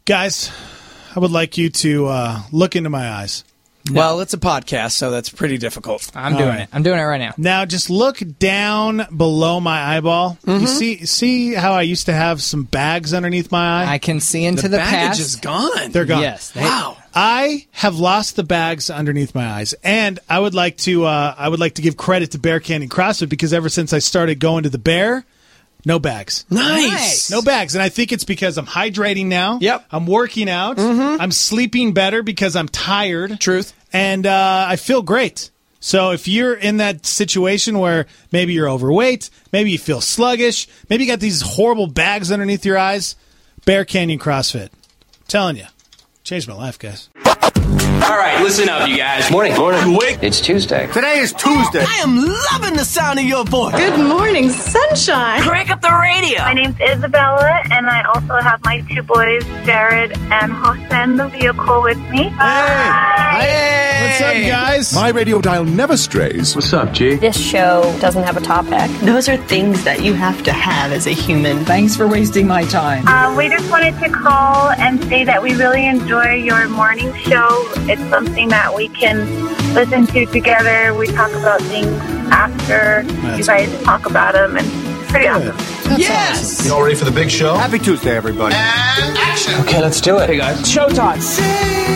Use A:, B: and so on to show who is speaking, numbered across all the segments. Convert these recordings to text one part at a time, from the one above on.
A: Guys, I would like you to look into my eyes.
B: No. Well, it's a podcast, so that's pretty difficult.
C: I'm doing it. I'm doing it right now.
A: Now, just look down below my eyeball.
B: Mm-hmm.
A: You see how I used to have some bags underneath my eye?
C: I can see into the
B: baggage
C: past.
B: is gone.
A: They're gone.
C: Yes.
B: Wow.
A: I have lost the bags underneath my eyes, and I would like to give credit to Bear Canyon CrossFit because ever since I started going to the Bear, no bags.
B: Nice.
A: No bags. And I think it's because I'm hydrating now.
B: Yep.
A: I'm working out.
B: Mm-hmm.
A: I'm sleeping better because I'm tired.
B: Truth.
A: And I feel great. So if you're in that situation where maybe you're overweight, maybe you feel sluggish, maybe you got these horrible bags underneath your eyes, Bear Canyon CrossFit. I'm telling you. Changed my life, guys.
D: All right, listen up, you guys.
E: Morning.
D: Wake.
E: It's Tuesday.
F: Today is Tuesday.
B: I am loving the sound of your voice.
G: Good morning, sunshine.
D: Crank up the radio.
H: My name's Isabella, and I also have my two boys, Jared and Jose, in the vehicle with me.
B: Hey.
A: What's up, guys?
F: My radio dial never strays.
E: What's up, G?
G: This show doesn't have a topic.
I: Those are things that you have to have as a human.
J: Thanks for wasting my time.
H: We just wanted to call and say that we really enjoy your morning show. It's something that we can listen to together. We talk about things after you guys talk about them, and it's pretty awesome.
B: Yes.
F: You all ready for the big show? Happy Tuesday, everybody.
D: And action.
E: Okay, let's do it.
D: Hey, guys.
J: Showtime.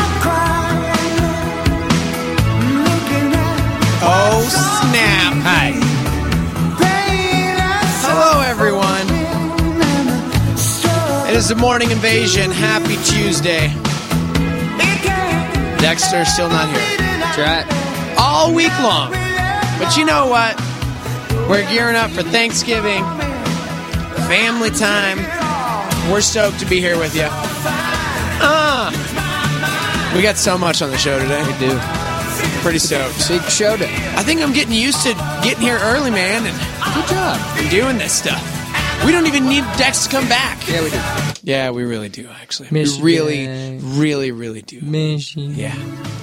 B: Oh, snap. Hi. Hello, everyone. It is the Morning Invasion. Happy Tuesday. Dexter's still not here.
C: That's right.
B: All week long. But you know what? We're gearing up for Thanksgiving. Family time. We're stoked to be here with you. We got so much on the show today.
C: We do.
B: Pretty stoked.
C: Big show day.
B: I think I'm getting used to getting here early, man, and
C: Good job.
B: doing this stuff. We don't even need Dex to come back.
C: Yeah, we do.
B: Yeah, we really do, actually.
C: Michigan.
B: We really do.
C: Michigan.
B: Yeah.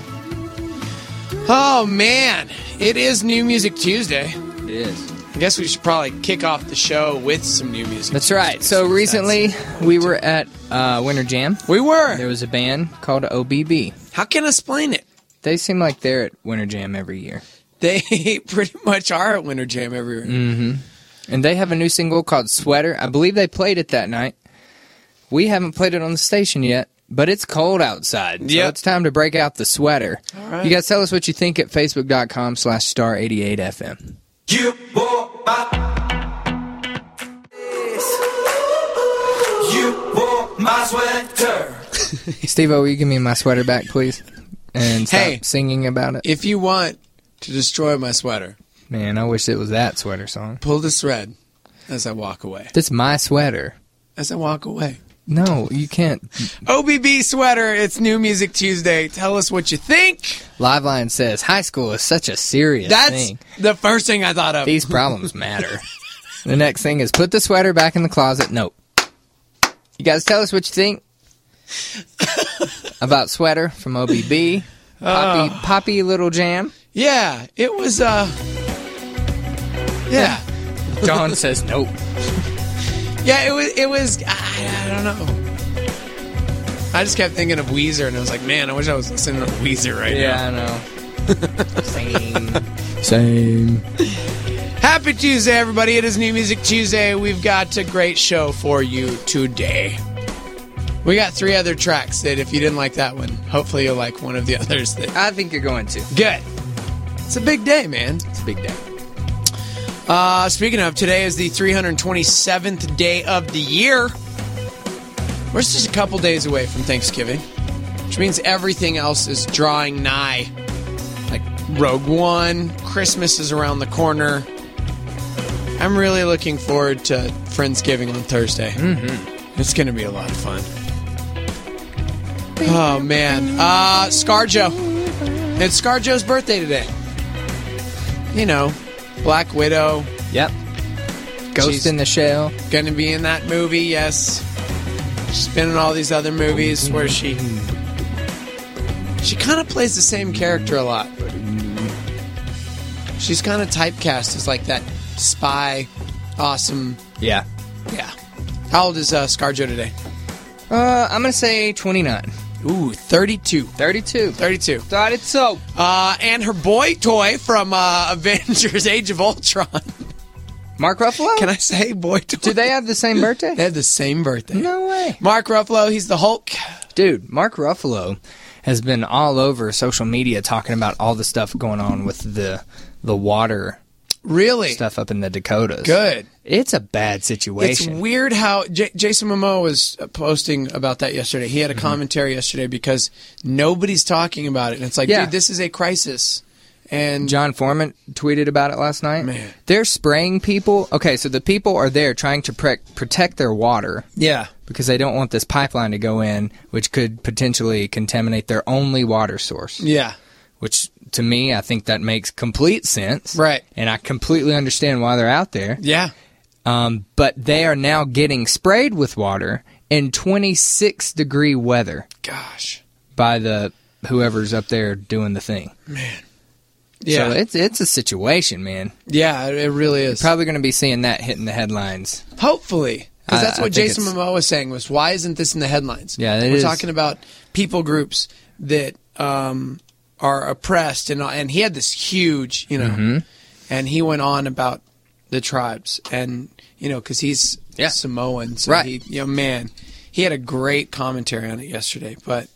B: Oh, man. It is New Music Tuesday.
C: It is.
B: I guess we should probably kick off the show with some new music.
C: That's right. So recently, we were at Winter Jam.
B: We were.
C: There was a band called OBB.
B: How can I explain it?
C: They seem like they're at Winter Jam every year.
B: They pretty much are at Winter Jam every year.
C: Mm-hmm. And they have a new single called Sweater. I believe they played it that night. We haven't played it on the station yet, but it's cold outside. So
B: Yep.
C: it's time to break out the sweater.
B: All right.
C: You guys tell us what you think at facebook.com/star88fm.
D: You want my sweater.
C: Steve-O, will you give me my sweater back, please? And stop
B: Hey.
C: singing about it.
B: If you want to destroy my sweater,
C: Man, I wish it was that sweater song.
B: pull the thread as I walk away.
C: That's my sweater.
B: As I walk away.
C: No, you can't.
B: OBB sweater, it's New Music Tuesday. Tell us what you think.
C: Liveline says, high school is such a serious
B: That's
C: thing.
B: the first thing I thought of.
C: These problems matter. The next thing is put the sweater back in the closet. Nope. You guys tell us what you think about Sweater from OBB. Poppy Little Jam.
B: Yeah, it was, yeah.
C: John says nope.
B: Yeah, it was, I don't know. I just kept thinking of Weezer, and I was like, man, I wish I was listening to Weezer right now.
C: I know. Same.
B: Happy Tuesday, everybody. It is New Music Tuesday. We've got a great show for you today. We got 3 other tracks that if you didn't like that one, hopefully you'll like one of the others.
C: I think you're going to.
B: Good. It's a big day, man.
C: It's a big day.
B: Speaking of, today is the 327th day of the year. We're just a couple days away from Thanksgiving, which means everything else is drawing nigh. Like Rogue One, Christmas is around the corner. I'm really looking forward to Friendsgiving on Thursday. Mm-hmm. It's going to be a lot of fun. Oh, man. ScarJo. It's ScarJo's birthday today. You know, Black Widow.
C: Yep. Ghost
B: She's
C: in the Shell.
B: Gonna be in that movie, yes. She's been in all these other movies where she kind of plays the same character a lot. She's kind of typecast as like that spy, awesome.
C: Yeah.
B: Yeah. How old is ScarJo today?
C: I'm going to say 29.
B: Ooh, 32.
C: 32.
B: 32.
C: Thought it so.
B: And her boy toy from Avengers Age of Ultron.
C: Mark Ruffalo?
B: Can I say boy toy?
C: Do they have the same birthday?
B: They have the same birthday.
C: No way.
B: Mark Ruffalo, he's the Hulk.
C: Dude, Mark Ruffalo has been all over social media talking about all the stuff going on with the water
B: Really?
C: stuff up in the Dakotas.
B: Good.
C: It's a bad situation.
B: It's weird how Jason Momoa was posting about that yesterday. He had a commentary yesterday because nobody's talking about it. And it's like, dude, this is a crisis. And
C: John Foreman tweeted about it last night.
B: Man.
C: They're spraying people. Okay, so the people are there trying to protect their water.
B: Yeah.
C: Because they don't want this pipeline to go in, which could potentially contaminate their only water source.
B: Yeah.
C: Which, to me, I think that makes complete sense.
B: Right.
C: And I completely understand why they're out there.
B: Yeah.
C: But they are now getting sprayed with water in 26-degree weather.
B: Gosh.
C: By the whoever's up there doing the thing.
B: Man. Yeah.
C: So it's a situation, man.
B: Yeah, it really is.
C: You're probably going to be seeing that hitting the headlines.
B: Hopefully. Because that's
C: I
B: what
C: think
B: Jason Momoa was saying was, why isn't this in the headlines?
C: Yeah, it
B: We're
C: is.
B: talking about people groups that are oppressed. And he had this huge, and he went on about the tribes. And, because he's Samoan. So
C: right.
B: he had a great commentary on it yesterday. But,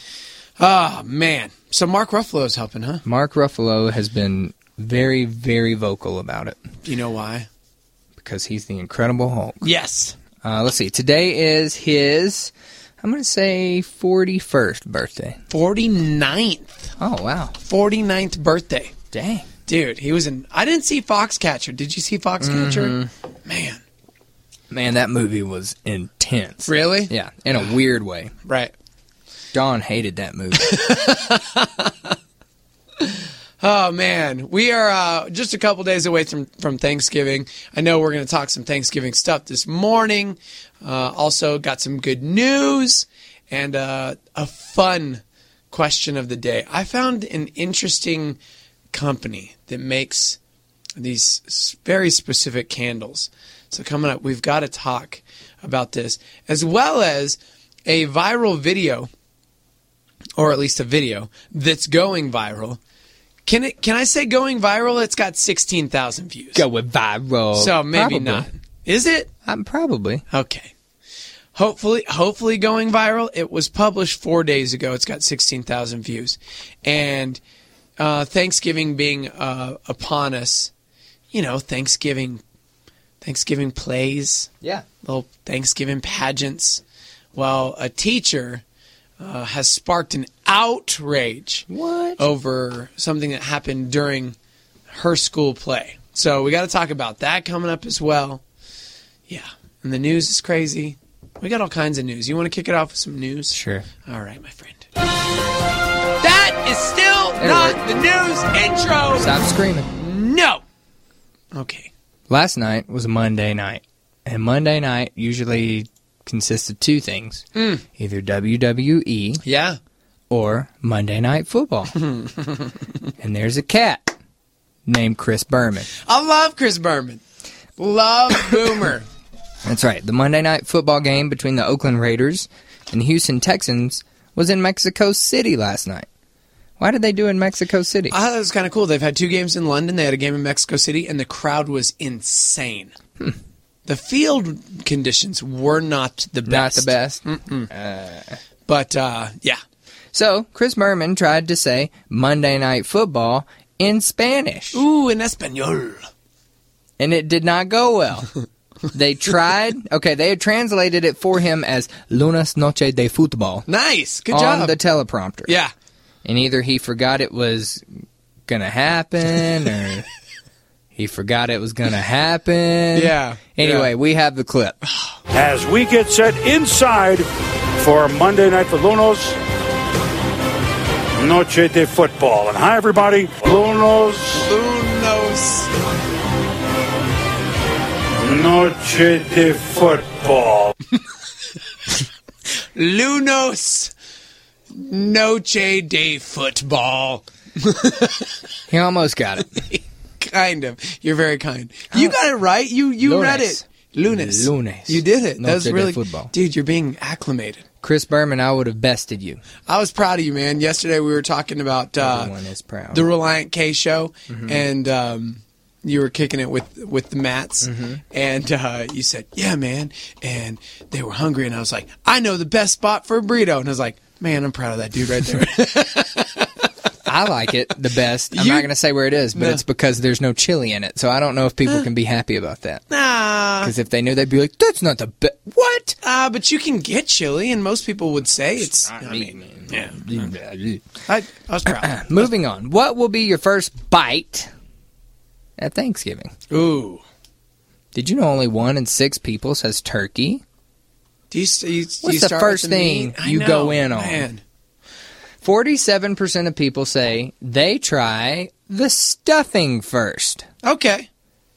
B: man. So Mark Ruffalo is helping, huh?
C: Mark Ruffalo has been very, very vocal about it.
B: Do you know why?
C: Because he's the Incredible Hulk.
B: Yes.
C: Let's see. Today is his, I'm going to say, 41st birthday.
B: 49th.
C: Oh, wow.
B: 49th birthday.
C: Dang.
B: Dude, he was in... I didn't see Foxcatcher. Did you see Foxcatcher? Man.
C: Man, that movie was intense.
B: Really?
C: Yeah, in a weird way.
B: Right.
C: Dawn hated that movie.
B: Oh, man. We are just a couple days away from Thanksgiving. I know we're going to talk some Thanksgiving stuff this morning. Also got some good news and a fun question of the day. I found an interesting company that makes these very specific candles. So coming up, we've got to talk about this, as well as a viral video, or at least a video that's going viral. Can I say going viral? It's got 16,000 views.
C: Going viral.
B: So maybe
C: Probably.
B: not. Is it?
C: Probably.
B: Okay. Hopefully going viral. It was published 4 days ago. It's got 16,000 views. And Thanksgiving being upon us, Thanksgiving plays.
C: Yeah.
B: Little Thanksgiving pageants. Well, a teacher has sparked an outrage over something that happened during her school play. So we got to talk about that coming up as well. Yeah. And the news is crazy. We got all kinds of news. You want to kick it off with some news?
C: Sure.
B: All right, my friend. That is still not the news intro.
C: Stop screaming.
B: No. Okay.
C: Last night was Monday night. And Monday night usually consists of two things. Either WWE.
B: Yeah.
C: Or Monday Night Football. And there's a cat named Chris Berman.
B: I love Chris Berman. Love Boomer.
C: That's right. The Monday Night Football game between the Oakland Raiders and the Houston Texans was in Mexico City last night. Why did they do it in Mexico City?
B: I thought it was kind of cool. They've had 2 games in London. They had a game in Mexico City, and the crowd was insane. The field conditions were not the best.
C: Not the best?
B: But, yeah.
C: So, Chris Berman tried to say Monday Night Football in Spanish.
B: Ooh, en español.
C: And it did not go well. They tried. Okay, they had translated it for him as Lunes Noche de Futbol.
B: Nice. Good
C: on
B: job.
C: the teleprompter.
B: Yeah.
C: And either he forgot it was going to happen or he forgot it was going to happen.
B: Yeah.
C: Anyway, we have the clip.
E: As we get set inside for Monday Night for Lunos Noche de Football. And hi, everybody. Lunos Noche de Football.
B: Lunos Noche de Football.
C: He almost got it.
B: Kind of. You're very kind. You got it right. You read it. Lunes.
C: Lunes.
B: You did it. That
C: Notre
B: was
C: Dame
B: really
C: football.
B: Dude, you're being acclimated.
C: Chris Berman, I would have bested you.
B: I was proud of you, man. Yesterday we were talking about
C: Everyone is proud.
B: the Reliant K show, and you were kicking it with the Mats, and you said, "Yeah, man," and they were hungry, and I was like, "I know the best spot for a burrito," and I was like, "Man, I'm proud of that dude right there."
C: I like it the best. I'm not going to say where it is, but it's because there's no chili in it. So I don't know if people can be happy about that.
B: Nah.
C: Because if they knew, they'd be like, that's not the best. What?
B: But you can get chili, and most people would say it's... I was proud.
C: Moving on. What will be your first bite at Thanksgiving?
B: Ooh.
C: Did you know only 1 in 6 people says turkey?
B: What's
C: the first thing you go in on?
B: Man.
C: 47% of people say they try the stuffing first.
B: Okay.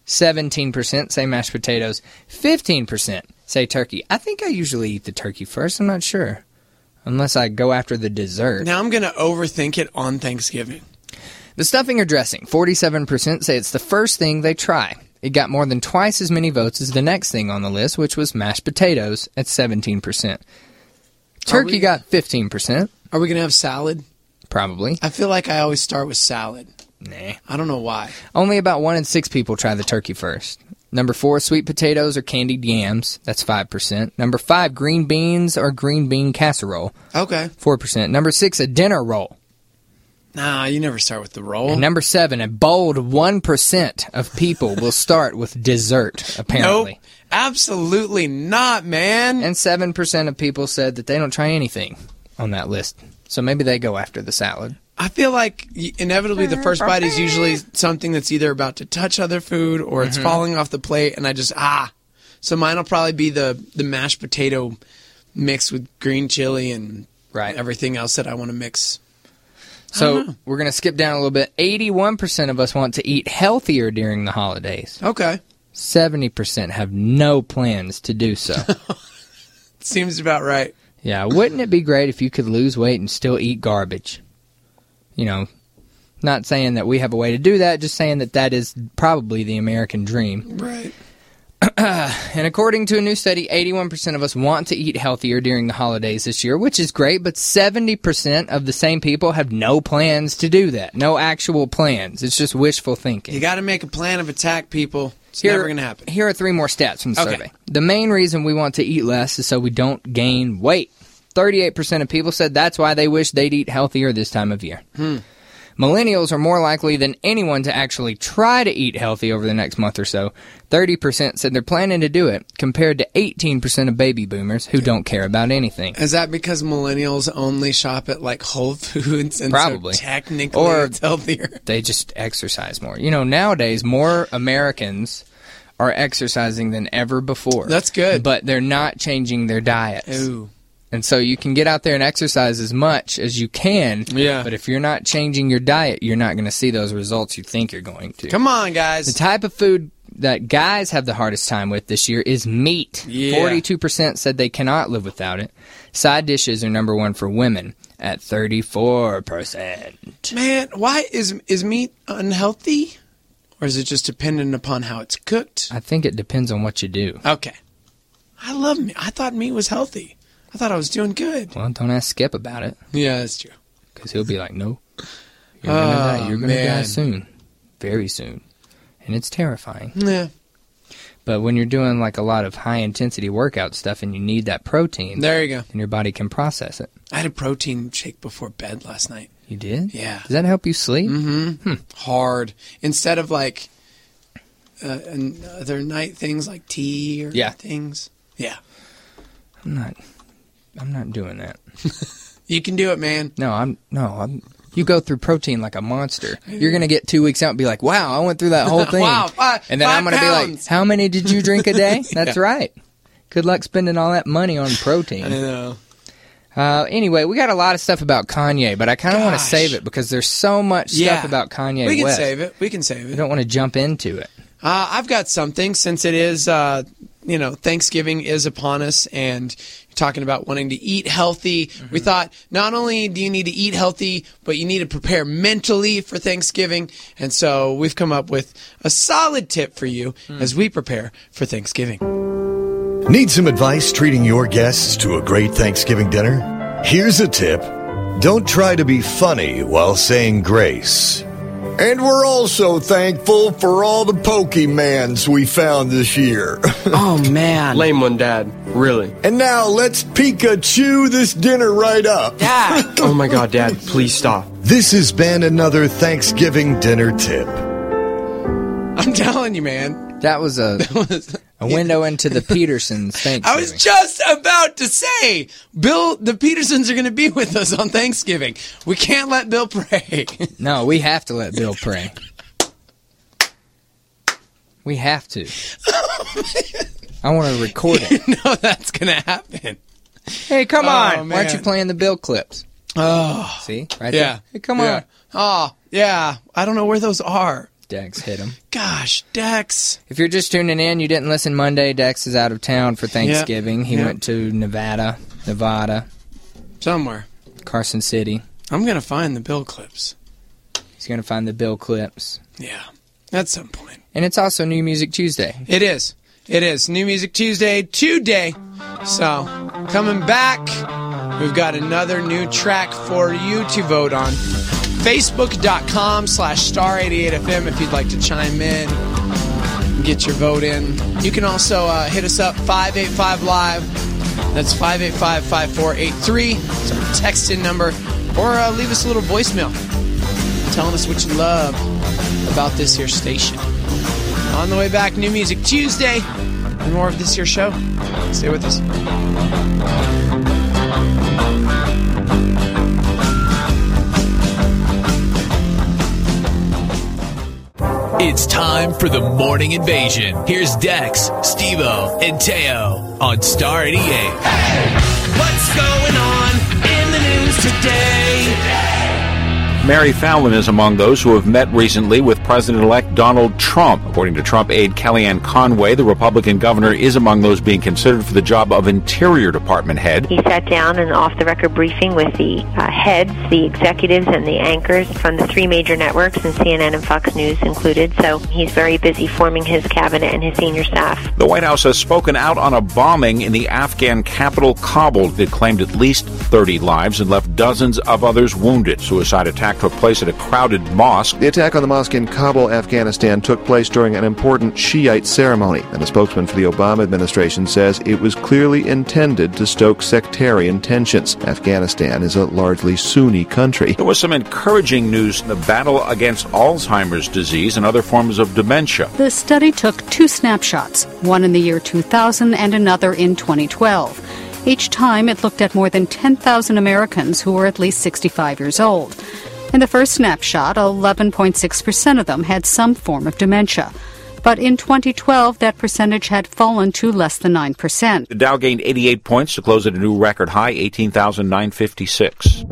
C: 17% say mashed potatoes. 15% say turkey. I think I usually eat the turkey first. I'm not sure. Unless I go after the dessert.
B: Now I'm going to overthink it on Thanksgiving.
C: The stuffing or dressing. 47% say it's the first thing they try. It got more than twice as many votes as the next thing on the list, which was mashed potatoes at 17%. Turkey got 15%.
B: Are we going to have salad?
C: Probably.
B: I feel like I always start with salad.
C: Nah.
B: I don't know why.
C: Only about 1 in 6 people try the turkey first. Number 4, sweet potatoes or candied yams. That's 5%. Number 5, green beans or green bean casserole.
B: Okay.
C: 4%. Number 6, a dinner roll.
B: Nah, you never start with the roll.
C: And number 7, a bold 1% of people will start with dessert, apparently.
B: Nope. Absolutely not, man.
C: And 7% of people said that they don't try anything on that list. So maybe they go after the salad.
B: I feel like inevitably the first bite is usually something that's either about to touch other food or it's falling off the plate, and I just, So mine will probably be the mashed potato mixed with green chili and everything else that I want to mix.
C: So we're going to skip down a little bit. 81% of us want to eat healthier during the holidays.
B: Okay.
C: 70% have no plans to do so.
B: Seems about right.
C: Yeah, wouldn't it be great if you could lose weight and still eat garbage? You know, not saying that we have a way to do that, just saying that that is probably the American dream.
B: Right.
C: And according to a new study, 81% of us want to eat healthier during the holidays this year, which is great, but 70% of the same people have no plans to do that. No actual plans. It's just wishful thinking.
B: You got to make a plan of attack, people. It's never going to happen.
C: Here are 3 more stats from the survey. The main reason we want to eat less is so we don't gain weight. 38% of people said that's why they wish they'd eat healthier this time of year. Millennials are more likely than anyone to actually try to eat healthy over the next month or so. 30% said they're planning to do it, compared to 18% of baby boomers who don't care about anything.
B: Is that because millennials only shop at like Whole Foods and
C: Probably.
B: So technically
C: Or
B: it's healthier?
C: They just exercise more. You know, nowadays more Americans are exercising than ever before.
B: That's good.
C: But they're not changing their diets.
B: Ooh.
C: And so you can get out there and exercise as much as you can, but if you're not changing your diet, you're not going to see those results you think you're going to.
B: Come on, guys.
C: The type of food that guys have the hardest time with this year is meat. 42% said they cannot live without it. Side dishes are number 1 for women at 34%.
B: Man, why is meat unhealthy? Or is it just dependent upon how it's cooked?
C: I think it depends on what you do.
B: Okay. I love meat. I thought meat was healthy. I thought I was doing good.
C: Well, don't ask Skip about it.
B: Yeah, that's true.
C: Because he'll be like, no, you're going to die. You're going to die soon. Very soon. And it's terrifying.
B: Yeah.
C: But when you're doing like a lot of high-intensity workout stuff and you need that protein,
B: there you go.
C: And your body can process it.
B: I had a protein shake before bed last night.
C: You did?
B: Yeah.
C: Does that help you sleep?
B: Mm-hmm. Hard. Instead of like other night things like tea or things. Yeah.
C: I'm not doing that.
B: You can do it, man.
C: No, you go through protein like a monster. You're going to get 2 weeks out and be like, wow, I went through that whole thing.
B: Wow,
C: and then I'm going to be like, how many did you drink a day? That's right. Good luck spending all that money on protein.
B: I know.
C: Anyway, we got a lot of stuff about Kanye, but I kind of want to save it because there's so much stuff about Kanye West.
B: We can save it.
C: We don't want to jump into it.
B: I've got something since it is Thanksgiving is upon us, and you're talking about wanting to eat healthy. We thought not only do you need to eat healthy, but you need to prepare mentally for Thanksgiving. And so we've come up with a solid tip for you as we prepare for Thanksgiving.
K: Need some advice treating your guests to a great Thanksgiving dinner? Here's a tip. Don't try to be funny while saying grace. And we're also thankful for all the Pokemans we found this year.
B: Oh, man.
L: Lame one, Dad. Really.
K: And now let's Pikachu this dinner right up.
B: Dad.
L: Oh, my God, Dad. Please stop.
K: This has been another Thanksgiving dinner tip.
B: I'm telling you, man.
C: That was a window into the Petersons Thanksgiving.
B: I was just about to say, Bill, the Petersons are going to be with us on Thanksgiving. We can't let Bill pray.
C: No, we have to let Bill pray. We have to. I want to record it.
B: You know that's going to happen.
C: Hey, come on.
B: Man.
C: Why aren't you playing the Bill clips?
B: Oh.
C: See? Right
B: yeah.
C: there. Hey, come on.
B: Oh, yeah. I don't know where those are.
C: Dex hit him.
B: Gosh, Dex.
C: If you're just tuning in, you didn't listen Monday, Dex is out of town for Thanksgiving. He went to Nevada.
B: Somewhere.
C: Carson City.
B: I'm going to find the Bill clips.
C: He's going to find the Bill clips.
B: Yeah, at some point.
C: And it's also New Music Tuesday.
B: It is. It is. New Music Tuesday today. So, coming back, we've got another new track for you to vote on. Facebook.com/Star88FM if you'd like to chime in and get your vote in. You can also hit us up, 585 Live. That's 585-5483. It's our text-in number. Or leave us a little voicemail telling us what you love about this here station. On the way back, New Music Tuesday. And more of this here show. Stay with us.
M: It's time for the Morning Invasion. Here's Dex, Steve-O, and Teo on Star 88.
D: Hey, what's going on in the news today?
N: Mary Fallon is among those who have met recently with President-elect Donald Trump. According to Trump aide Kellyanne Conway, the Republican governor is among those being considered for the job of Interior Department head.
O: He sat down in an off-the-record briefing with the heads, the executives, and the anchors from the three major networks, and CNN and Fox News included. So he's very busy forming his cabinet and his senior staff.
N: The White House has spoken out on a bombing in the Afghan capital, Kabul, that claimed at least 30 lives and left dozens of others wounded. Suicide attack took place at a crowded mosque.
P: The attack on the mosque in Kabul, Afghanistan, took place during an important Shiite ceremony, and a spokesman for the Obama administration says it was clearly intended to stoke sectarian tensions. Afghanistan is a largely Sunni country.
N: There was some encouraging news in the battle against Alzheimer's disease and other forms of dementia.
Q: The study took 2 snapshots, one in the year 2000 and another in 2012. Each time, it looked at more than 10,000 Americans who were at least 65 years old. In the first snapshot, 11.6% of them had some form of dementia. But in 2012, that percentage had fallen to less than 9%.
N: The Dow gained 88 points to close at a new record high, 18,956.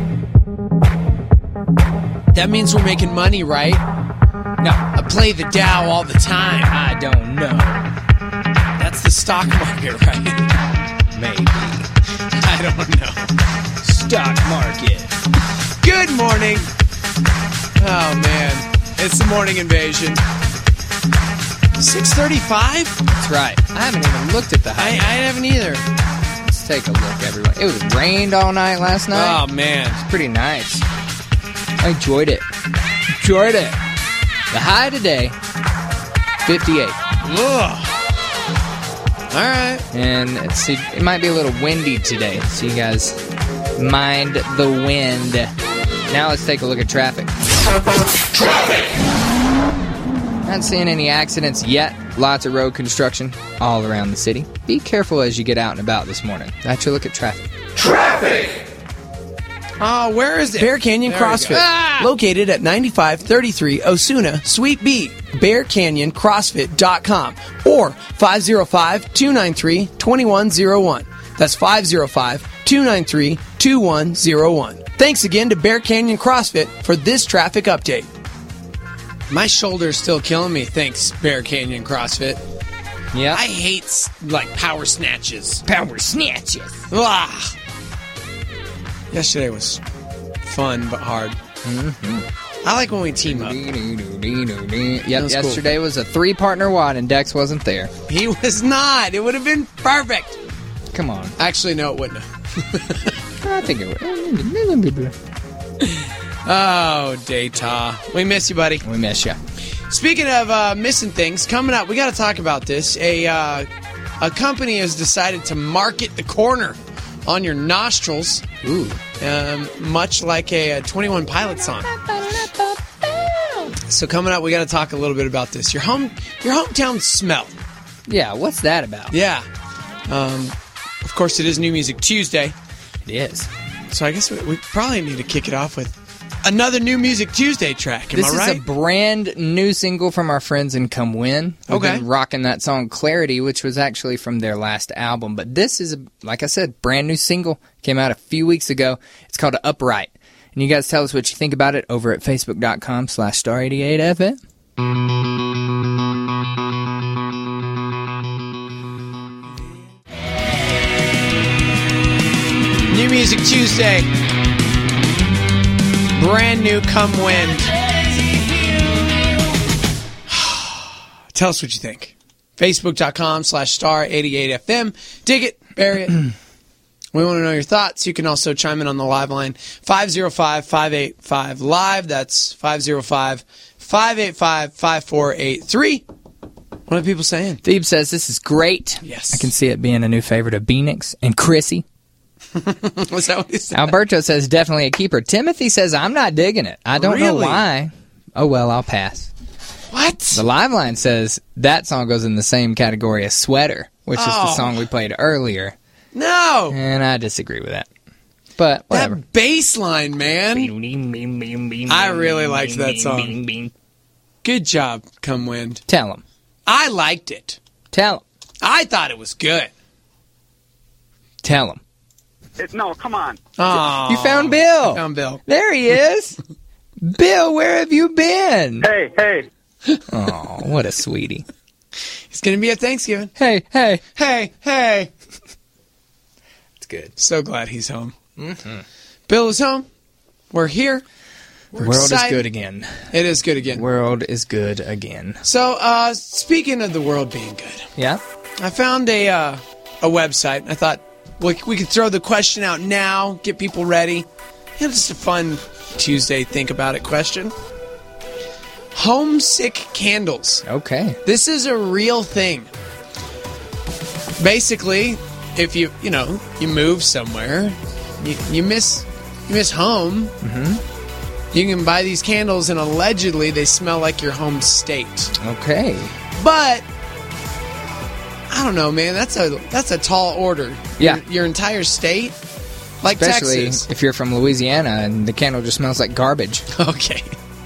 B: That means we're making money, right? No, I play the Dow all the time.
C: I don't know.
B: That's the stock market, right?
C: Maybe.
B: I don't know.
C: Stock market.
B: Good morning. Oh, man. It's the Morning Invasion. 6:35?
C: That's right. I haven't even looked at the high.
B: I haven't either.
C: Let's take a look, everybody. It was rained all night last night.
B: Oh, man.
C: It's pretty nice. I enjoyed it. The high today, 58.
B: Ugh. All right.
C: And let's see, it might be a little windy today, so you guys mind the wind. Now let's take a look at traffic. Not seeing any accidents yet. Lots of road construction all around the city. Be careful as you get out and about this morning. That's your look at traffic.
B: Oh, where is it? Bear Canyon CrossFit. Located at 9533 Osuna, Suite B. BearCanyonCrossFit.com or 505-293-2101. That's 505-293-2101. Thanks again to Bear Canyon CrossFit for this traffic update. My shoulder's still killing me, thanks, Bear Canyon CrossFit.
C: Yeah.
B: I hate power snatches.
C: Power snatches.
B: Ugh. Yesterday was fun but hard.
C: Mm-hmm.
B: I like when we team up.
C: Yep,
B: That was
C: yesterday was a 3-partner WOD and Dex wasn't there.
B: He was not. It would have been perfect.
C: Come on.
B: Actually, no, it wouldn't have.
C: I think it would.
B: Oh, Data. We miss you, buddy.
C: We miss you.
B: Speaking of missing things, coming up, we got to talk about this. A company has decided to market the corner on your nostrils.
C: Ooh.
B: Much like a 21 Pilots song. So coming up, we got to talk a little bit about this. Your hometown smell.
C: Yeah, what's that about?
B: Yeah. Of course, it is New Music Tuesday.
C: It is.
B: So I guess we probably need to kick it off with another New Music Tuesday track. Am I right?
C: This is a brand new single from our friends in Come Win. We've been rocking that song Clarity, which was actually from their last album. But this is, like I said, brand new single. Came out a few weeks ago. It's called Upright. And you guys tell us what you think about it over at facebook.com/star88fm.
B: New Music Tuesday. Brand new Come Wind. Tell us what you think. Facebook.com/star88fm. Dig it, bury it. We want to know your thoughts. You can also chime in on the live line. 505-585-LIVE. That's 505-585-5483. What are people saying?
C: Thebe says this is great.
B: Yes.
C: I can see it being a new favorite of Phoenix and Chrissy.
B: Was that what he said?
C: Alberto says definitely a keeper. Timothy says I'm not digging it. I don't know why. Oh, well, I'll pass.
B: What?
C: The live line says that song goes in the same category as Sweater, which is the song we played earlier.
B: No!
C: And I disagree with that. But whatever.
B: That bass line, man. I really liked that song. Good job, Come Wind.
C: Tell him.
B: I liked it.
C: Tell him.
B: I thought it was good.
C: Tell him.
E: No, come on.
B: Oh,
C: you found Bill.
B: I found Bill.
C: There he is. Bill, where have you been?
E: Hey.
C: Oh, what a sweetie.
B: He's going to be at Thanksgiving.
C: Hey.
B: It's good. So glad he's home.
C: Mm-hmm.
B: Bill is home. We're here.
C: The world is good again.
B: It is good again.
C: The world is good again.
B: So, speaking of the world being good.
C: Yeah?
B: I found a website. I thought we could throw the question out now, get people ready. It's just a fun Tuesday think about it question. Homesick candles.
C: Okay.
B: This is a real thing. Basically, if you move somewhere, you miss home. Mm-hmm. You can buy these candles, and allegedly they smell like your home state.
C: Okay.
B: But I don't know, man. That's a tall order.
C: Yeah.
B: Your entire state, like
C: especially
B: Texas.
C: If you're from Louisiana and the candle just smells like garbage.
B: Okay.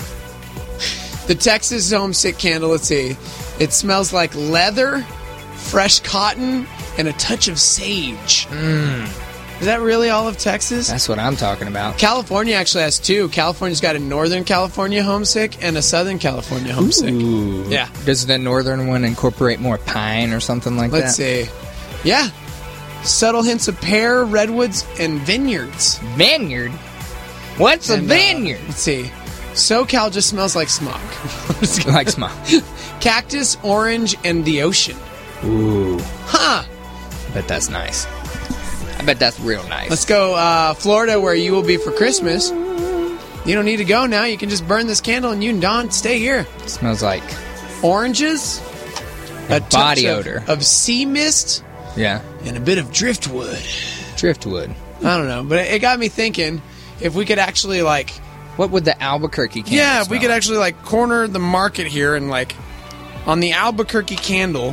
B: The Texas Homesick candle, let's see. It smells like leather, fresh cotton, and a touch of sage. Is that really all of Texas?
C: That's what I'm talking about.
B: California actually has two. California's got a Northern California Homesick and a Southern California Homesick.
C: Ooh.
B: Yeah.
C: Does the northern one incorporate more pine or something like
B: Let's see. Yeah. Subtle hints of pear, redwoods, and vineyards.
C: Vineyard? What's a vineyard?
B: Let's see. SoCal just smells like smog.
C: Like smog.
B: Cactus, orange, and the ocean.
C: Ooh.
B: Huh.
C: I bet that's nice. I bet that's real nice.
B: Let's go Florida, where you will be for Christmas. You don't need to go now. You can just burn this candle and you and Don stay here.
C: It smells like
B: oranges,
C: a body odor
B: of sea mist,
C: yeah,
B: and a bit of driftwood.
C: Driftwood.
B: I don't know, but it got me thinking if we could actually
C: what would the Albuquerque candle
B: smell? If we could
C: like?
B: actually corner the market here and on the Albuquerque candle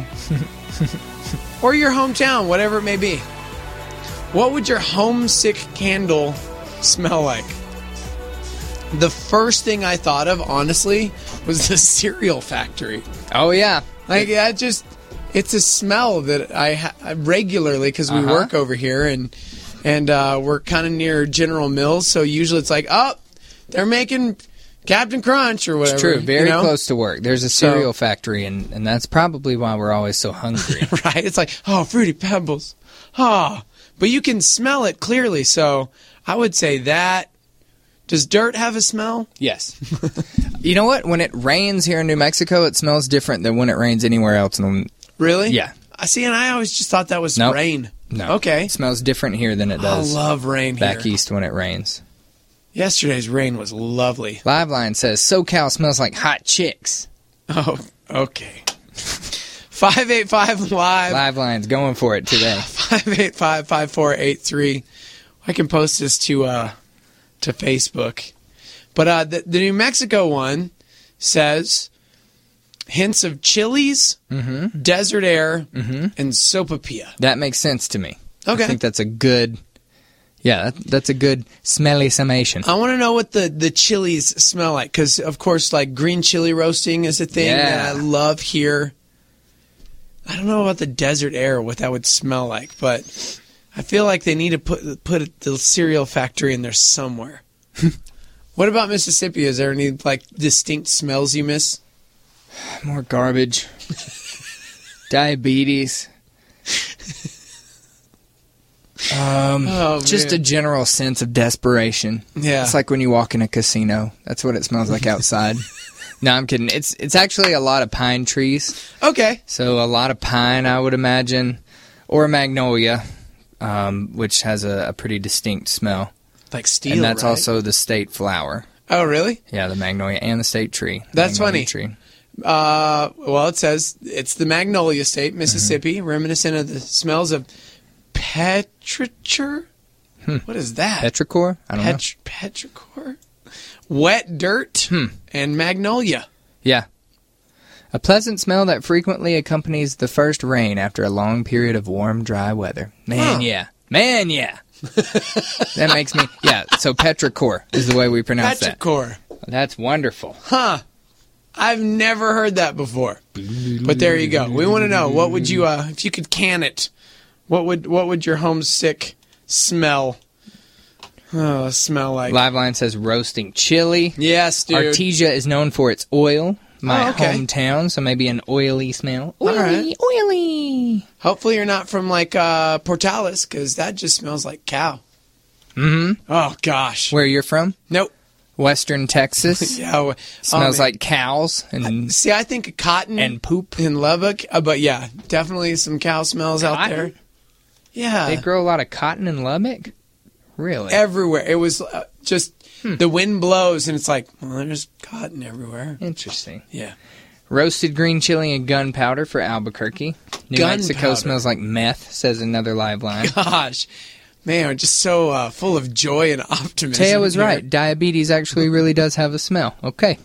B: or your hometown, whatever it may be. What would your homesick candle smell like? The first thing I thought of, honestly, was the cereal factory.
C: Oh, yeah.
B: It's a smell that I regularly, because we work over here, and we're kind of near General Mills, so usually it's they're making Captain Crunch or whatever.
C: It's true. Very
B: you know?
C: close to work. There's a cereal factory, and that's probably why we're always so hungry.
B: Right? It's like, oh, Fruity Pebbles. Oh. But you can smell it clearly, so I would say that. Does dirt have a smell?
C: Yes. You know what? When it rains here in New Mexico, it smells different than when it rains anywhere else.
B: Really?
C: Yeah.
B: I see, and I always just thought that was rain.
C: No.
B: Okay.
C: It smells different here than it does.
B: I love rain
C: back
B: here.
C: east when it rains.
B: Yesterday's rain was lovely.
C: Liveline says, SoCal smells like hot chicks.
B: Oh, okay. 585 Live.
C: Liveline's going for it today.
B: 585-5483. I can post this to Facebook. But the New Mexico one says hints of chilies, desert air, and sopapilla.
C: That makes sense to me.
B: Okay.
C: I think that's a good... Yeah, that's a good smelly summation.
B: I want to know what the chilies smell like, because, of course, like green chili roasting is a thing that I love here. I don't know about the desert air, what that would smell like, but I feel like they need to put the cereal factory in there somewhere. What about Mississippi? Is there any like distinct smells you miss?
C: More garbage. Diabetes. Just a general sense of desperation.
B: Yeah.
C: It's like when you walk in a casino. That's what it smells like outside. No, I'm kidding. It's actually a lot of pine trees.
B: Okay.
C: So a lot of pine, I would imagine. Or magnolia, which has a pretty distinct smell.
B: Like steel,
C: and that's
B: right?
C: also the state flower.
B: Oh, really?
C: Yeah, the magnolia and the state tree.
B: That's funny.
C: Tree.
B: Well, it says it's the Magnolia State, Mississippi, reminiscent of the smells of petrichor. What is that?
C: Petrichor? I don't know.
B: Petrichor? Wet dirt and magnolia.
C: Yeah. A pleasant smell that frequently accompanies the first rain after a long period of warm, dry weather. Man, yeah. That makes me... Yeah, so petrichor is the way we pronounce
B: Petrichor.
C: That. That's wonderful.
B: Huh. I've never heard that before. But there you go. We want to know, what would you, if you could can it, what would your homesick smell like?
C: Liveline says roasting chili.
B: Yes, dude.
C: Artesia is known for its oil. My hometown, so maybe an oily smell. Oily.
B: Hopefully you're not from, like, Portales, because that just smells like cow. Oh, gosh.
C: Where you're from?
B: Nope.
C: Western Texas.
B: Yeah.
C: Smells like cows. And
B: see, I think of cotton.
C: And poop.
B: In Lubbock. But, yeah, definitely some cow smells out there. Yeah.
C: They grow a lot of cotton in Lubbock? Really?
B: Everywhere. It was just... The wind blows, and it's like, well, there's cotton everywhere.
C: Interesting.
B: Yeah.
C: Roasted green chili and gunpowder for Albuquerque. New Mexico smells like meth, says another live line.
B: Gosh. Man, I'm just so full of joy and optimism.
C: Teo was right. Diabetes actually really does have a smell. Okay.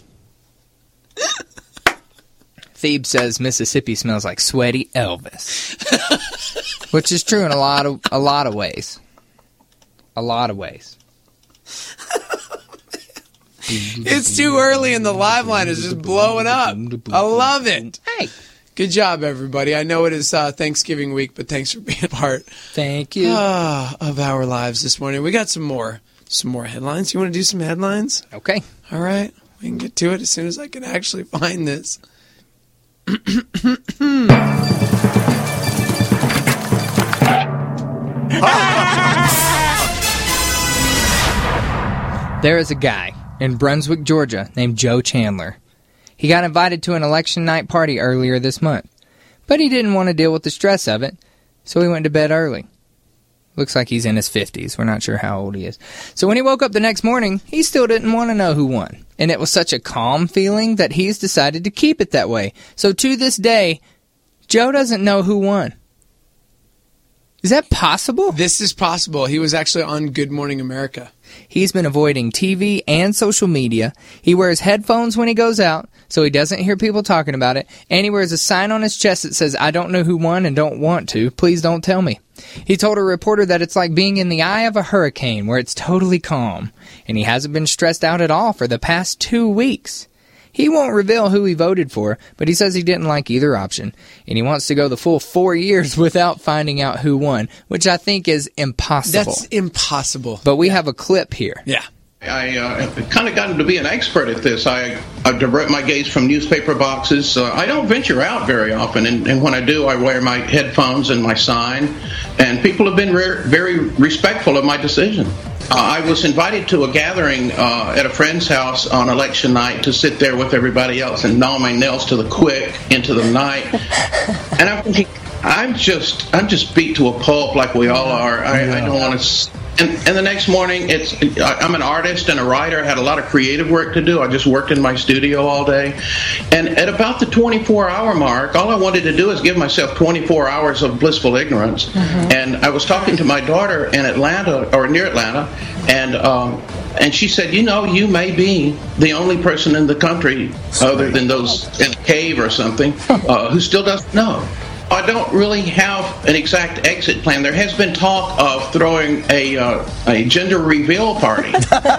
C: Thebe says Mississippi smells like sweaty Elvis. Which is true in a lot of ways. A lot of ways.
B: It's too early and the live line is just blowing up. I love it.
C: Hey.
B: Good job, everybody. I know it is Thanksgiving week, but thanks for being a part.
C: Thank you.
B: Of our lives this morning. We got some more headlines. You want to do some headlines?
C: Okay.
B: All right. We can get to it as soon as I can actually find this.
C: There is a guy in Brunswick, Georgia, named Joe Chandler. He got invited to an election night party earlier this month, but he didn't want to deal with the stress of it, so he went to bed early. Looks like he's in his 50s. We're not sure how old he is. So when he woke up the next morning, he still didn't want to know who won. And it was such a calm feeling that he's decided to keep it that way. So to this day, Joe doesn't know who won. Is that possible?
B: This is possible. He was actually on Good Morning America.
C: He's been avoiding TV and social media. He wears headphones when he goes out, so he doesn't hear people talking about it. And he wears a sign on his chest that says, I don't know who won and don't want to. Please don't tell me. He told a reporter that it's like being in the eye of a hurricane where it's totally calm. And he hasn't been stressed out at all for the past 2 weeks. He won't reveal who he voted for, but he says he didn't like either option. And he wants to go the full 4 years without finding out who won, which I think is impossible.
B: That's impossible.
C: But we have a clip here.
B: Yeah.
R: I kind of gotten to be an expert at this. I divert my gaze from newspaper boxes. I don't venture out very often, and when I do, I wear my headphones and my sign, and people have been very respectful of my decision. I was invited to a gathering at a friend's house on election night to sit there with everybody else and gnaw my nails to the quick into the night, and I'm thinking, I'm just beat to a pulp like we all are. I don't want to. And the next morning, I'm an artist and a writer. I had a lot of creative work to do. I just worked in my studio all day. And at about the 24-hour mark, all I wanted to do is give myself 24 hours of blissful ignorance. Mm-hmm. And I was talking to my daughter in Atlanta, or near Atlanta, and she said, you may be the only person in the country, other than those in a cave or something, who still doesn't know. I don't really have an exact exit plan. There has been talk of throwing a gender reveal party.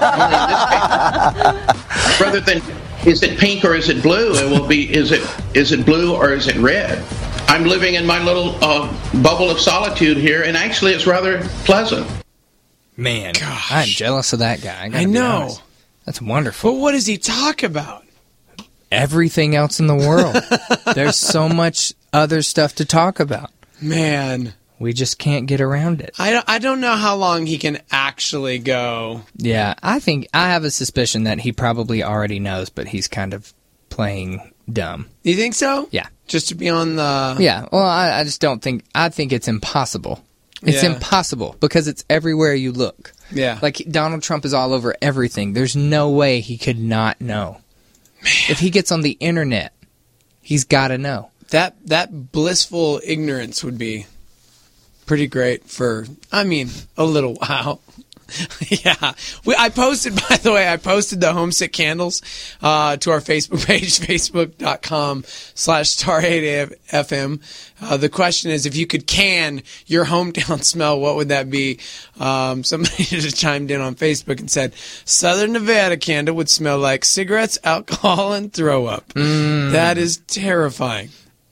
R: Rather than is it pink or is it blue, it will be is it blue or is it red? I'm living in my little bubble of solitude here, and actually it's rather pleasant.
C: Man, gosh. I'm jealous of that guy.
B: I know.
C: Honest. That's wonderful.
B: But what does he talk about?
C: Everything else in the world. There's so much other stuff to talk about.
B: Man.
C: We just can't get around it.
B: I don't know how long he can actually go.
C: Yeah, I have a suspicion that he probably already knows, but he's kind of playing dumb.
B: You think so?
C: Yeah.
B: Just to be on the...
C: Yeah, well, I just don't think... I think it's impossible. It's impossible because it's everywhere you look.
B: Yeah.
C: Like, Donald Trump is all over everything. There's no way he could not know. Man. If he gets on the internet, he's got to know.
B: That blissful ignorance would be pretty great for, a little while. Yeah. I posted the homesick candles to our Facebook page, facebook.com/star8fm. The question is, if you could can your hometown smell, what would that be? Somebody just chimed in on Facebook and said, Southern Nevada candle would smell like cigarettes, alcohol, and throw up. That is terrifying.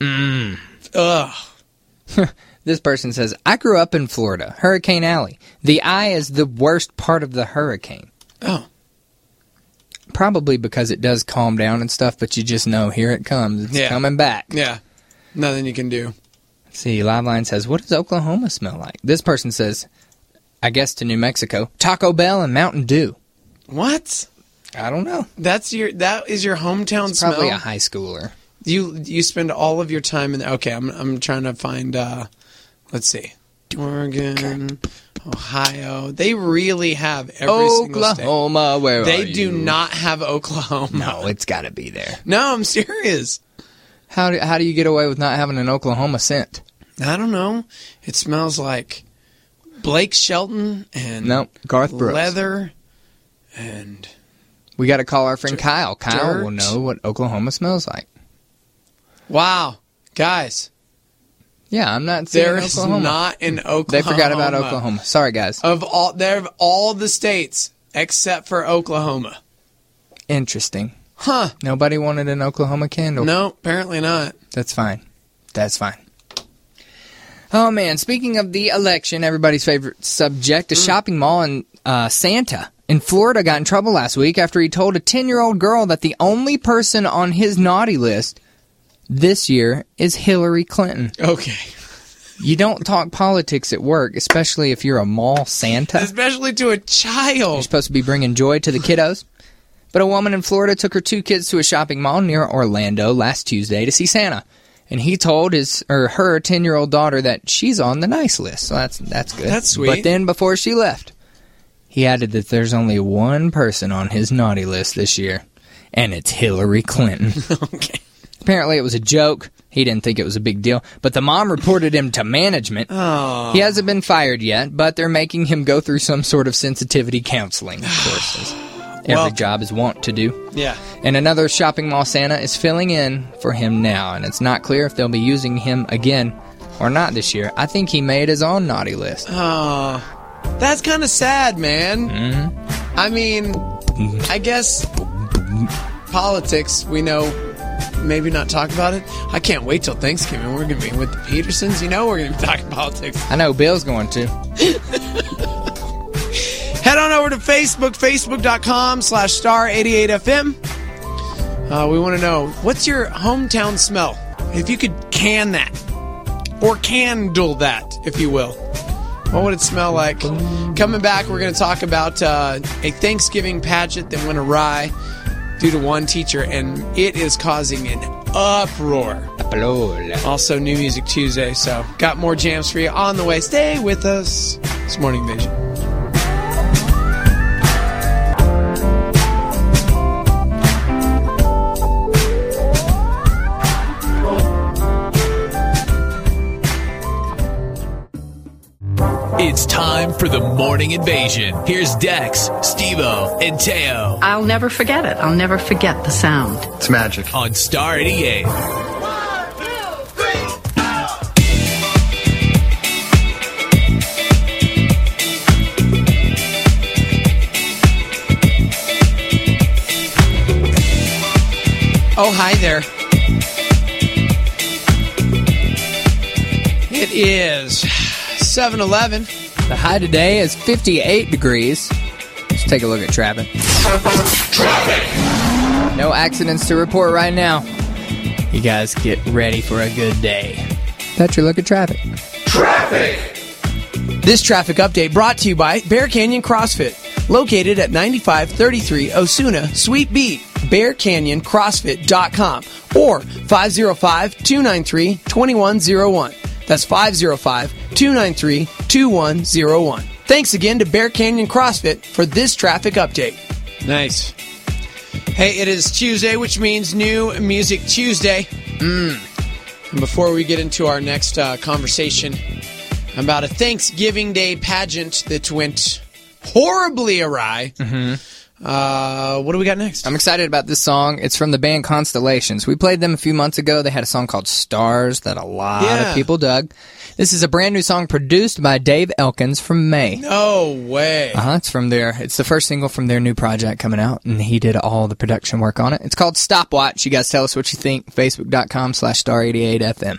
B: Ugh.
C: This person says, I grew up in Florida, Hurricane Alley. The eye is the worst part of the hurricane.
B: Oh.
C: Probably because it does calm down and stuff, but you just know, here it comes. It's coming back.
B: Yeah. Nothing you can do.
C: Let's see, Liveline says, what does Oklahoma smell like? This person says, I guess to New Mexico, Taco Bell and Mountain Dew.
B: What?
C: I don't know.
B: That is your hometown smell?
C: Probably a high schooler.
B: You spend all of your time in there. Okay, I'm trying to find... let's see. Oregon, Ohio. They really have every single state.
C: Oklahoma, where
B: they
C: are you?
B: do not have Oklahoma.
C: No, it's got to be there.
B: No, I'm serious.
C: How do you get away with not having an Oklahoma scent?
B: I don't know. It smells like Blake Shelton and
C: Garth Brooks.
B: Leather and...
C: We got to call our friend Kyle. Kyle will know what Oklahoma smells like.
B: Wow. Guys.
C: Yeah, I'm not saying
B: Oklahoma. There is not an Oklahoma.
C: They forgot about Oklahoma. Sorry, guys.
B: Of all the states except for Oklahoma.
C: Interesting.
B: Huh.
C: Nobody wanted an Oklahoma candle.
B: No, apparently not.
C: That's fine. That's fine. Oh, man. Speaking of the election, everybody's favorite subject, a shopping mall in Santa in Florida got in trouble last week after he told a 10-year-old girl that the only person on his naughty list this year is Hillary Clinton.
B: Okay.
C: You don't talk politics at work, especially if you're a mall Santa.
B: Especially to a child.
C: You're supposed to be bringing joy to the kiddos. But a woman in Florida took her 2 kids to a shopping mall near Orlando last Tuesday to see Santa. And he told her 10-year-old daughter that she's on the nice list. So that's good.
B: That's sweet.
C: But then before she left, he added that there's only one person on his naughty list this year, and it's Hillary Clinton.
B: Okay.
C: Apparently it was a joke. He didn't think it was a big deal. But the mom reported him to management.
B: Oh.
C: He hasn't been fired yet, but they're making him go through some sort of sensitivity counseling, of course, as every job is wont to do.
B: Yeah.
C: And another shopping mall Santa is filling in for him now, and it's not clear if they'll be using him again or not this year. I think he made his own naughty list.
B: Oh, that's kind of sad, man.
C: Mm-hmm.
B: I mean, I guess politics, we know... Maybe not talk about it. I can't wait till Thanksgiving. We're going to be with the Petersons. You know we're going to be talking politics.
C: I know Bill's going to.
B: Head on over over to Facebook, facebook.com/star88fm. We want to know, what's your hometown smell? If you could can that, or candle that, if you will, what would it smell like? Coming back, we're going to talk about a Thanksgiving pageant that went awry due to one teacher, and it is causing an uproar. Also, New Music Tuesday, so got more jams for you on the way. Stay with us. It's Morning Vision.
M: It's time for the Morning Invasion. Here's Dex, Steve-O, and Teo.
J: I'll never forget it. I'll never forget the sound.
F: It's magic.
M: On Star 88.
B: Oh, hi there. It is 7-Eleven.
C: The high today is 58 degrees. Let's take a look at traffic. No accidents to report right now. You guys get ready for a good day. That's your look at traffic.
B: This traffic update brought to you by Bear Canyon CrossFit. Located at 9533 Osuna, Suite B. BearCanyonCrossFit.com or 505-293-2101. That's 505-293-2101. Thanks again to Bear Canyon CrossFit for this traffic update. Nice. Hey, it is Tuesday, which means New Music Tuesday. And before we get into our next conversation about a Thanksgiving Day pageant that went horribly awry, what do we got next?
C: I'm excited about this song. It's from the band Constellations. We played them a few months ago. They had a song called Stars that a lot of people dug. This is a brand new song produced by Dave Elkins from May.
B: No way.
C: It's the first single from their new project coming out, and he did all the production work on it. It's called Stopwatch. You guys tell us what you think. Facebook.com/star88fm.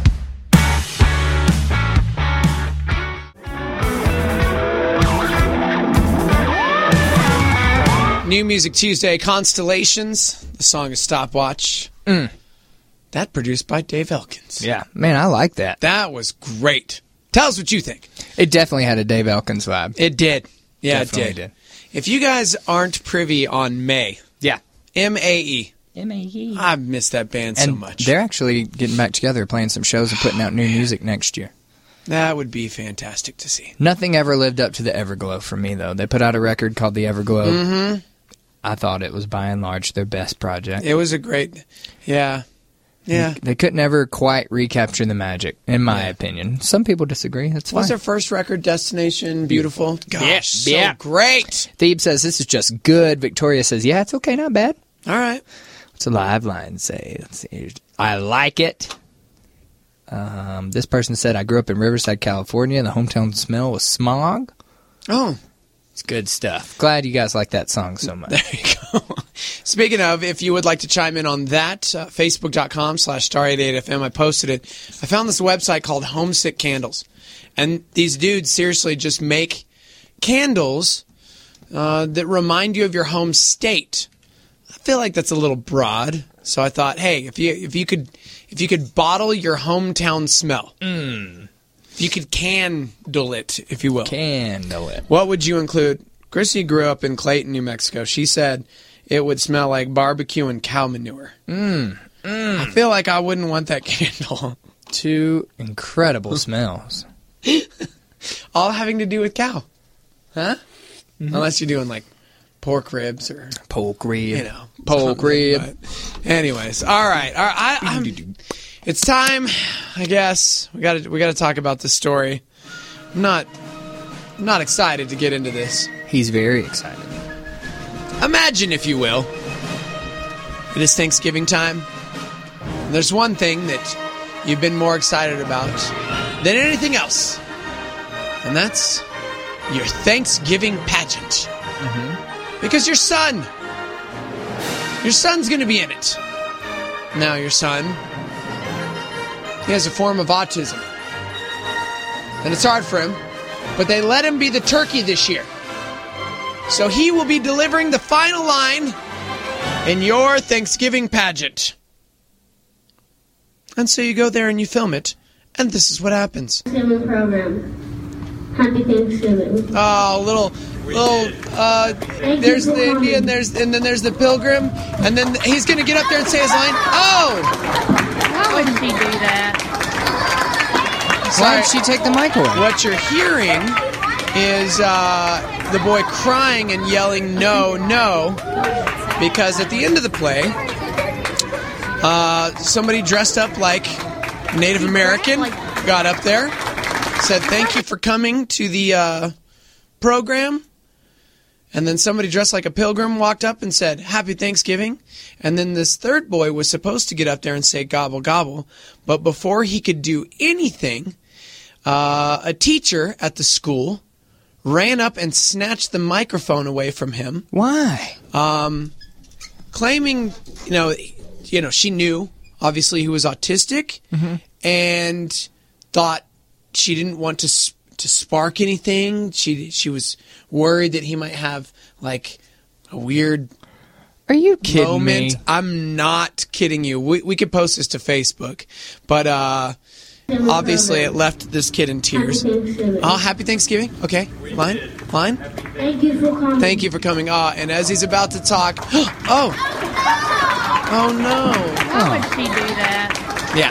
B: New Music Tuesday, Constellations. The song is Stopwatch. That produced by Dave Elkins.
C: Yeah, man, I like that.
B: That was great. Tell us what you think.
C: It definitely had a Dave Elkins vibe.
B: It did. Yeah,
C: Definitely
B: it did. If you guys aren't privy on May.
C: Yeah.
B: M-A-E.
C: M-A-E.
B: I miss that band so much.
C: They're actually getting back together, playing some shows and putting out new music next year.
B: That would be fantastic to see.
C: Nothing ever lived up to the Everglow for me, though. They put out a record called The Everglow.
B: Mm-hmm.
C: I thought it was, by and large, their best project.
B: It was a great... Yeah. Yeah.
C: They could never quite recapture the magic, in my opinion. Some people disagree. That's fine.
B: What's their first record, Destination Beautiful? Gosh, so great.
C: Thebe says, this is just good. Victoria says, yeah, it's okay, not bad.
B: All right.
C: What's a live line say? Let's see. I like it. This person said, I grew up in Riverside, California, and the hometown smell was smog.
B: Oh.
C: It's good stuff. Glad you guys like that song so much.
B: There you go. Speaking of, if you would like to chime in on that, Facebook.com/star88fm, I posted it. I found this website called Homesick Candles. And these dudes seriously just make candles that remind you of your home state. I feel like that's a little broad. So I thought, hey, if you could bottle your hometown smell. If you could candle it, if you will.
C: Candle it.
B: What would you include? Chrissy grew up in Clayton, New Mexico. She said it would smell like barbecue and cow manure. I feel like I wouldn't want that candle.
C: Two incredible smells.
B: All having to do with cow. Huh? Unless you're doing like pork ribs or...
C: Pork rib.
B: You know.
C: Pork rib.
B: But anyways. All right. It's time, I guess. We got to talk about this story. I'm not excited to get into this.
C: He's very excited.
B: Imagine, if you will, it is Thanksgiving time. And there's one thing that you've been more excited about than anything else. And that's your Thanksgiving pageant. Because your son's going to be in it. Now, your son, he has a form of autism. And it's hard for him. But they let him be the turkey this year. So he will be delivering the final line in your Thanksgiving pageant. And so you go there and you film it, and this is what happens.
S: Thanksgiving program. Happy Thanksgiving.
B: Oh, little. There's the Indian. And then there's the pilgrim, and then he's gonna get up there and say his line. Oh!
S: Why would she do that?
C: Why did she take the mic away?
B: What you're hearing is the boy crying and yelling "No, no," because at the end of the play, somebody dressed up like Native American got up there, said thank you for coming to the program, and then somebody dressed like a pilgrim walked up and said Happy Thanksgiving, and then this third boy was supposed to get up there and say gobble gobble, but before he could do anything, a teacher at the school ran up and snatched the microphone away from him.
C: Why?
B: Claiming, she knew, obviously, he was autistic, and thought she didn't want to spark anything. She was worried that he might have, like, a weird
C: Are you kidding
B: moment.
C: me?
B: I'm not kidding you. We could post this to Facebook, but obviously it left this kid in tears. Happy Thanksgiving. Okay, line.
S: Thank you for coming.
B: Thank you for coming. And as he's about to talk, oh no.
S: Why would she do that?
B: Yeah.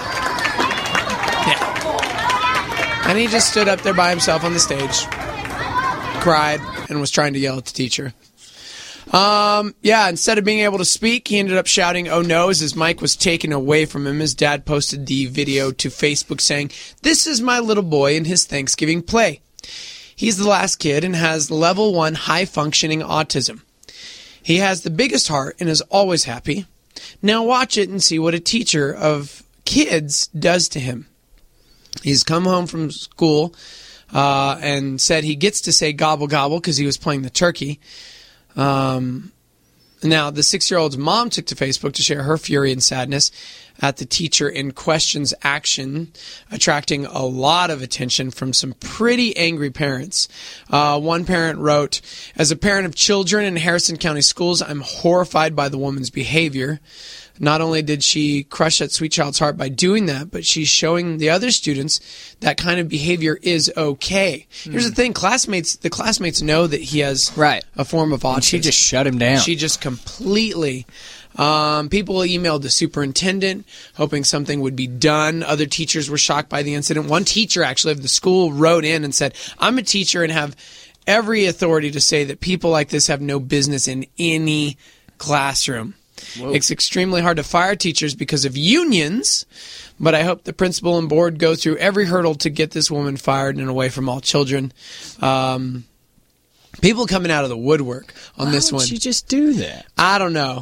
B: And he just stood up there by himself on the stage, cried, and was trying to yell at the teacher. Instead of being able to speak, he ended up shouting, oh no, as his mic was taken away from him. His dad posted the video to Facebook saying, this is my little boy in his Thanksgiving play. He's the last kid and has level 1 high-functioning autism. He has the biggest heart and is always happy. Now watch it and see what a teacher of kids does to him. He's come home from school and said he gets to say gobble gobble because he was playing the turkey. Now, the 6-year-old's mom took to Facebook to share her fury and sadness at the teacher in question's action, attracting a lot of attention from some pretty angry parents. One parent wrote, as a parent of children in Harrison County schools, I'm horrified by the woman's behavior. Not only did she crush that sweet child's heart by doing that, but she's showing the other students that kind of behavior is okay. Here's the thing, the classmates know that he has a form of autism.
C: And she just shut him down.
B: She just completely. People emailed the superintendent hoping something would be done. Other teachers were shocked by the incident. One teacher actually of the school wrote in and said, I'm a teacher and have every authority to say that people like this have no business in any classroom. Whoa. It's extremely hard to fire teachers because of unions, but I hope the principal and board go through every hurdle to get this woman fired and away from all children. People coming out of the woodwork on this one.
C: Why would she just do that?
B: I don't know.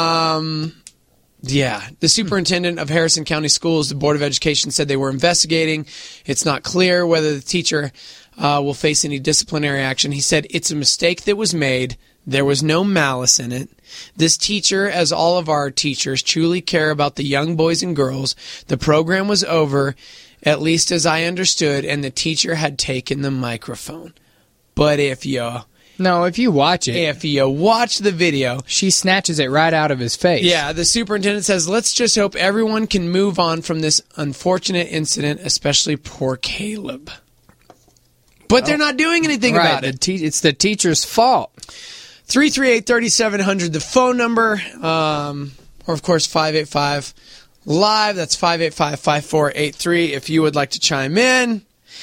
B: The superintendent of Harrison County Schools, the Board of Education, said they were investigating. It's not clear whether the teacher will face any disciplinary action. He said it's a mistake that was made. There was no malice in it. This teacher, as all of our teachers, truly care about the young boys and girls. The program was over, at least as I understood, and the teacher had taken the microphone. But if you watch the video,
C: she snatches it right out of his face.
B: Yeah, the superintendent says, let's just hope everyone can move on from this unfortunate incident, especially poor Caleb. But they're not doing anything about it.
C: It's the teacher's fault.
B: 338-3700, the phone number, or of course 585-LIVE. That's 585-5483 if you would like to chime in.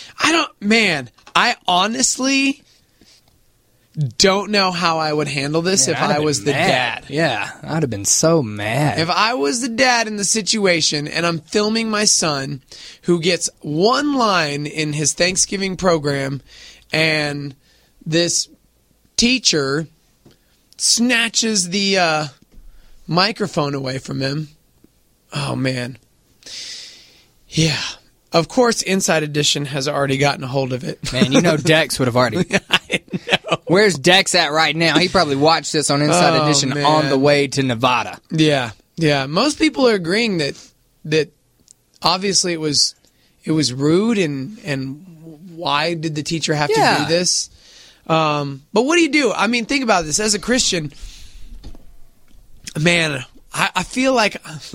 B: I honestly don't know how I would handle this if I was the dad.
C: Yeah, I'd have been so mad.
B: If I was the dad in the situation and I'm filming my son who gets one line in his Thanksgiving program and this teacher snatches the microphone away from him. Oh, man. Yeah. Of course, Inside Edition has already gotten a hold of it.
C: Man, Dex would have already...
B: I know.
C: Where's Dex at right now? He probably watched this on Inside Edition on the way to Nevada.
B: Yeah. Most people are agreeing that obviously it was rude and why did the teacher have to do this? But what do you do? I mean, think about this. As a Christian, man, I feel like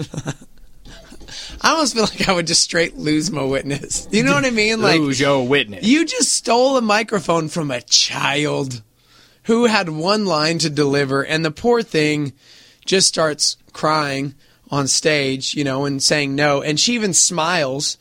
B: I almost feel like I would just straight lose my witness. You know what I mean? Like,
C: lose your witness.
B: You just stole a microphone from a child who had one line to deliver, and the poor thing just starts crying on stage, you know, and saying no. And she even smiles.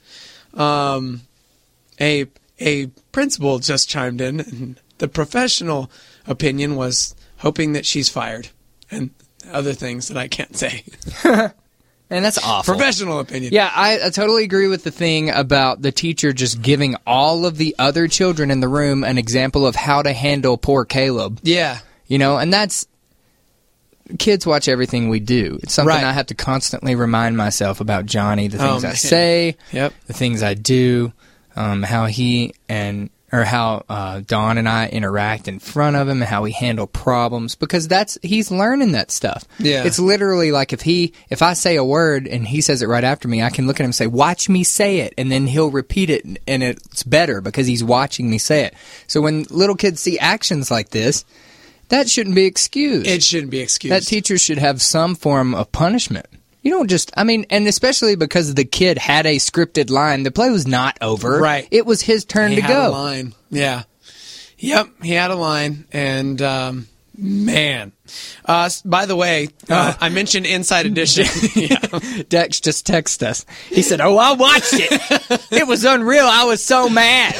B: A principal just chimed in, and the professional opinion was hoping that she's fired, and other things that I can't say.
C: And that's awful.
B: Professional opinion.
C: Yeah, I totally agree with the thing about the teacher just giving all of the other children in the room an example of how to handle poor Caleb.
B: Yeah.
C: You know, and that's... Kids watch everything we do. It's something I have to constantly remind myself about Johnny, the things I say, the things I do, how he and... or how Dawn and I interact in front of him and how we handle problems, because he's learning that stuff.
B: Yeah.
C: It's literally like if I say a word and he says it right after me, I can look at him and say, watch me say it, and then he'll repeat it, and it's better because he's watching me say it. So when little kids see actions like this, that shouldn't be excused.
B: It shouldn't be excused.
C: That teacher should have some form of punishment. You don't just, I mean, and especially because the kid had a scripted line. The play was not over.
B: Right.
C: It was his turn to go.
B: He had a line. Yeah. Yep, he had a line. And, man. By the way, I mentioned Inside Edition.
C: Dex just texted us. He said, oh, I watched it. It was unreal. I was so mad.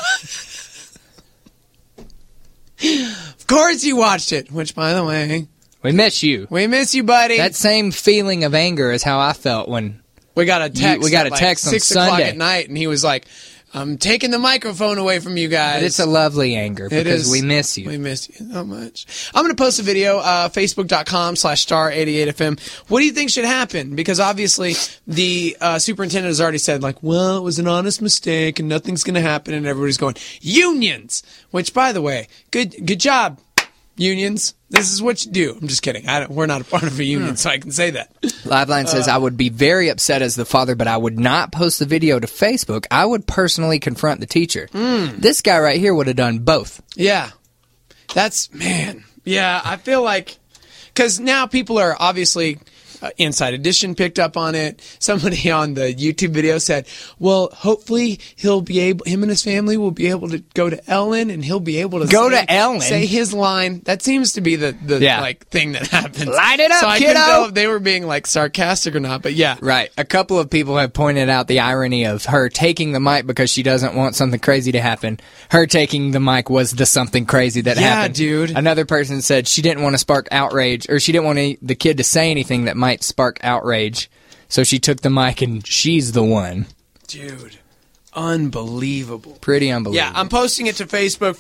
B: Of course you watched it, which, by the way...
C: We miss you.
B: We miss you, buddy.
C: That same feeling of anger is how I felt when
B: we got a text.
C: We got a text
B: on 6
C: Sunday.
B: o'clock at night, and he was like, "I'm taking the microphone away from you guys."
C: But it's a lovely anger because we miss you.
B: We miss you so much. I'm going to post a video, Facebook.com/star88FM. What do you think should happen? Because obviously the superintendent has already said, like, well, it was an honest mistake, and nothing's going to happen, and everybody's going unions. Which, by the way, good job. Unions, this is what you do. I'm just kidding. We're not a part of a union, so I can say that.
C: Liveline says, I would be very upset as the father, but I would not post the video to Facebook. I would personally confront the teacher. This guy right here would have done both.
B: Yeah. Man. Yeah, I feel like... Because now people are obviously... Inside Edition picked up on it. Somebody on the YouTube video said, well, hopefully him and his family will be able to go to Ellen, and he'll be able to say his line. That seems to be the like thing that happens.
C: Light it up,
B: so I
C: kiddo!
B: couldn't know if they were being like sarcastic or not, but yeah.
C: Right. A couple of people have pointed out the irony of her taking the mic because she doesn't want something crazy to happen. Her taking the mic was the something crazy that happened.
B: Yeah, dude.
C: Another person said she didn't want to spark outrage, or she didn't want the kid to say anything that might spark outrage, so she took the mic and she's the one.
B: Dude, unbelievable.
C: Pretty unbelievable.
B: Yeah, I'm posting it to Facebook,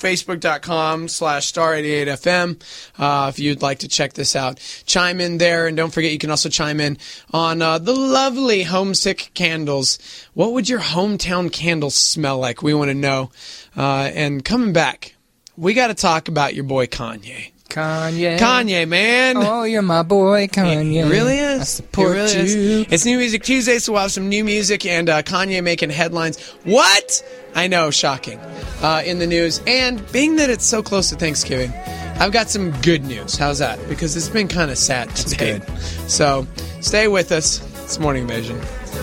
B: facebook.com/star88FM. If you'd like to check this out, chime in there, and don't forget you can also chime in on the lovely Homesick candles. What would your hometown candles smell like? We want to know. And coming back, we got to talk about your boy Kanye. Kanye, man.
C: Oh, you're my boy, Kanye.
B: It really is.
C: I support you.
B: It's New Music Tuesday, so we'll have some new music and Kanye making headlines. What? I know, shocking. In the news. And being that it's so close to Thanksgiving, I've got some good news. How's that? Because it's been kind of sad today.
C: That's good.
B: So stay with us. It's Morning Invasion.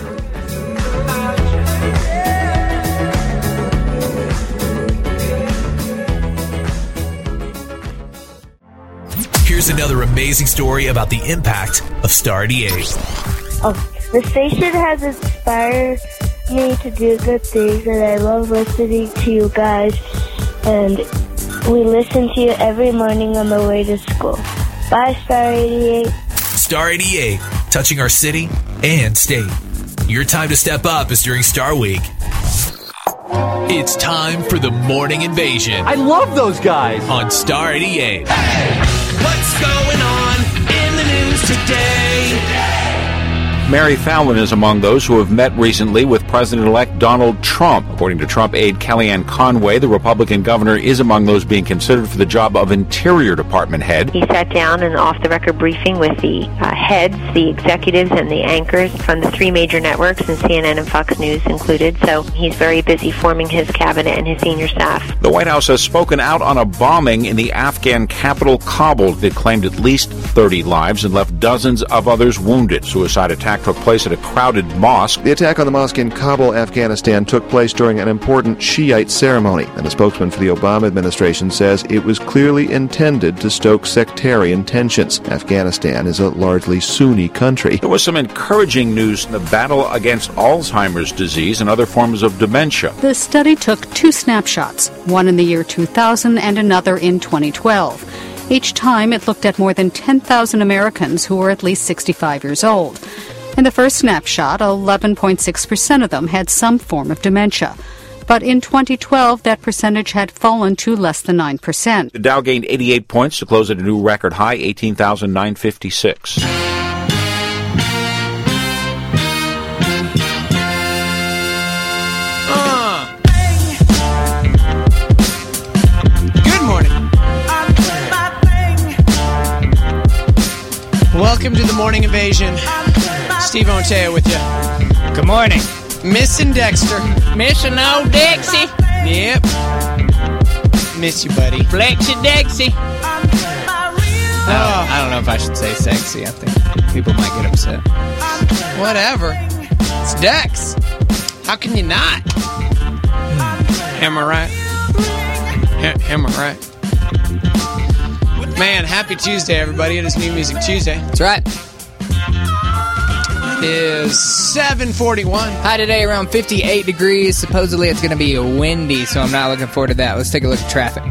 M: Here's another amazing story about the impact of Star 88.
T: The station has inspired me to do good things, and I love listening to you guys. And we listen to you every morning on the way to school. Bye, Star 88.
M: Star 88, touching our city and state. Your time to step up is during Star Week. It's time for the Morning Invasion.
F: I love those guys.
M: On Star 88.
D: What's going on in the news today?
N: Mary Fallon is among those who have met recently with President-elect Donald Trump. According to Trump aide Kellyanne Conway, the Republican governor is among those being considered for the job of Interior Department head.
O: He sat down in an off-the-record briefing with the head heads, the executives, and the anchors from the three major networks, and CNN and Fox News included. So he's very busy forming his cabinet and his senior staff.
N: The White House has spoken out on a bombing in the Afghan capital, Kabul, that claimed at least 30 lives and left dozens of others wounded. Suicide attack took place at a crowded mosque.
P: The attack on the mosque in Kabul, Afghanistan, took place during an important Shiite ceremony, and a spokesman for the Obama administration says it was clearly intended to stoke sectarian tensions. Afghanistan is a largely Sunni country.
N: There was some encouraging news in the battle against Alzheimer's disease and other forms of dementia.
Q: The study took 2 snapshots, one in the year 2000 and another in 2012. Each time it looked at more than 10,000 Americans who were at least 65 years old. In the first snapshot, 11.6% of them had some form of dementia. But in 2012, that percentage had fallen to less than 9%.
N: The Dow gained 88 points to close at a new record high, 18,956.
B: Good morning. Welcome to the Morning Invasion. Steve Onteo with you.
C: Good morning.
B: Missing Dexter.
C: Missing old Dexy.
B: Yep. Miss you, buddy.
C: Flexy Dexy. I don't know if I should say sexy. I think people might get upset.
B: Whatever. It's Dex. How can you not? Am I right? Am I right? Man, happy Tuesday, everybody. It is New Music Tuesday.
C: That's right.
B: It is 7:41.
C: High today around 58 degrees. Supposedly it's going to be windy, so I'm not looking forward to that. Let's take a look at traffic.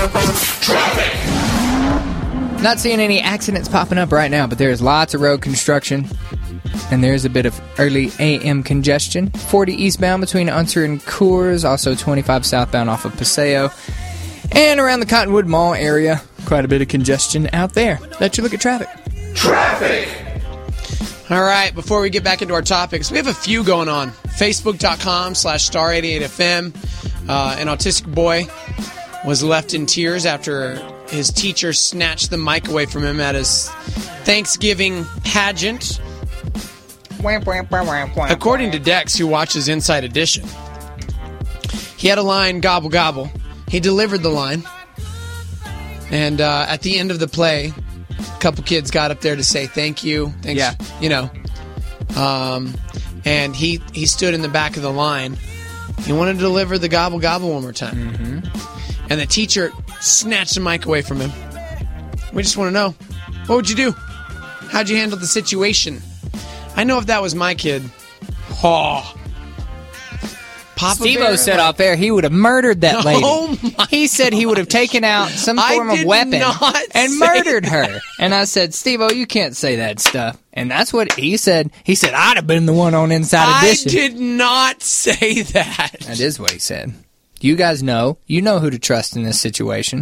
C: Not seeing any accidents popping up right now, but there's lots of road construction. And there's a bit of early AM congestion. 40 eastbound between Unser and Coors. Also 25 southbound off of Paseo. And around the Cottonwood Mall area, quite a bit of congestion out there. Let's you look at traffic.
B: Traffic! All right, before we get back into our topics, we have a few going on. Facebook.com/star88FM. An autistic boy was left in tears after his teacher snatched the mic away from him at his Thanksgiving pageant. According to Dex, who watches Inside Edition, he had a line, gobble, gobble. He delivered the line. And at the end of the play, a couple kids got up there to say thank you. Thanks,
C: yeah.
B: You know. And he stood in the back of the line. He wanted to deliver the gobble, gobble one more time. Mm-hmm. And the teacher snatched the mic away from him. We just want to know, what would you do? How'd you handle the situation? I know if that was my kid, Papa
C: Steve-O said off air he would have murdered that lady.
B: Oh
C: he said he would have taken out some form of weapon and murdered her. And I said, Steve-O, you can't say that stuff. And that's what he said. He said, I'd have been the one on Inside Edition.
B: I did not say that.
C: That is what he said. You guys know. You know who to trust in this situation.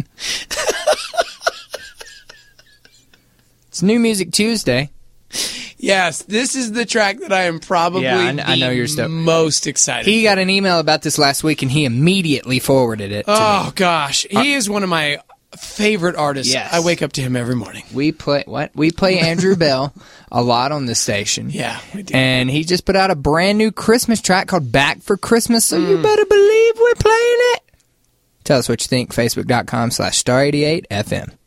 C: It's New Music Tuesday.
B: Yes, this is the track that I am probably
C: I know your stuff.
B: Most excited
C: He got an email about this last week, and he immediately forwarded it to me.
B: Gosh. He is one of my favorite artists.
C: Yes.
B: I wake up to him every morning.
C: We play Andrew Bell a lot on this station.
B: Yeah, we do.
C: And he just put out a brand new Christmas track called Back for Christmas, so you better believe we're playing it. Tell us what you think. Facebook.com/star88FM.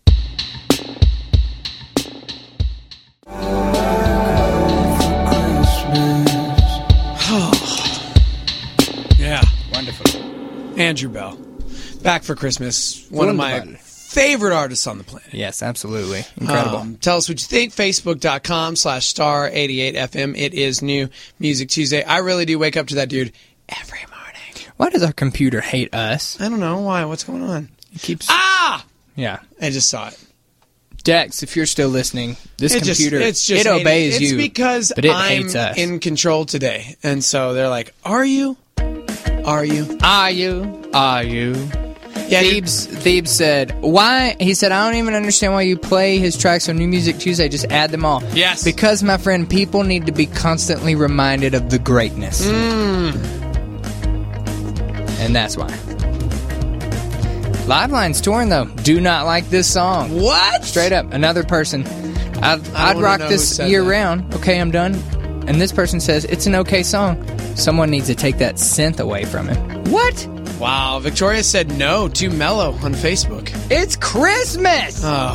B: Yeah.
C: Wonderful.
B: Andrew Bell. Back for Christmas. One of my favorite artists on the planet.
C: Yes, absolutely. Incredible.
B: Tell us what you think. Facebook.com/star88FM. It is New Music Tuesday. I really do wake up to that dude every morning.
C: Why does our computer hate us?
B: I don't know. Why? What's going on?
C: It keeps...
B: Yeah. I just saw it.
C: Dex, if you're still listening, this computer, it obeys you.
B: It's because
C: but it
B: I'm
C: hates us.
B: in control today. And so they're like, are you? Are you?
C: Are you? Are you?
B: Yeah,
C: Thebes said, why? He said, I don't even understand why you play his tracks on New Music Tuesday. Just add them all.
B: Yes.
C: Because, my friend, people need to be constantly reminded of the greatness. And that's why. Liveline's touring, though. Do not like this song.
B: What?
C: Straight up. Another person. I'd rock this year round. Okay, I'm done. And this person says, it's an okay song. Someone needs to take that synth away from him. What?
B: Wow. Victoria said no, too mellow on Facebook.
C: It's Christmas!
B: Oh.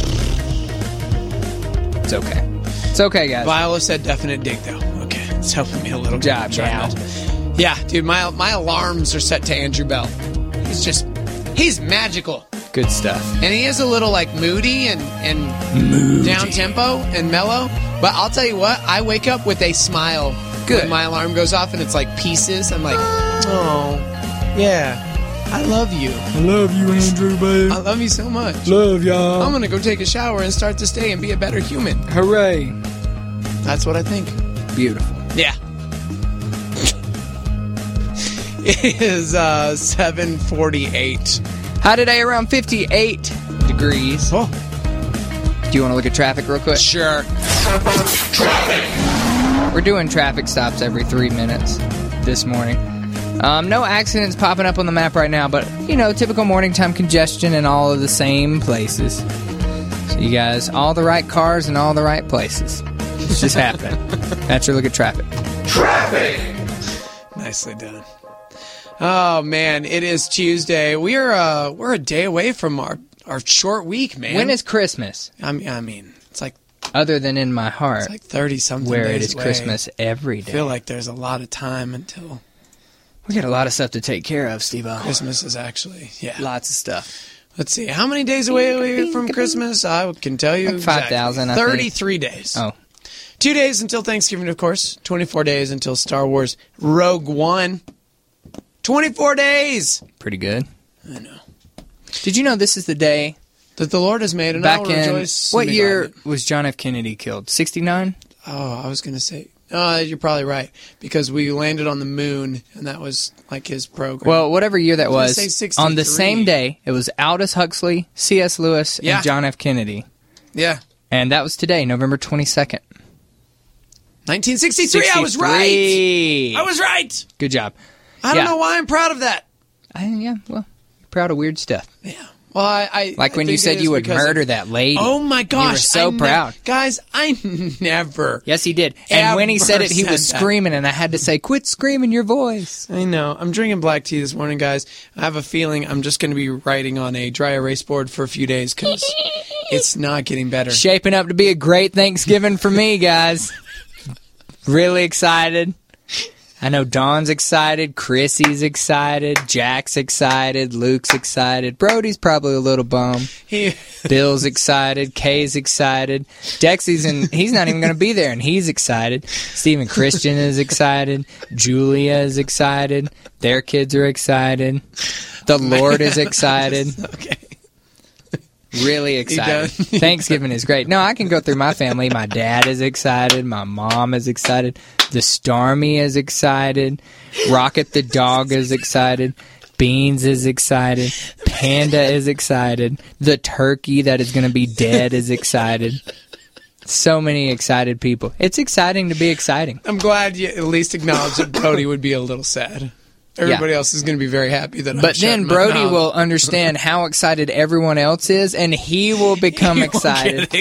C: It's okay. It's okay, guys.
B: Viola said definite dig, though. Okay. It's helping me a little.
C: Good job,
B: bit.
C: Gal.
B: Yeah, dude, my alarms are set to Andrew Bell. He's magical.
C: Good stuff.
B: And he is a little, like, moody and down-tempo and mellow. But I'll tell you what, I wake up with a smile when my alarm goes off and it's like pieces. I'm like, oh, yeah, I love you.
C: I love you, Andrew, babe.
B: I love you so much.
C: Love y'all.
B: I'm going to go take a shower and start this day and be a better human.
C: Hooray.
B: That's what I think.
C: Beautiful.
B: Yeah. It is 7:48.
C: High today around 58 degrees.
B: Oh.
C: Do you want to look at traffic real quick?
B: Sure.
C: Traffic. We're doing traffic stops every 3 minutes this morning. No accidents popping up on the map right now, but, typical morning time congestion in all of the same places. So you guys, all the right cars in all the right places. It's just happening. That's your look at traffic.
B: Traffic! Nicely done. Oh, man, it is Tuesday. We're a day away from our short week, man.
C: When is Christmas?
B: I mean, it's like...
C: Other than in my heart.
B: It's like 30-something
C: where
B: days
C: it is
B: away.
C: Christmas every day.
B: I feel like there's a lot of time until...
C: We got a lot of stuff to take care of, Steve-O.
B: Christmas is actually,
C: lots of stuff.
B: Let's see, how many days away are we from Christmas? I can tell you
C: like 5,000,
B: exactly.
C: I think.
B: 33 days.
C: Oh.
B: 2 days until Thanksgiving, of course. 24 days until Star Wars Rogue One. 24 days!
C: Pretty good.
B: I know.
C: Did you know this is the day
B: that the Lord has made, and I will rejoice.
C: What year was John F. Kennedy killed? 69?
B: Oh, I was going to say... you're probably right, because we landed on the moon, and that was like his program.
C: Well, whatever year that was,
B: say 63.
C: on the same day, it was Aldous Huxley, C.S. Lewis, and John F. Kennedy.
B: Yeah.
C: And that was today, November 22nd.
B: 1963, I was right! I was right!
C: Good job.
B: I don't know why I'm proud of that.
C: Well, proud of weird stuff.
B: Yeah. Well, I
C: like when you said you would murder that lady.
B: Oh my gosh!
C: You were so proud,
B: guys. I never.
C: Yes, he did. And when he said it, he was screaming, and I had to say, "Quit screaming your voice."
B: I know. I'm drinking black tea this morning, guys. I have a feeling I'm just going to be writing on a dry erase board for a few days because it's not getting better.
C: Shaping up to be a great Thanksgiving for me, guys. Really excited. I know Dawn's excited, Chrissy's excited, Jack's excited, Luke's excited, Brody's probably a little bummed. Bill's excited, Kay's excited, Dexy's he's not even going to be there, and he's excited. Stephen Christian is excited, Julia is excited, their kids are excited, the Lord is excited.
B: Okay.
C: Really excited. Thanksgiving is great. No, I can go through my family. My dad is excited. My mom is excited. The Starmie is excited. Rocket the dog is excited. Beans is excited. Panda is excited. The turkey that is going to be dead is excited. So many excited people. It's exciting to be exciting.
B: I'm glad you at least acknowledged that Brody would be a little sad. Everybody else is going to be very happy that I'm
C: But then Brody will understand how excited everyone else is, and he will become excited.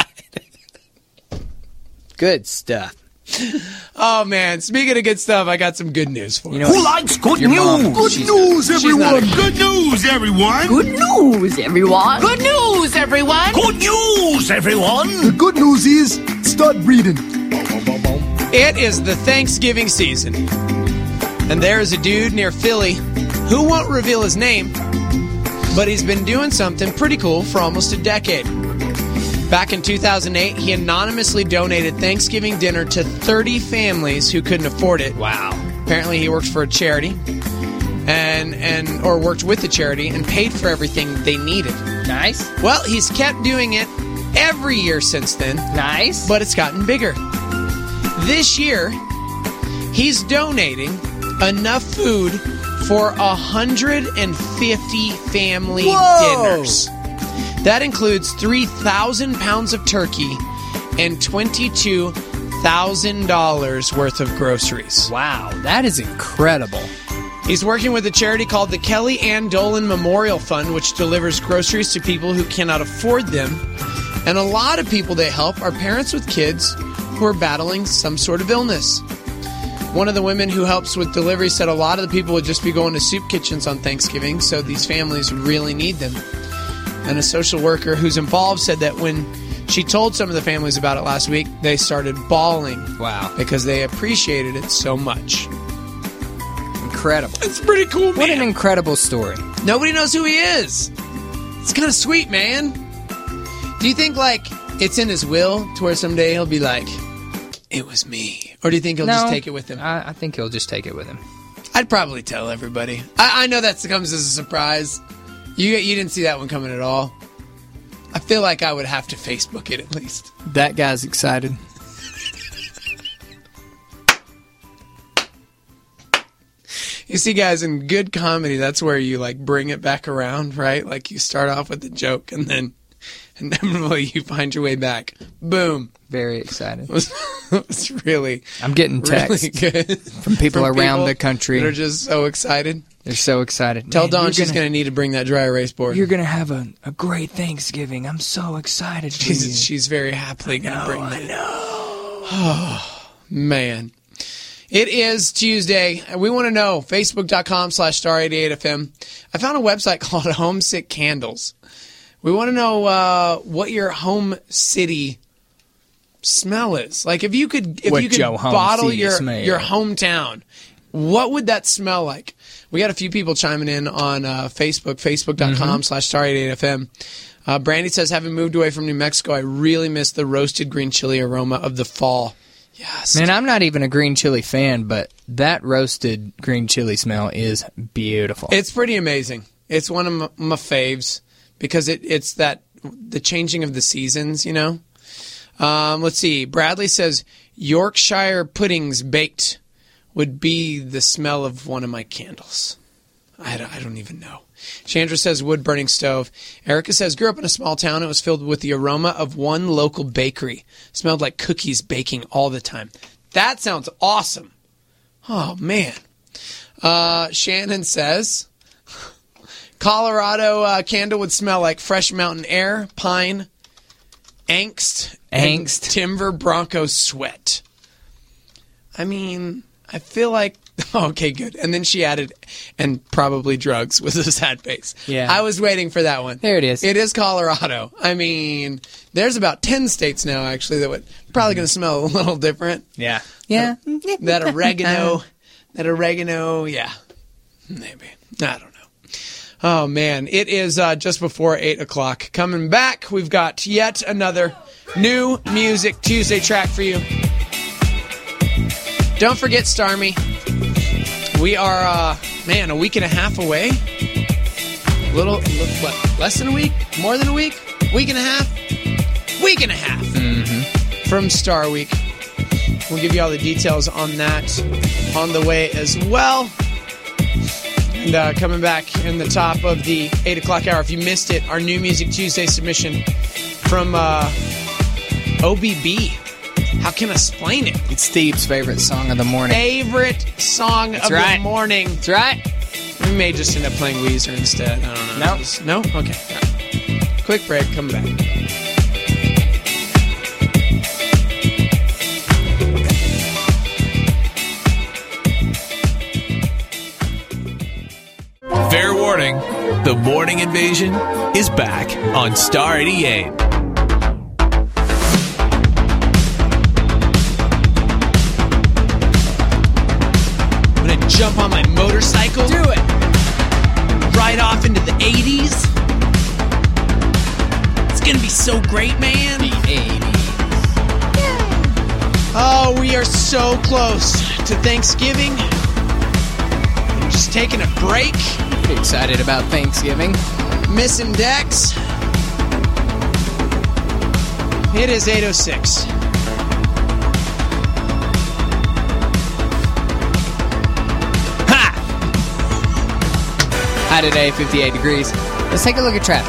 C: Good stuff.
B: Oh, man. Speaking of good stuff, I got some good news for you.
D: Who likes good news? Good news, everyone. Good news, everyone. Good news, everyone. Good news, everyone. Good news, everyone.
F: The good news is, start breathing.
B: It is the Thanksgiving season. And there is a dude near Philly who won't reveal his name, but he's been doing something pretty cool for almost a decade. Back in 2008, he anonymously donated Thanksgiving dinner to 30 families who couldn't afford it.
C: Wow.
B: Apparently he worked for a charity or worked with a charity and paid for everything they needed.
C: Nice.
B: Well, he's kept doing it every year since then.
C: Nice.
B: But it's gotten bigger. This year, he's donating enough food for 150 family dinners. That includes 3,000 pounds of turkey and $22,000 worth of groceries.
C: Wow, that is incredible.
B: He's working with a charity called the Kelly Ann Dolan Memorial Fund, which delivers groceries to people who cannot afford them. And a lot of people they help are parents with kids who are battling some sort of illness. One of the women who helps with delivery said a lot of the people would just be going to soup kitchens on Thanksgiving, so these families really need them. And a social worker who's involved said that when she told some of the families about it last week, they started bawling.
C: Wow.
B: Because they appreciated it so much.
C: Incredible.
B: It's pretty cool, man.
C: What an incredible story.
B: Nobody knows who he is. It's kind of sweet, man. Do you think, like, it's in his will to where someday he'll be like, it was me? Or do you think he'll just take it with him?
C: I think he'll just take it with him.
B: I'd probably tell everybody. I know that comes as a surprise. You didn't see that one coming at all. I feel like I would have to Facebook it at least.
C: That guy's excited.
B: You see, guys, in good comedy, that's where you, like, bring it back around, right? Like, you start off with a joke, and then inevitably you find your way back. Boom.
C: Very excited.
B: It's really,
C: I'm getting texts
B: really good
C: from people around the country.
B: That are just so excited.
C: They're so excited.
B: Tell Dawn she's going to need to bring that dry erase board.
C: You're going to have a great Thanksgiving. I'm so excited for you.
B: She's very happily going to bring that.
C: I know.
B: Oh, man. It is Tuesday. We want to know, Facebook.com/Star88FM. I found a website called Homesick Candles. We want to know what your home city smell is. Like, if you could bottle your hometown, what would that smell like? We got a few people chiming in on Facebook, Facebook.com/Star88FM. Brandy says, having moved away from New Mexico, I really miss the roasted green chili aroma of the fall. Yes.
C: Man, I'm not even a green chili fan, but that roasted green chili smell is beautiful.
B: It's pretty amazing. It's one of my faves because it's the changing of the seasons, you know? Let's see. Bradley says, Yorkshire puddings baked would be the smell of one of my candles. I don't even know. Chandra says wood-burning stove. Erica says, grew up in a small town. It was filled with the aroma of one local bakery. Smelled like cookies baking all the time. That sounds awesome. Oh, man. Shannon says, Colorado candle would smell like fresh mountain air, pine, angst, and timber bronco sweat. I mean, I feel like... Okay, good. And then she added, and probably drugs with a sad face.
C: Yeah.
B: I was waiting for that one.
C: There it is.
B: It is Colorado. I mean, there's about 10 states now, actually, that would probably going to smell a little different.
C: Yeah. Yeah.
B: That oregano, yeah. Maybe. I don't know. Oh, man. It is just before 8 o'clock. Coming back, we've got yet another new Music Tuesday track for you. Don't forget, Starmy. We are, a week and a half away. Less than a week? More than a week? Week and a half? Week and a half from Star Week. We'll give you all the details on that on the way as well. And coming back in the top of the 8 o'clock hour, if you missed it, our new Music Tuesday submission from OBB. How can I explain it?
C: It's Steve's favorite song of the morning.
B: Favorite song of the morning.
C: That's right.
B: We may just end up playing Weezer instead. I don't know. No? Okay. All right. Quick break. Come back.
M: Fair warning, the morning invasion is back on Star 88.
B: Jump on my motorcycle.
C: Do it.
B: Ride off into the 80s. It's going to be so great, man.
C: The 80s.
B: Oh, we are so close to Thanksgiving. I'm just taking a break.
C: Pretty excited about Thanksgiving.
B: Missing Dex. It is 8:06.
C: High today, 58 degrees. Let's take a look at traffic.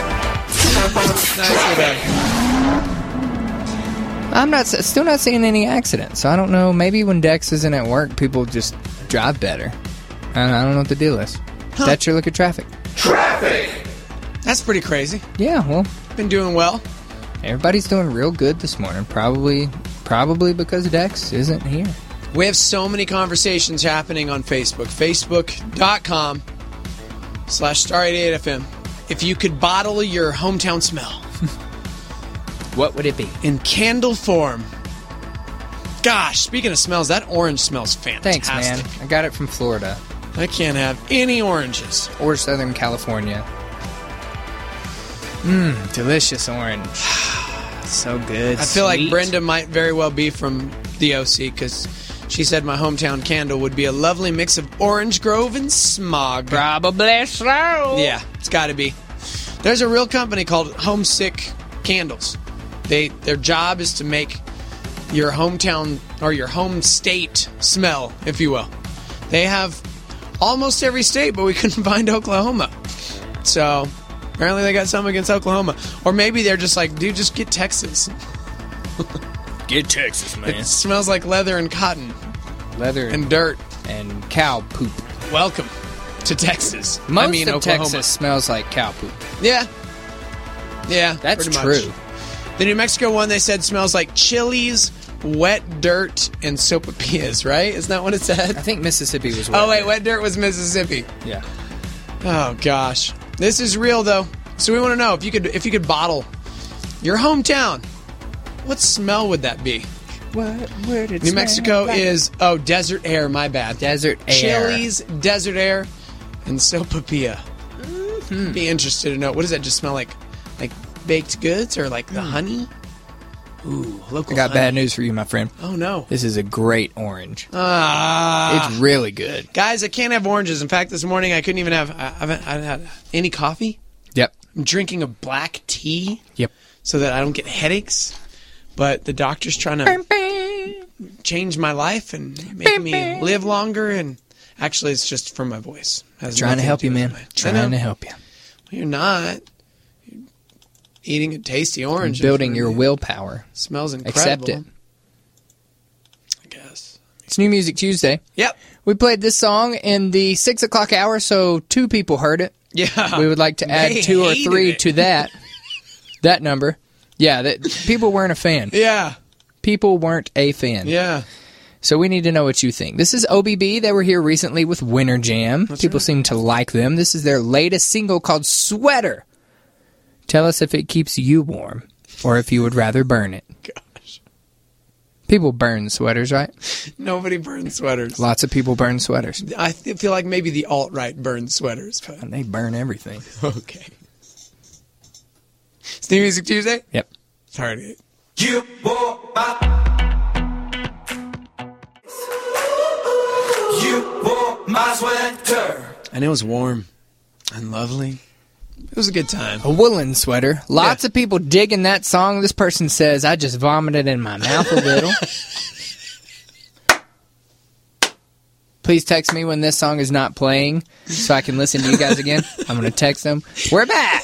C: I'm still not seeing any accidents, so I don't know. Maybe when Dex isn't at work, people just drive better. I don't know what the deal is. That's your look at traffic.
B: Traffic! That's pretty crazy.
C: Yeah, well.
B: Been doing well.
C: Everybody's doing real good this morning. Probably because Dex isn't here.
B: We have so many conversations happening on Facebook. Facebook.com/Star88FM. If you could bottle your hometown smell,
C: what would it be?
B: In candle form. Gosh, speaking of smells, that orange smells fantastic.
C: Thanks, man. I got it from Florida.
B: I can't have any oranges.
C: Or Southern California. Delicious orange. So good.
B: I feel like Brenda might very well be from the OC because she said my hometown candle would be a lovely mix of orange grove and smog.
C: Probably so.
B: Yeah, it's got to be. There's a real company called Homesick Candles. Their job is to make your hometown or your home state smell, if you will. They have almost every state, but we couldn't find Oklahoma. So apparently they got something against Oklahoma. Or maybe they're just like, dude, just get Texas.
C: Get Texas, man.
B: It smells like leather and cotton.
C: Leather
B: and dirt.
C: And cow poop.
B: Welcome to Texas.
C: Most of
B: Oklahoma.
C: Texas smells like cow poop.
B: Yeah. Yeah,
C: that's
B: pretty
C: true.
B: Much. The New Mexico one, they said, smells like chilies, wet dirt, and sopapillas, right? Isn't that what it said?
C: I think Mississippi was wet.
B: Oh, wait, wet dirt was Mississippi.
C: Yeah.
B: Oh, gosh. This is real, though. So we want to know, if you could bottle your hometown, what smell would that be?
C: What would it
B: New Mexico
C: like?
B: is, desert air, my bad.
C: Desert air.
B: Chilies, desert air, and sopapilla. Be interested to know, what does that just smell like? Like baked goods or like the honey? Ooh, local
C: I got
B: honey.
C: bad news for you, my friend.
B: Oh, no.
C: This is a great orange.
B: It's
C: really good.
B: Guys, I can't have oranges. In fact, this morning I couldn't even have... I haven't had any coffee.
C: Yep.
B: I'm drinking a black tea.
C: Yep.
B: So that I don't get headaches. But the doctor's trying to change my life and make me live longer. And actually, it's just for my voice.
C: Trying to help you, man. Trying to help you.
B: Well, you're not. You're eating a tasty orange.
C: Building your willpower.
B: Smells incredible.
C: Accept it.
B: I guess.
C: It's New Music Tuesday.
B: Yep.
C: We played this song in the 6 o'clock hour, so 2 people heard it.
B: Yeah.
C: We would like to add 2 or 3 to that number. Yeah, people weren't a fan.
B: Yeah.
C: People weren't a fan.
B: Yeah.
C: So we need to know what you think. This is OBB. They were here recently with Winter Jam. People seem to like them. This is their latest single called Sweater. Tell us if it keeps you warm or if you would rather burn it.
B: Gosh.
C: People burn sweaters, right?
B: Nobody burns sweaters.
C: Lots of people burn sweaters.
B: I feel like maybe the alt-right burns sweaters. But...
C: And they burn everything.
B: Okay. It's New Music Tuesday?
C: Yep.
B: Sorry.
D: You wore my sweater.
B: And it was warm and lovely. It was a good time.
C: A woolen sweater. Lots of people digging that song. This person says, I just vomited in my mouth a little. Please text me when this song is not playing so I can listen to you guys again. I'm going to text them. We're back.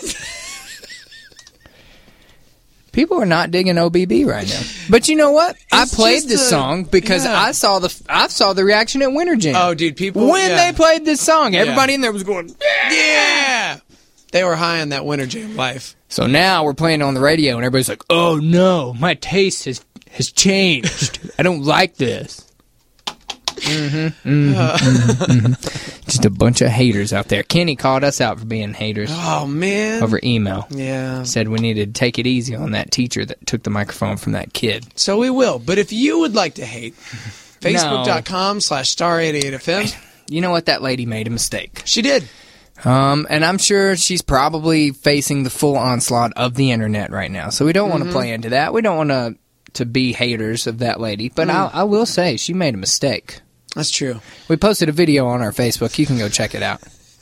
C: People are not digging OBB right now. But you know what? I played this song because I saw the reaction at Winter Jam.
B: Oh, dude, people...
C: When they played this song, everybody in there was going,
B: yeah! They were high on that Winter Jam life.
C: So now we're playing on the radio, and everybody's like, oh, no, my taste has changed. I don't like this. Just a bunch of haters out there. Kenny called us out for being haters.
B: Oh, man.
C: Over email.
B: Yeah.
C: Said we needed to take it easy on that teacher that took the microphone from that kid.
B: So we will. But if you would like to hate, Facebook.com/Star88FM.
C: You know what? That lady made a mistake.
B: She did.
C: And I'm sure she's probably facing the full onslaught of the internet right now. So we don't want to play into that. We don't want to be haters of that lady. But I will say she made a mistake.
B: That's true.
C: We posted a video on our Facebook. You can go check it out.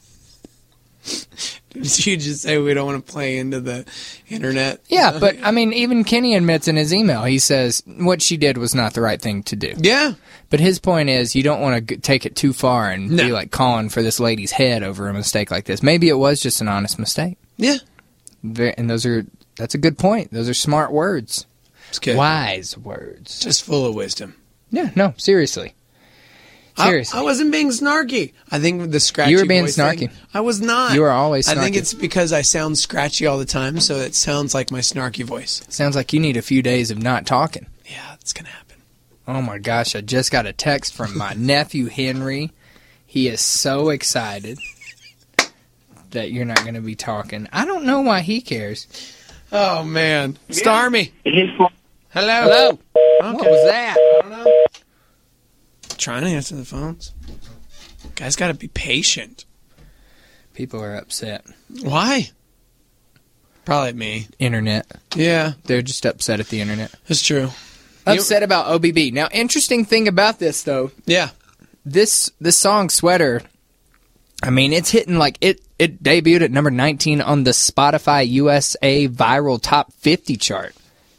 B: Did you just say we don't want to play into the internet?
C: Yeah, but, I mean, even Kenny admits in his email, he says what she did was not the right thing to do.
B: Yeah.
C: But his point is you don't want to take it too far and be like calling for this lady's head over a mistake like this. Maybe it was just an honest mistake.
B: Yeah.
C: And that's a good point. Those are smart words.
B: It's good.
C: Wise words.
B: Just full of wisdom.
C: Yeah, no, seriously. Seriously.
B: I wasn't being snarky. I think the scratchy
C: You were being
B: voice
C: snarky.
B: thing, I was not.
C: You were always snarky.
B: I think it's because I sound scratchy all the time, so it sounds like my snarky voice.
C: Sounds like you need a few days of not talking.
B: Yeah, it's going to happen.
C: Oh my gosh, I just got a text from my nephew Henry. He is so excited that you're not going to be talking. I don't know why he cares.
B: Oh, man. Starmy. Hello.
C: Hello.
B: Okay.
C: What was that?
B: I don't know. Trying to answer the phones. Guys got to be patient.
C: People are upset.
B: Why? Probably me.
C: Internet.
B: Yeah.
C: They're just upset at the internet.
B: That's true.
C: Upset about OBB. Now, interesting thing about this, though.
B: Yeah.
C: This song, Sweater, I mean, it's hitting like... It debuted at number 19 on the Spotify USA Viral Top 50 chart.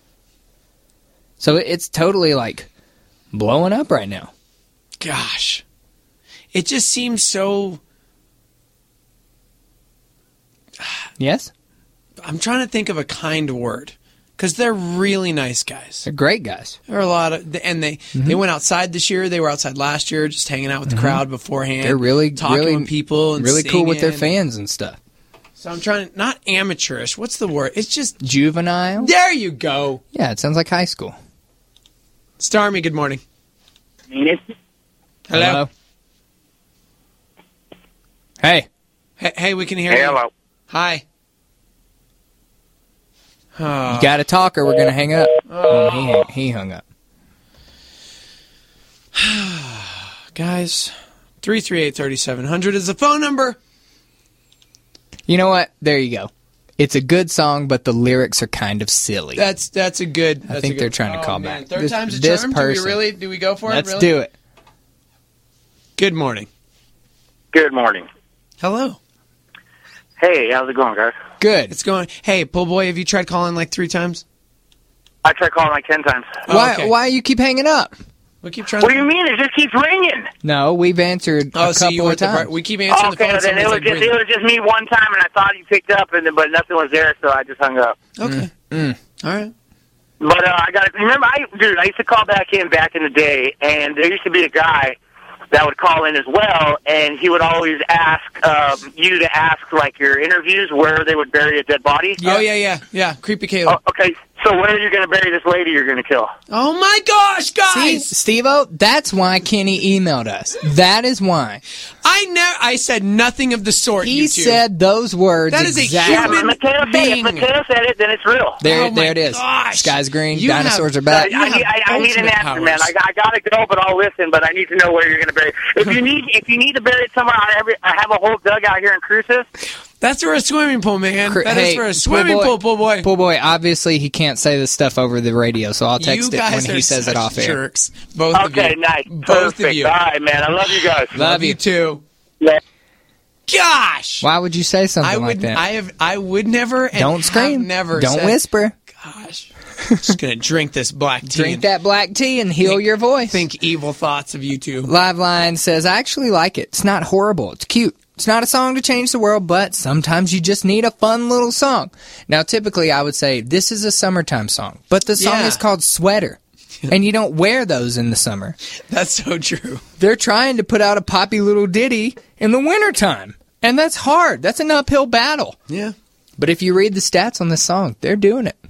C: So it's totally, like, blowing up right now.
B: Gosh. It just seems so...
C: Yes?
B: I'm trying to think of a kind word. Because they're really nice guys.
C: They're great guys.
B: There are a lot of... And they went outside this year. They were outside last year, just hanging out with the crowd beforehand.
C: They're really...
B: talking with people and
C: really cool with their
B: singing.
C: fans and stuff.
B: So I'm trying to... Not amateurish. What's the word? It's just...
C: Juvenile?
B: There you go.
C: Yeah, it sounds like high school.
B: Starmy, good morning. Hello.
C: Hey.
B: Hey, we can hear you.
U: Hello.
B: Hi.
C: You got to talk or we're going to hang up. Oh, he hung up.
B: Guys, 338-3700 is the phone number.
C: You know what? There you go. It's a good song, but the lyrics are kind of silly.
B: That's a good...
C: I think they're trying to call back.
B: Third time's a charm? Do we go for it?
C: Let's do it.
B: Good morning.
U: Good morning.
B: Hello.
U: Hey, how's it going, guys?
B: Good. It's going... Hey, Pull Boy, have you tried calling like 3 times?
U: I tried calling like 10 times.
C: Why you keep hanging up?
B: We keep trying.
U: What do you mean? It just keeps ringing.
C: No, we've answered a couple of times.
B: We keep answering the phone.
U: Okay, then it was just me one time, and I thought you picked up, but nothing was there, so I just hung up.
B: Okay. All right.
U: But I got to remember, I used to call back in the day, and there used to be a guy that would call in as well, and he would always ask you to ask, like, your interviews where they would bury a dead body.
B: Yeah. Oh, yeah. Creepy Caleb.
U: Oh, okay, so where are you going to bury this lady you're going to kill?
B: Oh, my gosh, guys!
C: See, Steve-O, that's why Kenny emailed us. That is why.
B: I said nothing of the sort,
C: He said those words
B: That is
C: exactly.
U: Yeah, if Mateo said it, then it's real.
C: There it is.
B: Gosh.
C: Sky's green, dinosaurs are back.
U: I need an answer, man. I got to go, but I'll listen, but I need to know where you're going to bury it. If you need to bury it somewhere, I have a whole dugout here in Cruces.
B: That's for a swimming pool, man. That is for a swimming pool, Pull Boy.
C: Pull Boy, obviously he can't say this stuff over the radio, so I'll text it when he says it off air.
B: Jerks. Both of you.
U: Okay, nice.
B: Both of you.
U: All right, man. I love you guys.
B: Love you too.
U: Yeah.
B: Gosh!
C: Why would you say something like that?
B: I would never. And
C: Don't scream.
B: Never.
C: Don't whisper.
B: Gosh! I'm just gonna drink this black tea.
C: Drink that black tea and heal your voice.
B: Think evil thoughts of you two.
C: Liveline says, I actually like it. It's not horrible. It's cute. It's not a song to change the world, but sometimes you just need a fun little song. Now, typically, I would say this is a summertime song, but the song is called Sweater, and you don't wear those in the summer.
B: That's so true.
C: They're trying to put out a poppy little ditty in the wintertime, and that's hard. That's an uphill battle.
B: Yeah.
C: But if you read the stats on this song, they're doing it.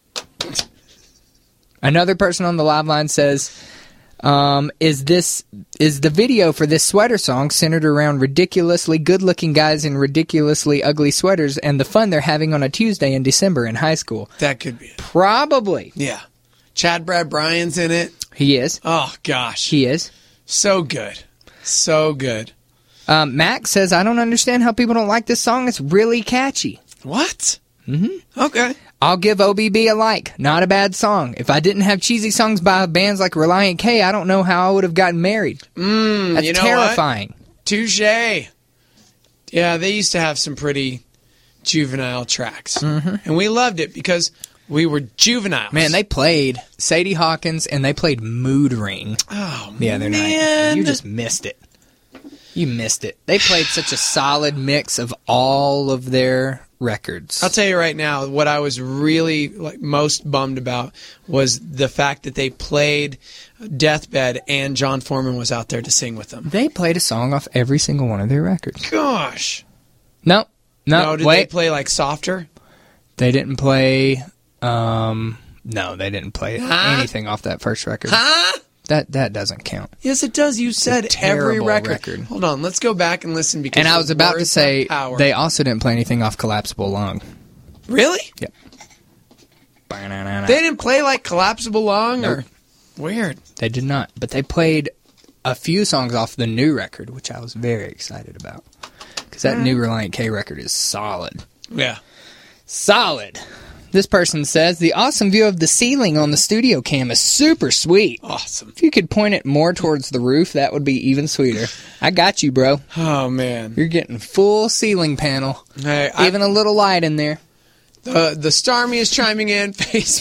C: Another person on the live line says, is the video for this sweater song centered around ridiculously good-looking guys in ridiculously ugly sweaters and the fun they're having on a Tuesday in December in high school?
B: That could be it.
C: Probably.
B: Yeah. Chad Brad Bryan's in it.
C: He is.
B: Oh, gosh.
C: He is.
B: So good. So good.
C: Max says, I don't understand how people don't like this song. It's really catchy.
B: What?
C: Mm-hmm.
B: Okay.
C: I'll give OBB a like. Not a bad song. If I didn't have cheesy songs by bands like Relient K, I don't know how I would have gotten married. That's
B: you know
C: terrifying.
B: Touche. Yeah, they used to have some pretty juvenile tracks.
C: Mm-hmm.
B: And we loved it because we were juveniles.
C: Man, they played Sadie Hawkins and they played Mood Ring.
B: Oh,
C: yeah, they're
B: man.
C: nice. You just missed it. You missed it. They played such a solid mix of all of their records.
B: I'll tell you right now, what I was really most bummed about was the fact that they played Deathbed and John Foreman was out there to sing with them.
C: They played a song off every single one of their records.
B: Gosh.
C: No,
B: did they play like Softer?
C: They didn't play... no, they didn't play anything off that first record.
B: Huh?
C: That doesn't count.
B: Yes, it does. You said every record. Hold on, let's go back and listen. Because
C: I was about to say, they also didn't play anything off Collapsible Lung.
B: Really?
C: Yep.
B: They didn't play like Collapsible Lung?
C: Nope.
B: Or weird.
C: They did not. But they played a few songs off the new record, which I was very excited about. Because that new Relient K record is solid.
B: Yeah.
C: Solid. This person says, the awesome view of the ceiling on the studio cam is super sweet.
B: Awesome.
C: If you could point it more towards the roof, that would be even sweeter. I got you, bro.
B: Oh, man.
C: You're getting full ceiling panel.
B: Hey,
C: even a little light in there.
B: The Starmie is chiming in.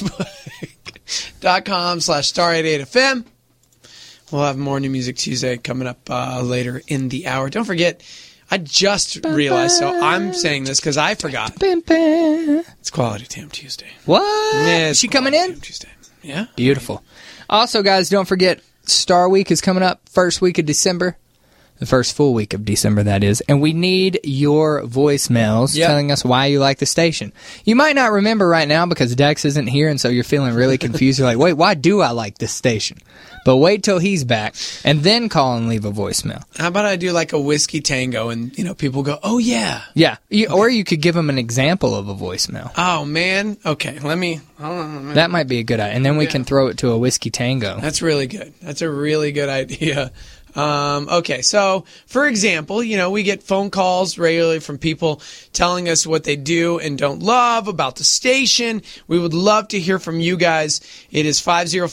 B: Facebook.com/Star88FM. We'll have more New Music Tuesday coming up later in the hour. Don't forget... I just realized, so I'm saying this because I forgot. It's Quality Time Tuesday.
C: What?
B: Yeah,
C: is she coming in?
B: Tuesday. Yeah.
C: Beautiful. Also, guys, don't forget, Star Week is coming up first week of December. The first full week of December, that is. And we need your voicemails telling us why you like the station. You might not remember right now because Dex isn't here, and so you're feeling really confused. You're like, wait, why do I like this station? But wait till he's back, and then call and leave a voicemail.
B: How about I do like a whiskey tango, and people go, oh, yeah.
C: Yeah, or you could give them an example of a voicemail.
B: Oh, man. Okay, let me...
C: That might be a good idea, and then we can throw it to a whiskey tango.
B: That's really good. That's a really good idea. Okay, so, for example, we get phone calls regularly from people telling us what they do and don't love about the station. We would love to hear from you guys. It is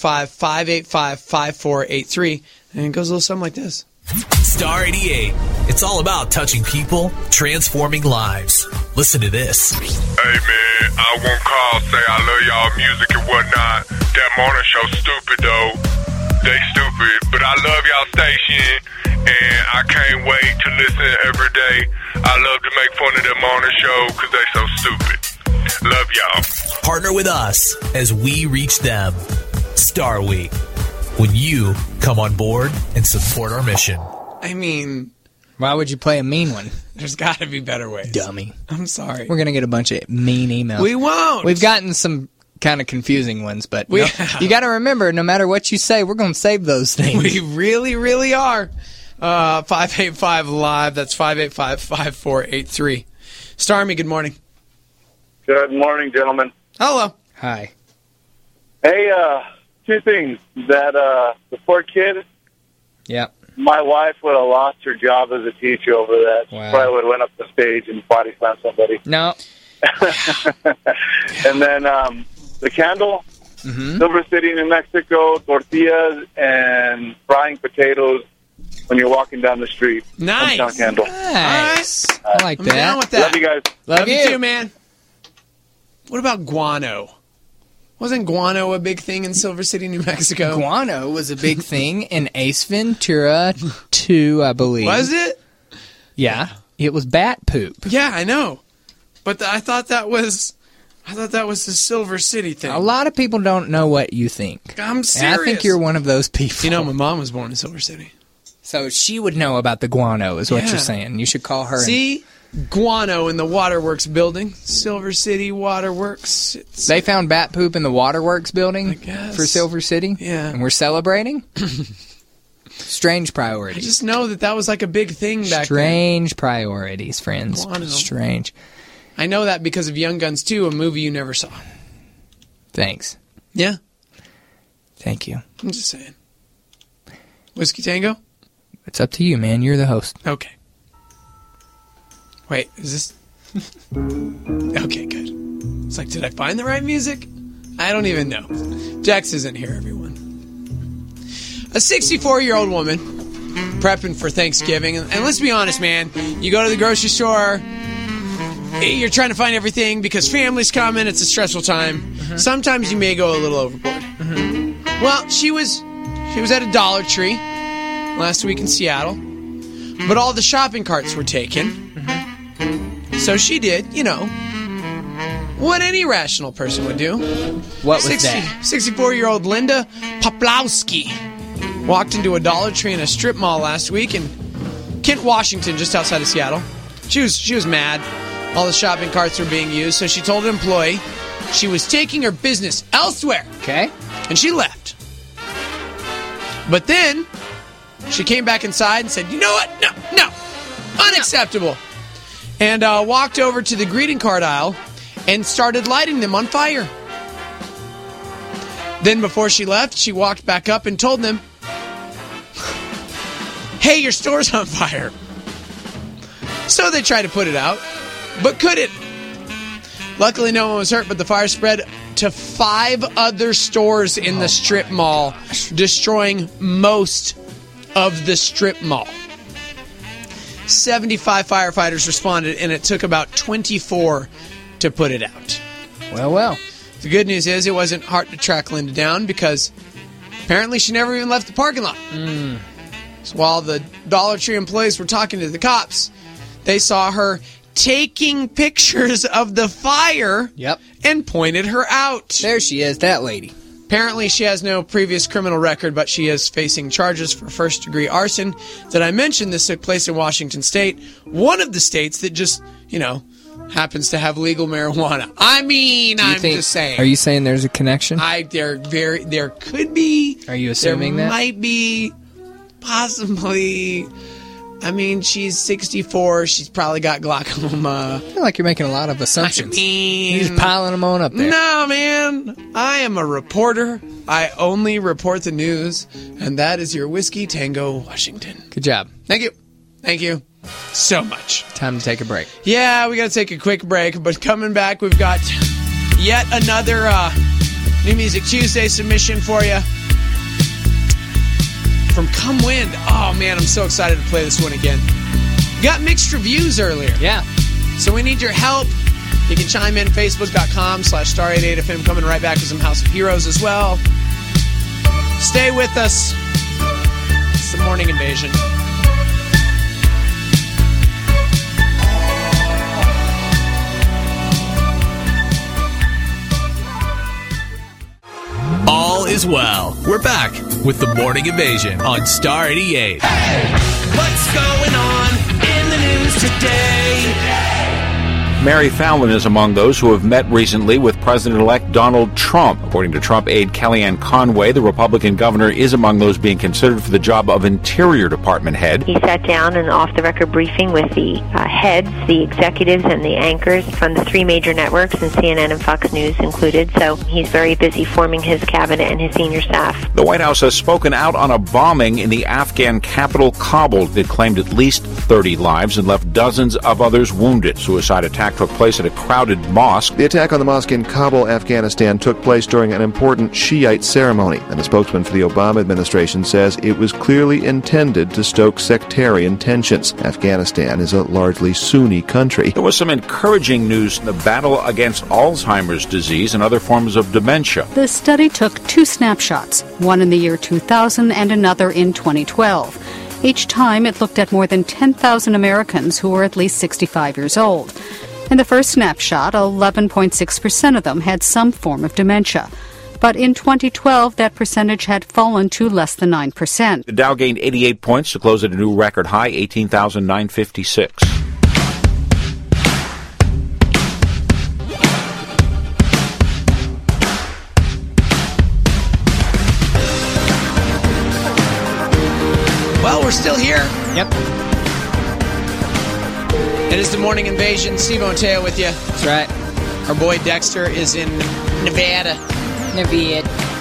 B: 505-585-5483, and it goes a little something like this.
M: Star 88. It's all about touching people, transforming lives. Listen to this.
A: Hey, man, I won't call, say I love y'all music and whatnot. That morning show stupid, though. They stupid, but I love y'all station, and I can't wait to listen every day. I love to make fun of that morning show because they so stupid. Love y'all.
M: Partner with us as we reach them. Star Week. When you come on board and support our mission.
B: I mean...
C: Why would you play a mean one?
B: There's got to be better ways.
C: Dummy.
B: I'm sorry.
C: We're going to get a bunch of mean emails.
B: We won't.
C: We've gotten some... kind of confusing ones, but you got to remember, no matter what you say, we're going to save those things.
B: We really, really are. 585-LIVE, that's 585-5483. Starmy, good morning.
V: Good morning, gentlemen.
B: Hello.
C: Hi.
V: Hey, two things. That the poor kid, my wife would have lost her job as a teacher over that. Wow. She probably would have went up the stage and body slammed somebody.
C: No.
V: And then the candle, Silver City, New Mexico, tortillas and frying potatoes when you're walking down the street.
B: Nice.
V: Candle.
C: Nice. I like that.
B: I'm down with that.
V: Love you guys.
B: Love you too, man. What about guano? Wasn't guano a big thing in Silver City, New Mexico?
C: Guano was a big thing in Ace Ventura 2, I believe.
B: Was it?
C: Yeah. It was bat poop.
B: Yeah, I know. But I thought that was the Silver City thing.
C: A lot of people don't know what you think.
B: I'm serious.
C: And I think you're one of those people.
B: My mom was born in Silver City.
C: So she would know about the guano, is what you're saying. You should call her.
B: See? Guano in the Waterworks building. Silver City Waterworks.
C: They found bat poop in the Waterworks building for Silver City?
B: Yeah.
C: And we're celebrating? Strange priorities.
B: I just know that was like a big thing back then.
C: Strange priorities, friends.
B: Guano.
C: Strange.
B: I know that because of Young Guns 2, a movie you never saw.
C: Thanks.
B: Yeah.
C: Thank you.
B: I'm just saying. Whiskey Tango?
C: It's up to you, man. You're the host.
B: Okay. Wait, is this... Okay, good. It's like, did I find the right music? I don't even know. Dex isn't here, everyone. A 64-year-old woman prepping for Thanksgiving. And let's be honest, man. You go to the grocery store... You're trying to find everything because family's coming. It's a stressful time. Mm-hmm. Sometimes you may go a little overboard. Mm-hmm. Well, she was at a Dollar Tree last week in Seattle, but all the shopping carts were taken. Mm-hmm. So she did, what any rational person would do.
C: What was that?
B: 64-year-old Linda Poplowski walked into a Dollar Tree in a strip mall last week in Kent, Washington, just outside of Seattle. She was mad. All the shopping carts were being used, so she told an employee she was taking her business elsewhere.
C: Okay.
B: And she left. But then she came back inside and said, you know what? No. Unacceptable. And walked over to the greeting card aisle and started lighting them on fire. Then before she left, she walked back up and told them, hey, your store's on fire. So they tried to put it out, but couldn't. Luckily, no one was hurt, but the fire spread to 5 other stores in the strip mall, destroying most of the strip mall. 75 firefighters responded, and it took about 24 to put it out.
C: Well.
B: The good news is it wasn't hard to track Linda down because apparently she never even left the parking lot. So while the Dollar Tree employees were talking to the cops, they saw her taking pictures of the fire and pointed her out.
C: There she is, that lady.
B: Apparently, she has no previous criminal record, but she is facing charges for first-degree arson. That I mentioned, this took place in Washington State, one of the states that just, happens to have legal marijuana. Just saying.
C: Are you saying there's a connection?
B: There could be.
C: Are you assuming
B: there
C: that?
B: Might be, possibly. She's 64. She's probably got glaucoma.
C: I feel like you're making a lot of assumptions. You're just piling them on up there.
B: No, man. I am a reporter. I only report the news. And that is your Whiskey Tango Washington.
C: Good job.
B: Thank you. Thank you so much.
C: Time to take a break.
B: Yeah, we got to take a quick break. But coming back, we've got yet another New Music Tuesday submission for you. From Come Wind. Oh, man, I'm so excited to play this one again. Got mixed reviews earlier.
C: Yeah.
B: So we need your help. You can chime in, facebook.com/star88FM. Coming right back with some House of Heroes as well. Stay with us. It's the Morning Invasion.
M: All is well. We're back with the Morning Invasion on Star 88.
D: Hey, what's going on in the news today?
N: Mary Fallon is among those who have met recently with President-elect Donald Trump. According to Trump aide Kellyanne Conway, the Republican governor is among those being considered for the job of Interior Department head.
O: He sat down in an off-the-record briefing with the heads, the executives, and the anchors from the 3 major networks, and CNN and Fox News included. So he's very busy forming his cabinet and his senior staff.
N: The White House has spoken out on a bombing in the Afghan capital, Kabul, that claimed at least 30 lives and left dozens of others wounded. Suicide attack took place at a crowded mosque.
P: The attack on the mosque in Kabul, Afghanistan, took place during an important Shiite ceremony, and a spokesman for the Obama administration says it was clearly intended to stoke sectarian tensions. Afghanistan is a largely Sunni country.
N: There was some encouraging news in the battle against Alzheimer's disease and other forms of dementia.
Q: The study took 2 snapshots, one in the year 2000 and another in 2012. Each time, it looked at more than 10,000 Americans who were at least 65 years old. In the first snapshot, 11.6% of them had some form of dementia. But in 2012, that percentage had fallen to less than 9%.
N: The Dow gained 88 points to close at a new record high, 18,956.
B: Well, we're still here.
C: Yep.
B: It is the Morning Invasion. Steve Mateo with you.
C: That's right.
B: Our boy Dexter is in Nevada.
C: Nevada.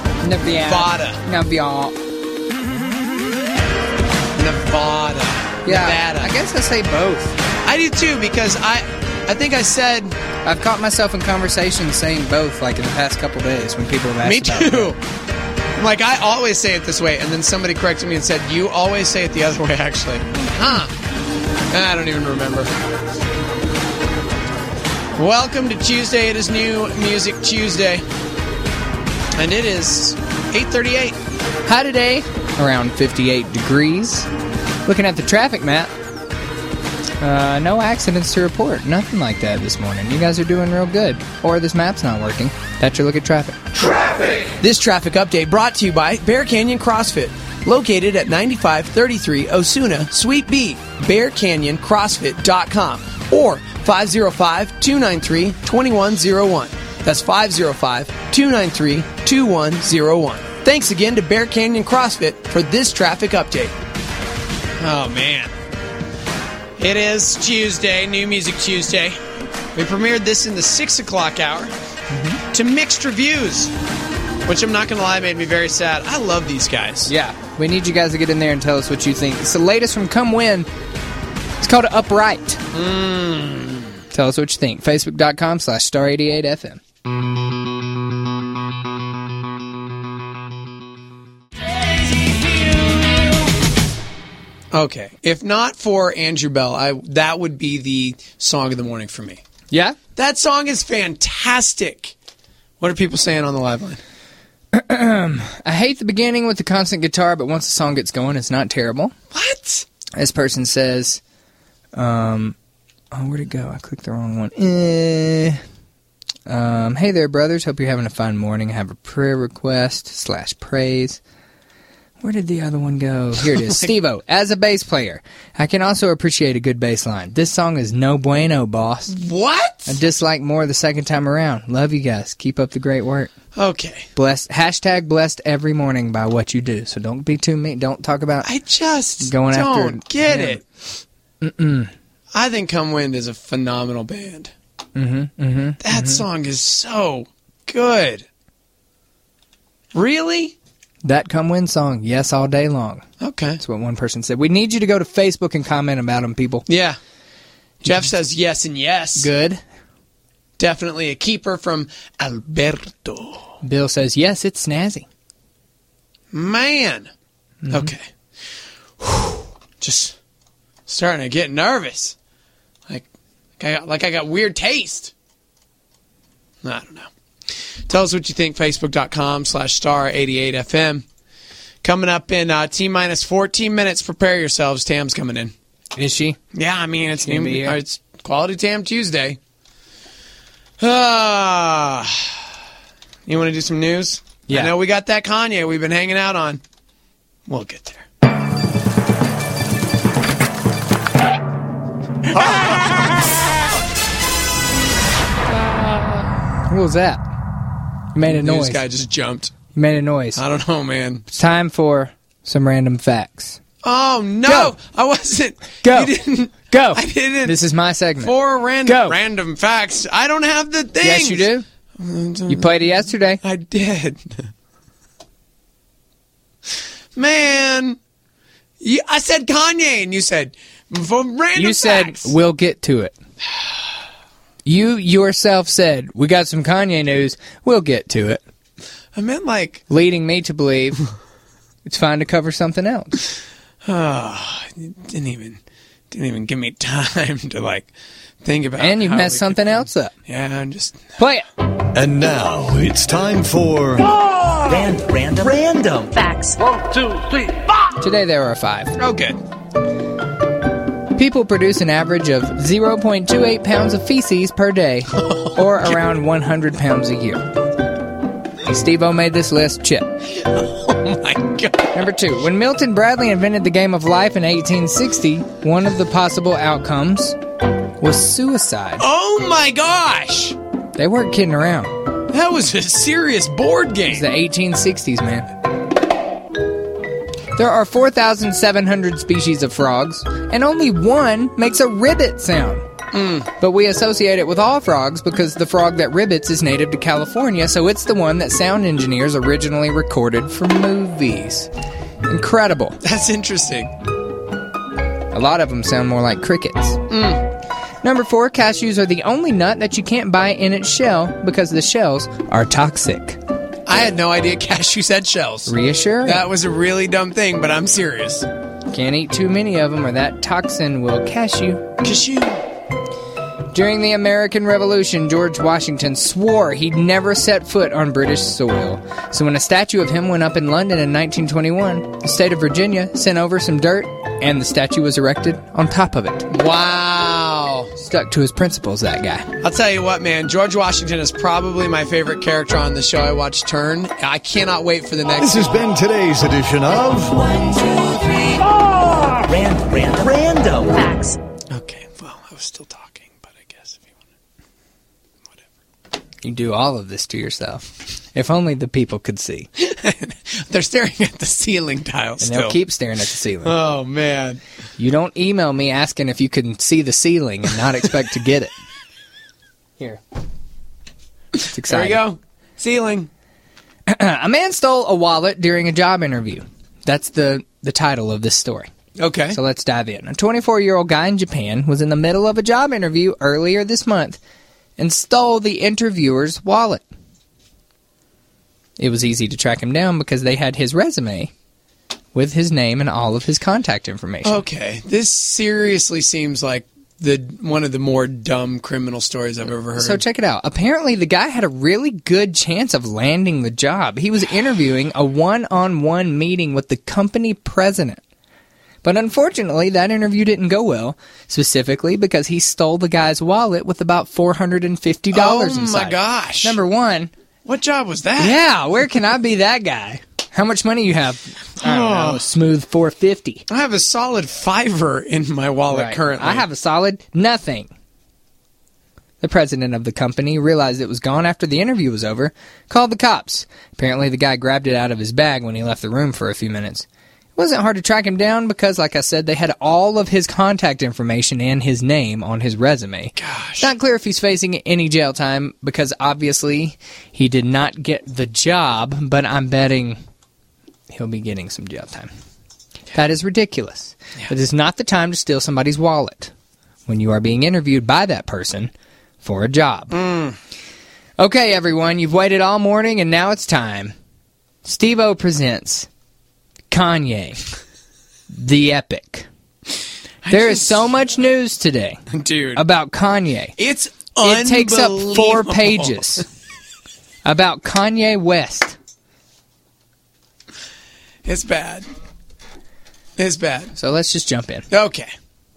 C: Yeah,
B: Nevada.
C: I guess I say both.
B: I do too, because I think I said...
C: I've caught myself in conversations saying both, like in the past couple days when people have asked
B: Me too.
C: about it.
B: Like, I always say it this way, and then somebody corrected me and said, you always say it the other way, actually. Huh. I don't even remember. Welcome to Tuesday. It is New Music Tuesday. And it is 8:38.
C: High today, around 58 degrees. Looking at the traffic map, No accidents to report. Nothing like that this morning. You guys are doing real good. Or this map's not working. That's your look at traffic.
B: Traffic! This traffic update brought to you by Bear Canyon CrossFit. Located at 9533 Osuna, Suite B. BearCanyonCrossFit.com. Or 505-293-2101. That's 505-293-2101. Thanks again to Bear Canyon CrossFit for this traffic update. Oh, man. It is Tuesday, New Music Tuesday. We premiered this in the 6 o'clock hour to mixed reviews, which I'm not going to lie, made me very sad. I love these guys.
C: Yeah, we need you guys to get in there and tell us what you think. It's the latest from Come Win. It's called Upright. Tell us what you think. Facebook.com/Star88FM.
B: Okay. If not for Andrew Bell, that would be the song of the morning for me.
C: Yeah?
B: That song is fantastic. What are people saying on the live line?
C: I hate the beginning with the constant guitar, but once the song gets going, it's not terrible.
B: What?
C: This person says, where'd it go? I clicked the wrong one. Hey there, brothers. Hope you're having a fine morning. I have a prayer request / praise. Where did the other one go? Here it is. Steve-O, as a bass player, I can also appreciate a good bass line. This song is no bueno, boss.
B: What?
C: I dislike more the second time around. Love you guys. Keep up the great work.
B: Okay.
C: Blessed every morning by what you do. So don't be too mean. Don't talk about
B: I just
C: going
B: don't
C: after,
B: get it.
C: Mm-mm.
B: I think Come Wind is a phenomenal band. That song is so good. Really?
C: That Come Win song, yes, all day long.
B: Okay.
C: That's what one person said. We need you to go to Facebook and comment about them, people.
B: Yeah. Jeff says yes and yes.
C: Good.
B: Definitely a keeper from Alberto.
C: Bill says, yes, it's snazzy.
B: Man. Okay. Whew. Just starting to get nervous. I got weird taste. I don't know. Tell us what you think. Facebook.com/Star88FM. Coming up in T-minus 14 minutes. Prepare yourselves. Tam's coming in.
C: Is she?
B: Yeah, I mean, it's Quality Tam Tuesday. You want to do some news?
C: Yeah.
B: I know we got that Kanye we've been hanging out on. We'll get there.
C: What was that? You made a noise.
B: This guy just jumped.
C: You made a noise.
B: I don't know, man.
C: It's time for some random facts.
B: Oh, no.
C: Go.
B: I wasn't.
C: Go.
B: You didn't.
C: Go.
B: I didn't.
C: This is my segment.
B: For random facts. I don't have the things.
C: Yes, you do. You played it yesterday.
B: I did. Man. I said Kanye, and you said, for random facts.
C: Said, we'll get to it. You yourself said, we got some Kanye news. We'll get to it.
B: I meant like...
C: leading me to believe it's fine to cover something else.
B: Oh, you didn't even give me time to, think about it.
C: And you messed something else up.
B: Yeah, I'm just...
C: play it.
K: And now, it's time for...
D: Random
J: Facts.
D: 1, 2, 3, 4.
C: Today there are 5.
B: Oh, good.
C: People produce an average of 0.28 pounds of feces per day, or around 100 pounds a year. Steve-O made this list. Chip.
B: Oh, my God.
C: Number 2. When Milton Bradley invented the game of life in 1860, one of the possible outcomes was suicide.
B: Oh, my gosh.
C: They weren't kidding around.
B: That was a serious board game.
C: It's the 1860s, man. There are 4,700 species of frogs, and only one makes a ribbit sound. But we associate it with all frogs because the frog that ribbits is native to California, so it's the one that sound engineers originally recorded for movies. Incredible.
B: That's interesting.
C: A lot of them sound more like crickets. Number 4, cashews are the only nut that you can't buy in its shell because the shells are toxic.
B: I had no idea cashews had shells.
C: Reassuring.
B: That was a really dumb thing, but I'm serious.
C: Can't eat too many of them or that toxin will cashew.
B: Cashew.
C: During the American Revolution, George Washington swore he'd never set foot on British soil. So when a statue of him went up in London in 1921, the state of Virginia sent over some dirt, and the statue was erected on top of it.
B: Wow.
C: Stuck to his principles, that guy.
B: I'll tell you what, man. George Washington is probably my favorite character on the show I watch, Turn. I cannot wait for the next...
K: This has been today's edition of...
D: 1, 2, 3, 4. Random. Facts.
B: Okay, well, I was still talking.
C: You do all of this to yourself. If only the people could see.
B: They're staring at the ceiling tiles
C: and they'll keep staring at the ceiling.
B: Oh, man.
C: You don't email me asking if you can see the ceiling and not expect to get it. Here. It's exciting.
B: There we go. Ceiling.
C: A man stole a wallet during a job interview. That's the title of this story.
B: Okay.
C: So let's dive in. A 24-year-old guy in Japan was in the middle of a job interview earlier this month and stole the interviewer's wallet. It was easy to track him down because they had his resume with his name and all of his contact information.
B: Okay, this seriously seems like one of the more dumb criminal stories I've ever heard.
C: So check it out. Apparently, the guy had a really good chance of landing the job. He was interviewing a one-on-one meeting with the company president. But unfortunately, that interview didn't go well, specifically because he stole the guy's wallet with about $450 inside.
B: Oh, my gosh.
C: Number one.
B: What job was that?
C: Yeah, where can I be that guy? How much money you have? I don't know, smooth $450.
B: I have a solid $5 in my wallet currently.
C: I have a solid nothing. The president of the company realized it was gone after the interview was over, called the cops. Apparently, the guy grabbed it out of his bag when he left the room for a few minutes. It wasn't hard to track him down because, like I said, they had all of his contact information and his name on his resume.
B: Gosh.
C: It's not clear if he's facing any jail time because, obviously, he did not get the job, but I'm betting he'll be getting some jail time. That is ridiculous. Yeah. It is not the time to steal somebody's wallet when you are being interviewed by that person for a job. Okay, everyone, you've waited all morning, and now it's time. Steve-O presents Kanye, the epic. There is so much news today,
B: dude,
C: about Kanye.
B: It's
C: It takes up 4 pages about Kanye West.
B: It's bad. It's bad.
C: So let's just jump in.
B: Okay.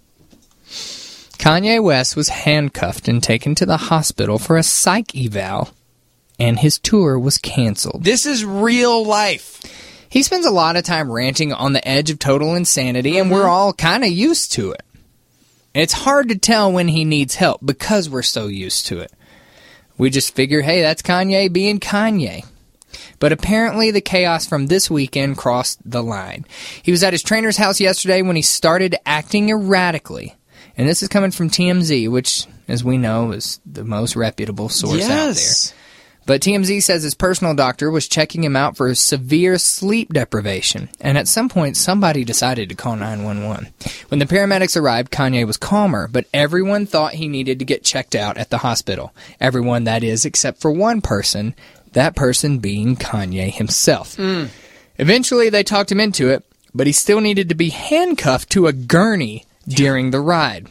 C: Kanye West was handcuffed and taken to the hospital for a psych eval, and his tour was canceled.
B: This is real life.
C: He spends a lot of time ranting on the edge of total insanity, and we're all kind of used to it. It's hard to tell when he needs help because we're so used to it. We just figure, hey, that's Kanye being Kanye. But apparently the chaos from this weekend crossed the line. He was at his trainer's house yesterday when he started acting erratically. And this is coming from TMZ, which, as we know, is the most reputable source out there. But TMZ says his personal doctor was checking him out for severe sleep deprivation. And at some point, somebody decided to call 911. When the paramedics arrived, Kanye was calmer, but everyone thought he needed to get checked out at the hospital. Everyone, that is, except for one person, that person being Kanye himself. Eventually, they talked him into it, but he still needed to be handcuffed to a gurney during the ride.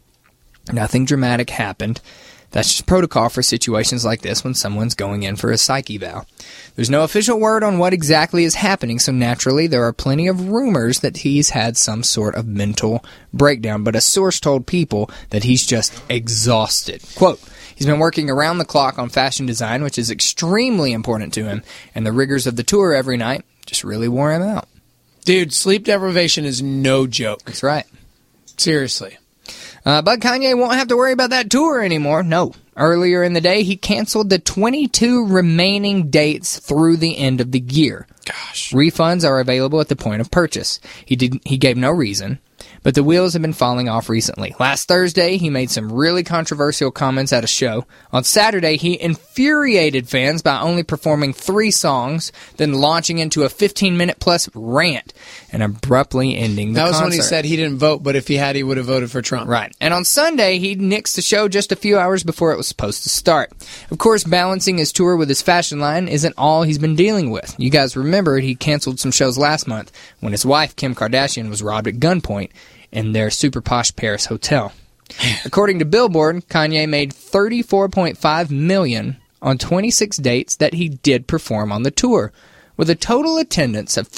C: Nothing dramatic happened. That's just protocol for situations like this when someone's going in for a psych eval. There's no official word on what exactly is happening, so naturally there are plenty of rumors that he's had some sort of mental breakdown, but a source told People that he's just exhausted. Quote, he's been working around the clock on fashion design, which is extremely important to him, and the rigors of the tour every night just really wore him out.
B: Dude, sleep deprivation is no joke.
C: That's right.
B: Seriously.
C: But Kanye won't have to worry about that tour anymore. No. Earlier in the day, he canceled the 22 remaining dates through the end of the year.
B: Gosh.
C: Refunds are available at the point of purchase. He gave no reason, but the wheels have been falling off recently. Last Thursday, he made some really controversial comments at a show. On Saturday, he infuriated fans by only performing 3 songs, then launching into a 15-minute-plus rant and abruptly ending the concert.
B: That was when he said he didn't vote, but if he had, he would have voted for Trump.
C: Right. And on Sunday, he nixed the show just a few hours before it was supposed to start. Of course, balancing his tour with his fashion line isn't all he's been dealing with. You guys remember he canceled some shows last month when his wife, Kim Kardashian, was robbed at gunpoint in their super posh Paris hotel. According to Billboard, Kanye made $34.5 million on 26 dates that he did perform on the tour, with a total attendance of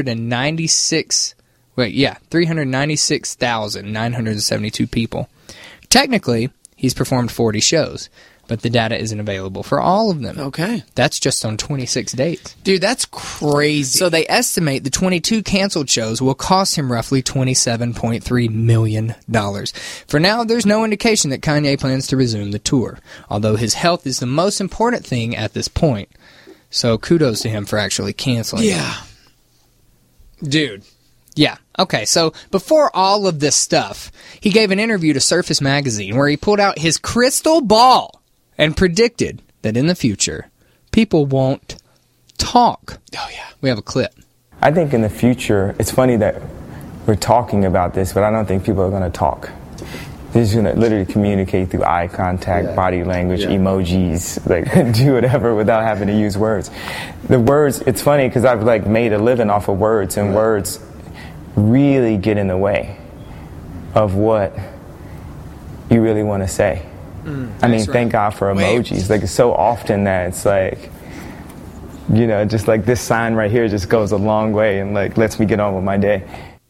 C: 396,972 people. Technically, he's performed 40 shows, but the data isn't available for all of them.
B: Okay. That's
C: just on 26 dates.
B: Dude, that's crazy.
C: So they estimate the 22 canceled shows will cost him roughly $27.3 million. For now, there's no indication that Kanye plans to resume the tour, although his health is the most important thing at this point. So kudos to him for actually canceling it.
B: Dude.
C: Yeah. Okay, so before all of this stuff, he gave an interview to Surface Magazine where he pulled out his crystal ball and predicted that in the future, people won't talk.
B: Oh, yeah.
C: We have a clip.
G: I think in the future, it's funny that we're talking about this, but I don't think people are going to talk. They're just going to literally communicate through eye contact, body language, emojis, like do whatever without having to use words. The words, it's funny because I've like made a living off of words, and words really get in the way of what you really want to say. I mean, thank God for emojis. Like, it's so often that it's like, you know, just like this sign right here just goes a long way and like lets me get on with my day.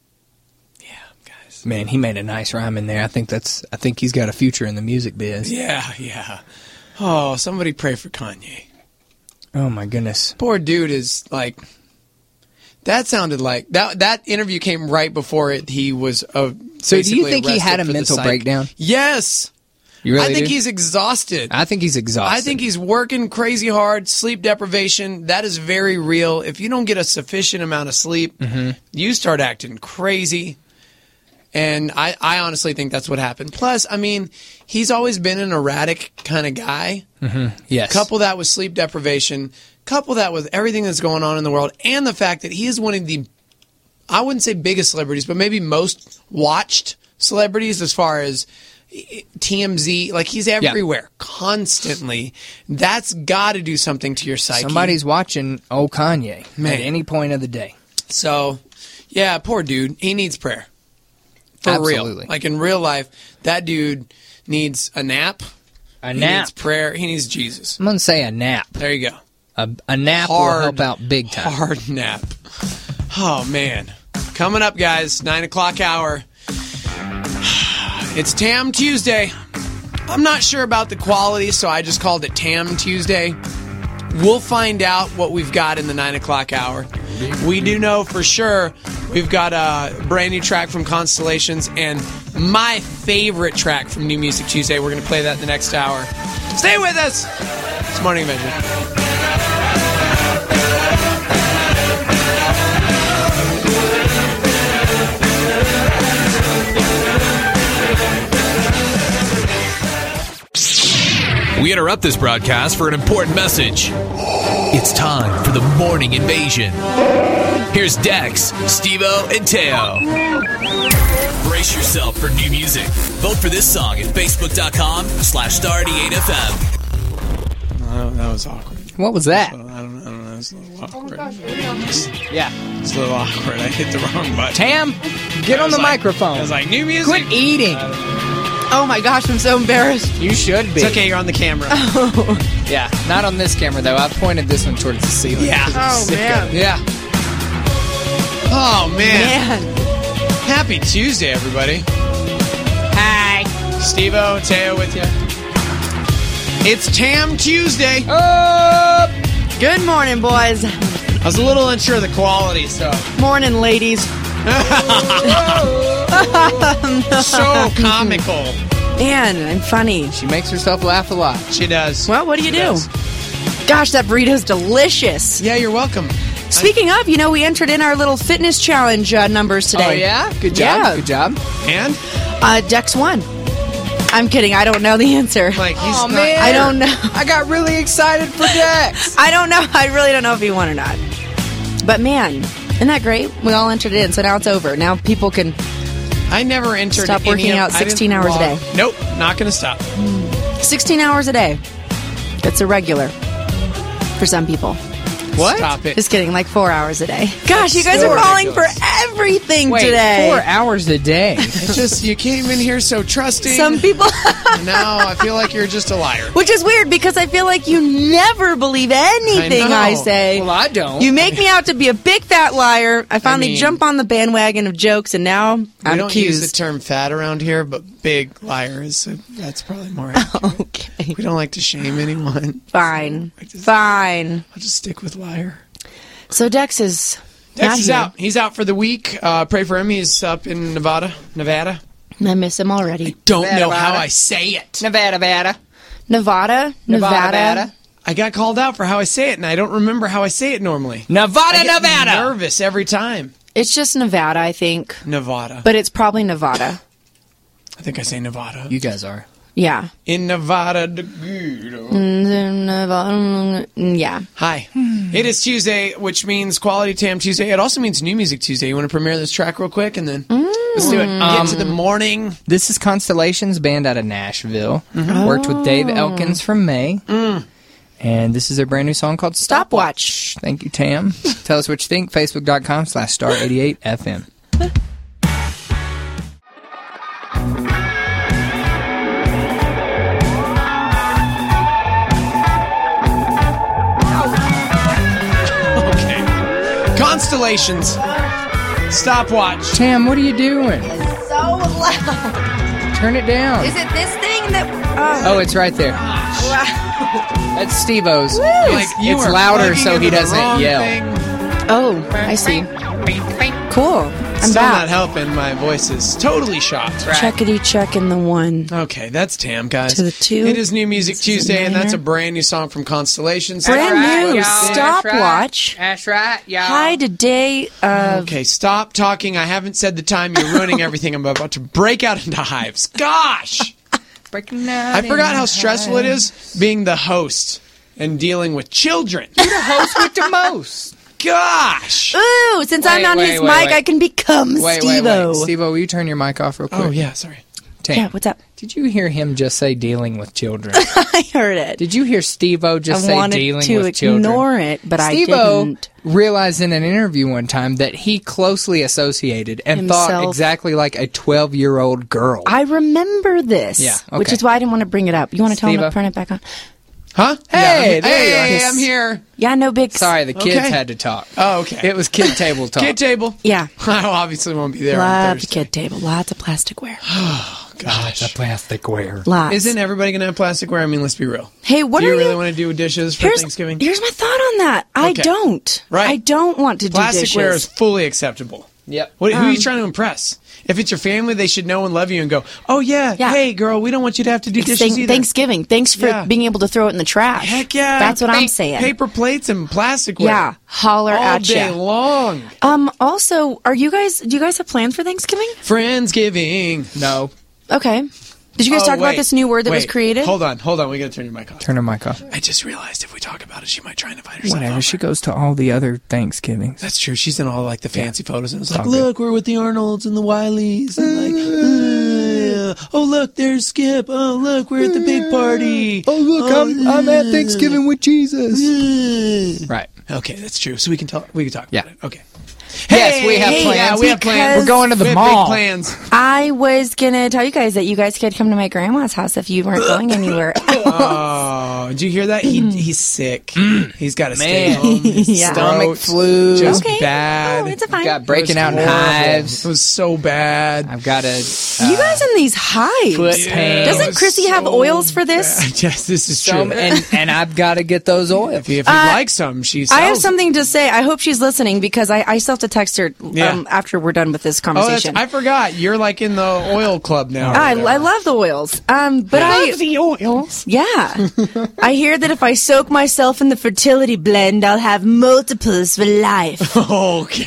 C: Man, he made a nice rhyme in there. I think he's got a future in the music biz.
B: Yeah. Oh, somebody pray for Kanye.
C: Oh my goodness.
B: Poor dude is like, that sounded like, that interview came right before he was
C: So do you think he had a mental breakdown?
B: Yes.
C: You really
B: I think
C: do?
B: he's exhausted.
C: I think he's exhausted.
B: I think he's working crazy hard, sleep deprivation. That is very real. If you don't get a sufficient amount of sleep, you start acting crazy. And I honestly think that's what happened. Plus, I mean, he's always been an erratic kind of guy.
C: Yes.
B: Couple that with sleep deprivation, couple that with everything that's going on in the world, and the fact that he is one of the, I wouldn't say biggest celebrities, but maybe most watched celebrities as far as TMZ. Like, he's everywhere, constantly. That's got to do something to your psyche.
C: Somebody's watching old Kanye at any point of the day.
B: So, yeah, poor dude. He needs prayer. For
C: Absolutely.
B: real. Like, in real life, that dude needs a nap. He needs prayer. He needs Jesus.
C: I'm going to say a nap.
B: There you go.
C: A nap will help out big time.
B: Hard nap. Oh, man. Coming up, guys, 9 o'clock hour. It's Tam Tuesday. I'm not sure about the quality, so I just called it Tam Tuesday. We'll find out what we've got in the 9 o'clock hour. We do know for sure we've got a brand new track from Constellations and my favorite track from New Music Tuesday. We're going to play that in the next hour. Stay with us. It's Morning Adventure.
M: We interrupt this broadcast for an important message. It's time for the Morning Invasion. Here's Dex, Steve-O, and Teo. Brace yourself for new music. Vote for this song at Facebook.com/Star88FM.
B: That was awkward.
C: What was that?
B: I don't know. It's a little awkward.
C: Yeah.
B: It's a little awkward. I hit the wrong button.
C: Tam, get on the microphone.
B: I was like, new music?
C: Quit eating.
I: Oh my gosh, I'm so embarrassed.
C: You should be.
B: It's okay, you're on the camera.
C: Yeah, not on this camera, though. I pointed this one towards the ceiling.
B: Yeah.
I: Oh, man.
B: Yeah. Oh, man. Happy Tuesday, everybody.
I: Hi.
B: Steve-O, Teo with you. It's Tam Tuesday.
I: Good morning, boys.
B: I was a little unsure of the quality, so.
I: Morning, ladies.
B: So comical.
I: Man, I'm funny.
C: She makes herself laugh a lot.
B: She does.
I: Well, what do you do?
B: Does.
I: Gosh, that burrito's delicious.
B: Yeah, you're welcome.
I: Speaking of, we entered in our little fitness challenge numbers today.
C: Oh, yeah? Good job.
I: Yeah.
C: Good job.
B: And?
I: Dex won. I'm kidding. I don't know the answer.
B: Like, he's
C: oh, man.
I: I don't know.
C: I got really excited for Dex.
I: I don't know. I really don't know if he won or not. But, man, isn't that great? We all entered in, so now it's over. Now people can...
B: I never entered.
I: Stop working out 16 hours a day.
B: Nope, not going to stop.
I: 16 hours a day. That's irregular for some people.
C: What?
B: Stop it.
I: Just kidding, like 4 hours a day. Gosh, you guys are calling for everything
C: Wait,
I: today.
C: 4 hours a day.
B: It's just, you came in here so trusting.
I: Some people...
B: Now I feel like you're just a liar.
I: Which is weird because I feel like you never believe anything I say.
C: Well, I don't.
I: You make me out to be a big fat liar. I finally jump on the bandwagon of jokes, and now I'm
B: don't
I: accused.
B: use the term fat around here, but big liar is that's probably more accurate.
I: Okay.
B: We don't like to shame anyone.
I: Fine. Fine.
B: I'll just stick with liar.
I: So Dex is
B: Dex is out. He's out for the week. Pray for him. He's up in Nevada.
I: I miss him already.
B: Don't know how I say it.
C: Nevada.
B: I got called out for how I say it, and I don't remember how I say it normally.
C: Nevada.
B: I get nervous every time.
I: It's just Nevada, I think.
B: Nevada.
I: But it's probably Nevada.
B: I think I say Nevada.
C: You guys are.
I: Yeah.
B: In Nevada.
I: Yeah.
B: Hi. It is Tuesday, which means Quality Tam Tuesday. It also means New Music Tuesday. You want to premiere this track real quick, and then let's do it. Get to the morning.
C: This is Constellations, band out of Nashville. Worked with Dave Elkins from May. And this is their brand new song called Stopwatch. Thank you, Tam. Tell us what you think. Facebook.com/star88FM.
B: Constellations. Stopwatch.
C: Tam, what are you doing?
I: It's so loud.
C: Turn it down.
I: Is it this thing that...
C: Oh, it's right there.
I: Wow.
C: That's Steve-O's.
B: Like
C: It's louder so he doesn't yell.
I: Oh, I see. Cool. I'm
B: Still
I: back.
B: not helping. My voice is totally shot.
I: Checkity check in the one.
B: Okay, that's Tam, guys.
I: To the two.
B: It is New Music Tuesday, and that's a brand new song from Constellations.
I: Brand new Stopwatch.
C: That's right, y'all.
I: Hi, today.
B: Okay, stop talking. I haven't said the time. You're ruining everything. I'm about to break out into hives. Gosh!
C: Breaking out.
B: I forgot how stressful it is being the host and dealing with children.
C: You're the host with the most.
B: Gosh!
I: Ooh, since I'm on his mic, I can become Steve-O.
C: Steve-O, will you turn your mic off real quick?
B: Oh, yeah, sorry.
C: Tam,
I: yeah, what's up?
C: Did you hear him just say dealing with children?
I: I heard it.
C: Did you hear Steve-O just say dealing with children?
I: I wanted to ignore it, but
C: Steve-O
I: I didn't.
C: realized in an interview one time that he closely associated and thought exactly like a 12-year-old girl.
I: I remember this.
C: Yeah, okay.
I: Which is why I didn't want to bring it up. You want to tell him to turn it back on?
B: Huh?
C: Hey,
B: yeah, hey, I'm here.
I: Yeah, no big...
C: Sorry, the kids had to talk.
B: Oh, okay.
C: It was kid table talk.
B: Kid table.
I: Yeah.
B: I obviously won't be there on
I: Lots
B: Thursday.
I: of kid table. Lots of plasticware.
B: Oh, gosh.
C: Lots of plasticware.
I: Lots.
B: Isn't everybody going to have plasticware? I mean, let's be real.
I: Hey, what
B: do
I: are
B: you really want to do dishes for Thanksgiving?
I: Here's my thought on that. I don't.
B: Right.
I: I don't want to do dishes.
B: Plasticware is fully acceptable.
C: Yep.
B: Who are you trying to impress? If it's your family, they should know and love you and go, oh, yeah, hey, girl, we don't want you to have to do dishes either.
I: Thanksgiving. Thanks for being able to throw it in the trash.
B: Heck yeah.
I: That's what I'm saying.
B: Paper plates and plasticware.
I: Yeah. Holler at you.
B: All day long.
I: Also, do you guys have plans for Thanksgiving?
B: Friendsgiving.
C: No.
I: Okay. Did you guys talk about this new word that was created?
B: Hold on. We got to turn your mic off.
C: Turn her mic off.
B: I just realized if we talk about it, she might try and invite herself
C: Whatever.
B: over.
C: She goes to all the other Thanksgivings.
B: That's true. She's in all like the fancy photos, and it's like,
C: all good.
B: look, we're with the Arnolds and the Wileys, and like, oh look, there's Skip. Oh look, we're at the big party.
C: Oh look, I'm at Thanksgiving with Jesus. Right.
B: Okay, that's true. So we can talk. We can talk about it. Okay.
C: Yes, we have plans.
B: Yeah, we have plans.
C: We're going to the
B: We have
C: mall.
B: Big plans.
I: I was going to tell you guys that you guys could come to my grandma's house if you weren't going anywhere.
B: Oh, did you hear that? He's sick. He's got to stay home. His
C: Stomach flu.
B: Just
I: Okay.
B: bad.
I: Oh, it's fine.
C: Got breaking out in
B: horrible.
C: hives.
B: It was so bad.
C: I've got a
I: You guys in these hives.
C: foot pain.
I: Doesn't Chrissy have oils for this?
B: Yes, this is true.
C: And I've got to get those oils.
B: If you'd like some, she sells
I: I have something to say. I hope she's listening because I still have to text her after we're done with this conversation.
B: I forgot. You're like in the oil club now.
I: I love the oils. But I love the oils. Yeah. I hear that if I soak myself in the fertility blend, I'll have multiples for life.
B: Okay.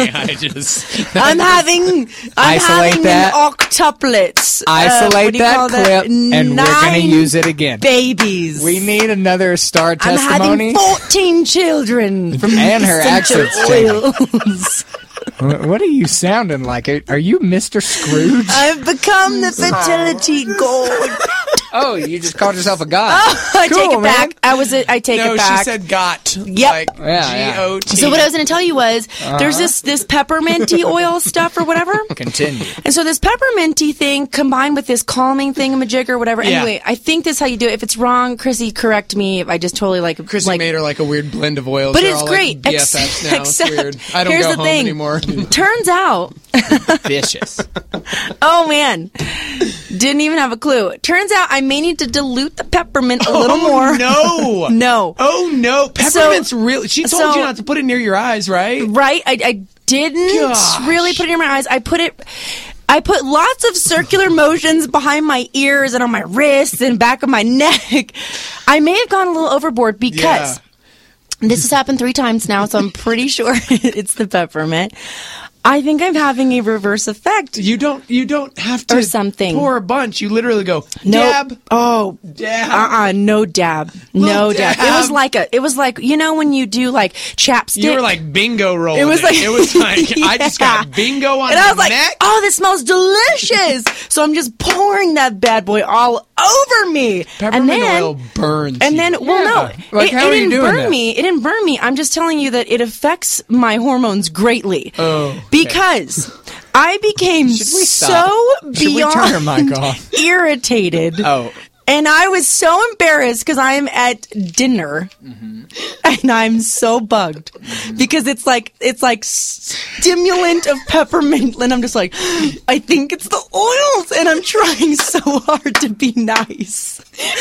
I: I'm having
C: Isolate that.
I: an octuplets.
C: Isolate that clip, and we're going to use it again.
I: Babies.
C: We need another star
I: I'm
C: testimony.
I: having 14 children from
C: And her
I: essential
C: accent's changing.
I: oils.
C: What are you sounding like? Are you Mr. Scrooge?
I: I've become the fertility god.
C: Oh, you just called yourself a god.
I: Oh, I
C: Cool,
I: take it
C: man.
I: back. I take it back.
B: No, she said got.
I: Yep.
B: Like G-O-T.
I: So what I was going to tell you was, there's this pepperminty oil stuff or whatever.
C: Continue.
I: And so this pepperminty thing combined with this calming thingamajig or whatever.
B: Yeah.
I: Anyway, I think this is how you do it. If it's wrong, Chrissy, correct me if I just totally
B: Chrissy made her like a weird blend of oils.
I: But
B: They're
I: it's
B: all
I: great.
B: Like BFFs now.
I: Except,
B: it's weird. I don't
I: here's
B: go
I: the
B: home
I: thing.
B: anymore.
I: Turns out,
C: vicious.
I: Oh man, didn't even have a clue. Turns out I may need to dilute the peppermint a little more.
B: No,
I: no.
B: Oh no, peppermint's really. She told you not to put it near your eyes, right?
I: Right. I didn't really put it near my eyes. I put lots of circular motions behind my ears and on my wrists and back of my neck. I may have gone a little overboard because this has happened 3 times now, so I'm pretty sure it's the peppermint. I think I'm having a reverse effect.
B: You don't have to
I: or something.
B: Pour a bunch. You literally go dab.
I: Nope. Oh,
B: dab.
I: No dab. No dab. It was like you know when you do like chapstick.
B: You were like bingo rolling.
I: It was like
B: I just got bingo on
I: and I was
B: my
I: like,
B: neck.
I: oh, this smells delicious. So I'm just pouring that bad boy all over me.
B: Peppermint oil burns.
I: And then, well, no,
C: Like, how are you
I: it didn't
C: doing
I: burn
C: that?
I: me. It didn't burn me. I'm just telling you that it affects my hormones greatly.
B: Oh.
I: Because I became so
C: Should we turn her
I: beyond
C: mic off?
I: irritated.
C: Oh.
I: And I was so embarrassed because I am at dinner and I'm so bugged because it's like stimulant of peppermint, and I'm just like, I think it's the oils, and I'm trying so hard to be nice.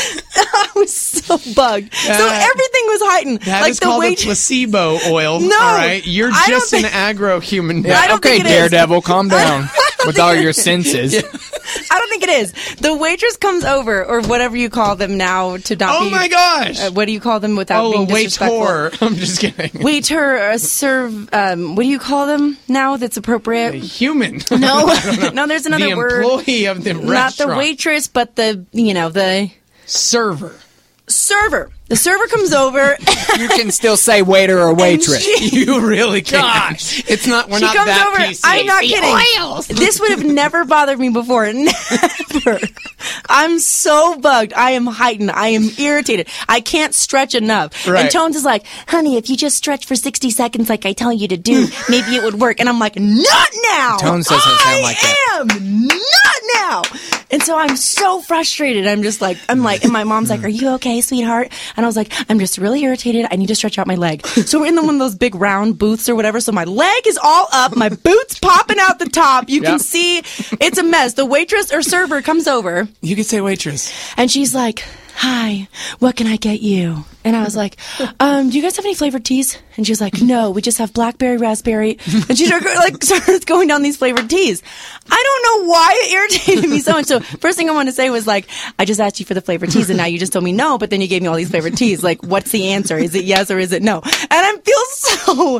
I: I was so bugged. So everything was heightened.
B: That
I: like
B: is
I: the
B: called
I: way
B: a placebo oil.
I: No,
B: all right, you're
I: I don't
B: just an
I: think-
B: agro human.
C: Yeah,
I: I don't
C: okay,
I: think it is.
C: Daredevil, calm down with all your senses.
I: I don't think it is. The waitress comes over, or whatever you call them now, to not be.
B: Oh my gosh!
I: What do you call them without being
B: a
I: disrespectful?
B: waiter. I'm just kidding.
I: Waiter, serve. What do you call them now? That's appropriate.
B: A human.
I: No, no. There's another
B: the
I: word.
B: Employee of the
I: Not
B: restaurant.
I: the waitress, but the
B: server.
I: Server. The server comes over.
C: You can still say waiter or waitress.
B: You really can.
C: Gosh.
B: It's not. We're
I: She
B: not
I: comes
B: that
I: over.
B: PC.
I: I'm not
B: The
I: kidding.
B: oils.
I: This would have never bothered me before. Never. I'm so bugged. I am heightened. I am irritated. I can't stretch enough.
B: Right.
I: And Tones is like, honey, if you just stretch for 60 seconds like I tell you to do, maybe it would work. And I'm like, not now.
C: Tones doesn't sound like that.
I: I am not now. And so I'm so frustrated. I'm like, and my mom's like, are you okay, sweetheart? And I was like, I'm just really irritated. I need to stretch out my leg. So we're in one of those big round booths or whatever. So my leg is all up. My boot's popping out the top. You can see it's a mess. The waitress or server comes over.
B: You could say waitress.
I: And she's like, hi, what can I get you? And I was like, do you guys have any flavored teas? And she was like, no, we just have blackberry, raspberry. And she started going down these flavored teas. I don't know why it irritated me so much. So first thing I want to say was like, I just asked you for the flavored teas and now you just told me no, but then you gave me all these flavored teas. Like, what's the answer? Is it yes or is it no? And I feel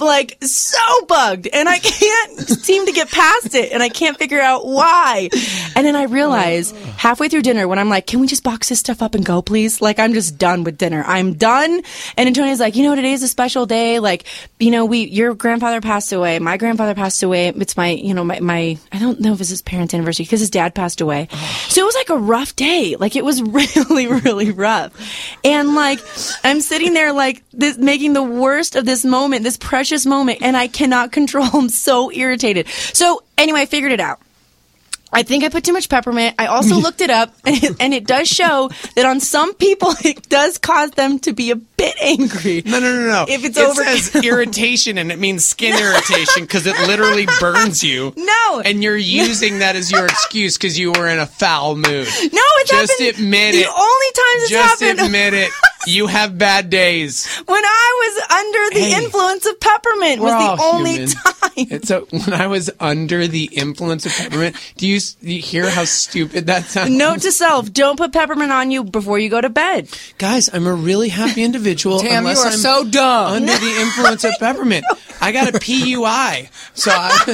I: so bugged, and I can't seem to get past it, and I can't figure out why. And then I realize halfway through dinner when I'm like, can we just box this stuff up and go, please? Like, I'm just done with dinner. I'm done. And Antonia's like, today's a special day. Like, your grandfather passed away. My grandfather passed away. It's my I don't know if it's his parents' anniversary because his dad passed away. So it was like a rough day. Like, it was really, really rough. And like, I'm sitting there like this, making the worst of this moment, this precious moment, and I cannot control. I'm so irritated. So anyway, I figured it out. I think I put too much peppermint. I also looked it up, and it does show that on some people, it does cause them to be a bit angry.
B: No.
I: If it's
B: it says irritation, and it means skin irritation because it literally burns you.
I: No.
B: And you're using that as your excuse because you were in a foul mood.
I: No, it's
B: Just
I: happened.
B: admit
I: the
B: it.
I: only times it's
B: Just
I: happened.
B: admit it. You have bad days.
I: When I was under the influence of peppermint was the only time.
B: When I was under the influence of peppermint, do you hear how stupid that sounds?
I: Note to self, don't put peppermint on you before you go to bed.
B: Guys, I'm a really happy individual.
C: Tam,
B: unless
C: you are
B: I'm
C: so dumb.
B: Under the influence of peppermint. I got a PUI. So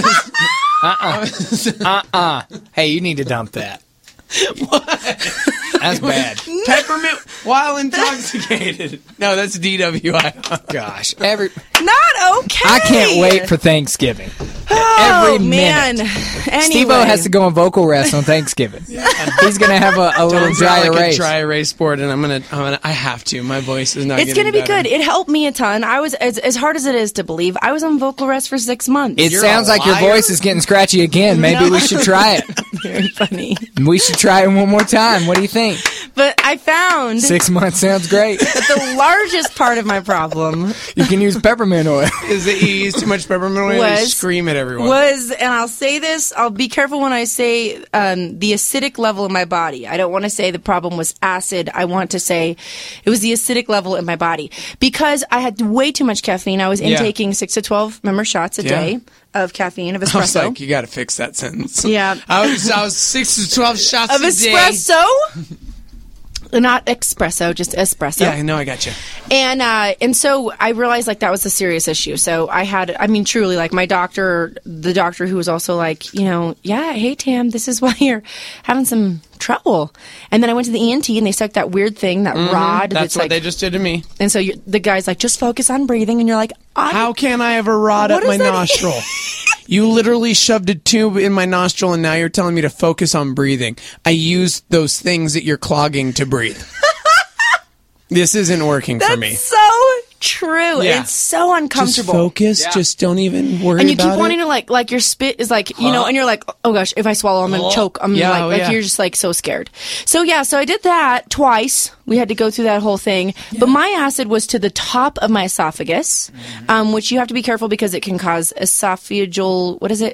C: Hey, you need to dump that.
B: What?
C: That's bad.
B: Peppermint while intoxicated. No, that's DWI.
C: Gosh.
I: Not okay.
C: I can't wait for Thanksgiving. every
I: man.
C: minute.
I: Anyway.
C: Steve-O has to go on vocal rest on Thanksgiving. He's going to have a little dry erase.
B: A dry erase board, and I have to. My voice is not.
I: It's going to be good. It helped me a ton. I was as hard as it is to believe. I was on vocal rest for 6 months.
C: It sounds like your voice is getting scratchy again. Maybe we should try it.
I: Very funny.
C: We should try it one more time. What do you think?
I: But I found
C: 6 months sounds great.
I: That the largest part of my problem,
C: you can use peppermint oil.
B: Is that you use too much peppermint oil? You scream at everyone.
I: And I'll say this. I'll be careful when I say the acidic level in my body. I don't want to say the problem was acid. I want to say it was the acidic level in my body because I had way too much caffeine. I was intaking 6 to 12 shots a day of caffeine, of espresso.
B: I was like, you got to fix that sentence.
I: Yeah.
B: I was 6 to 12 shots
I: of
B: a
I: espresso? Not espresso, just espresso.
B: Yeah, no, I got you.
I: And so I realized like that was a serious issue. So truly, like my doctor, the doctor who was also like, hey Tam, this is why you're having some trouble. And then I went to the ENT and they stuck that weird thing, that rod.
B: That's what they just did to me.
I: And so the guy's like, just focus on breathing. And you're like,
B: how can I have a rod up my nostril? You literally shoved a tube in my nostril, and now you're telling me to focus on breathing. I used those things that you're clogging to breathe. This isn't working for me.
I: That's so true.
B: Yeah.
I: It's so uncomfortable.
B: Just focus. Yeah. Just don't even worry about it.
I: And you keep wanting to like your spit is like, and you're like, oh gosh, if I swallow, I'm going to choke. You're just like so scared. So I did that twice. We had to go through that whole thing. Yeah. But my acid was to the top of my esophagus, which you have to be careful because it can cause esophageal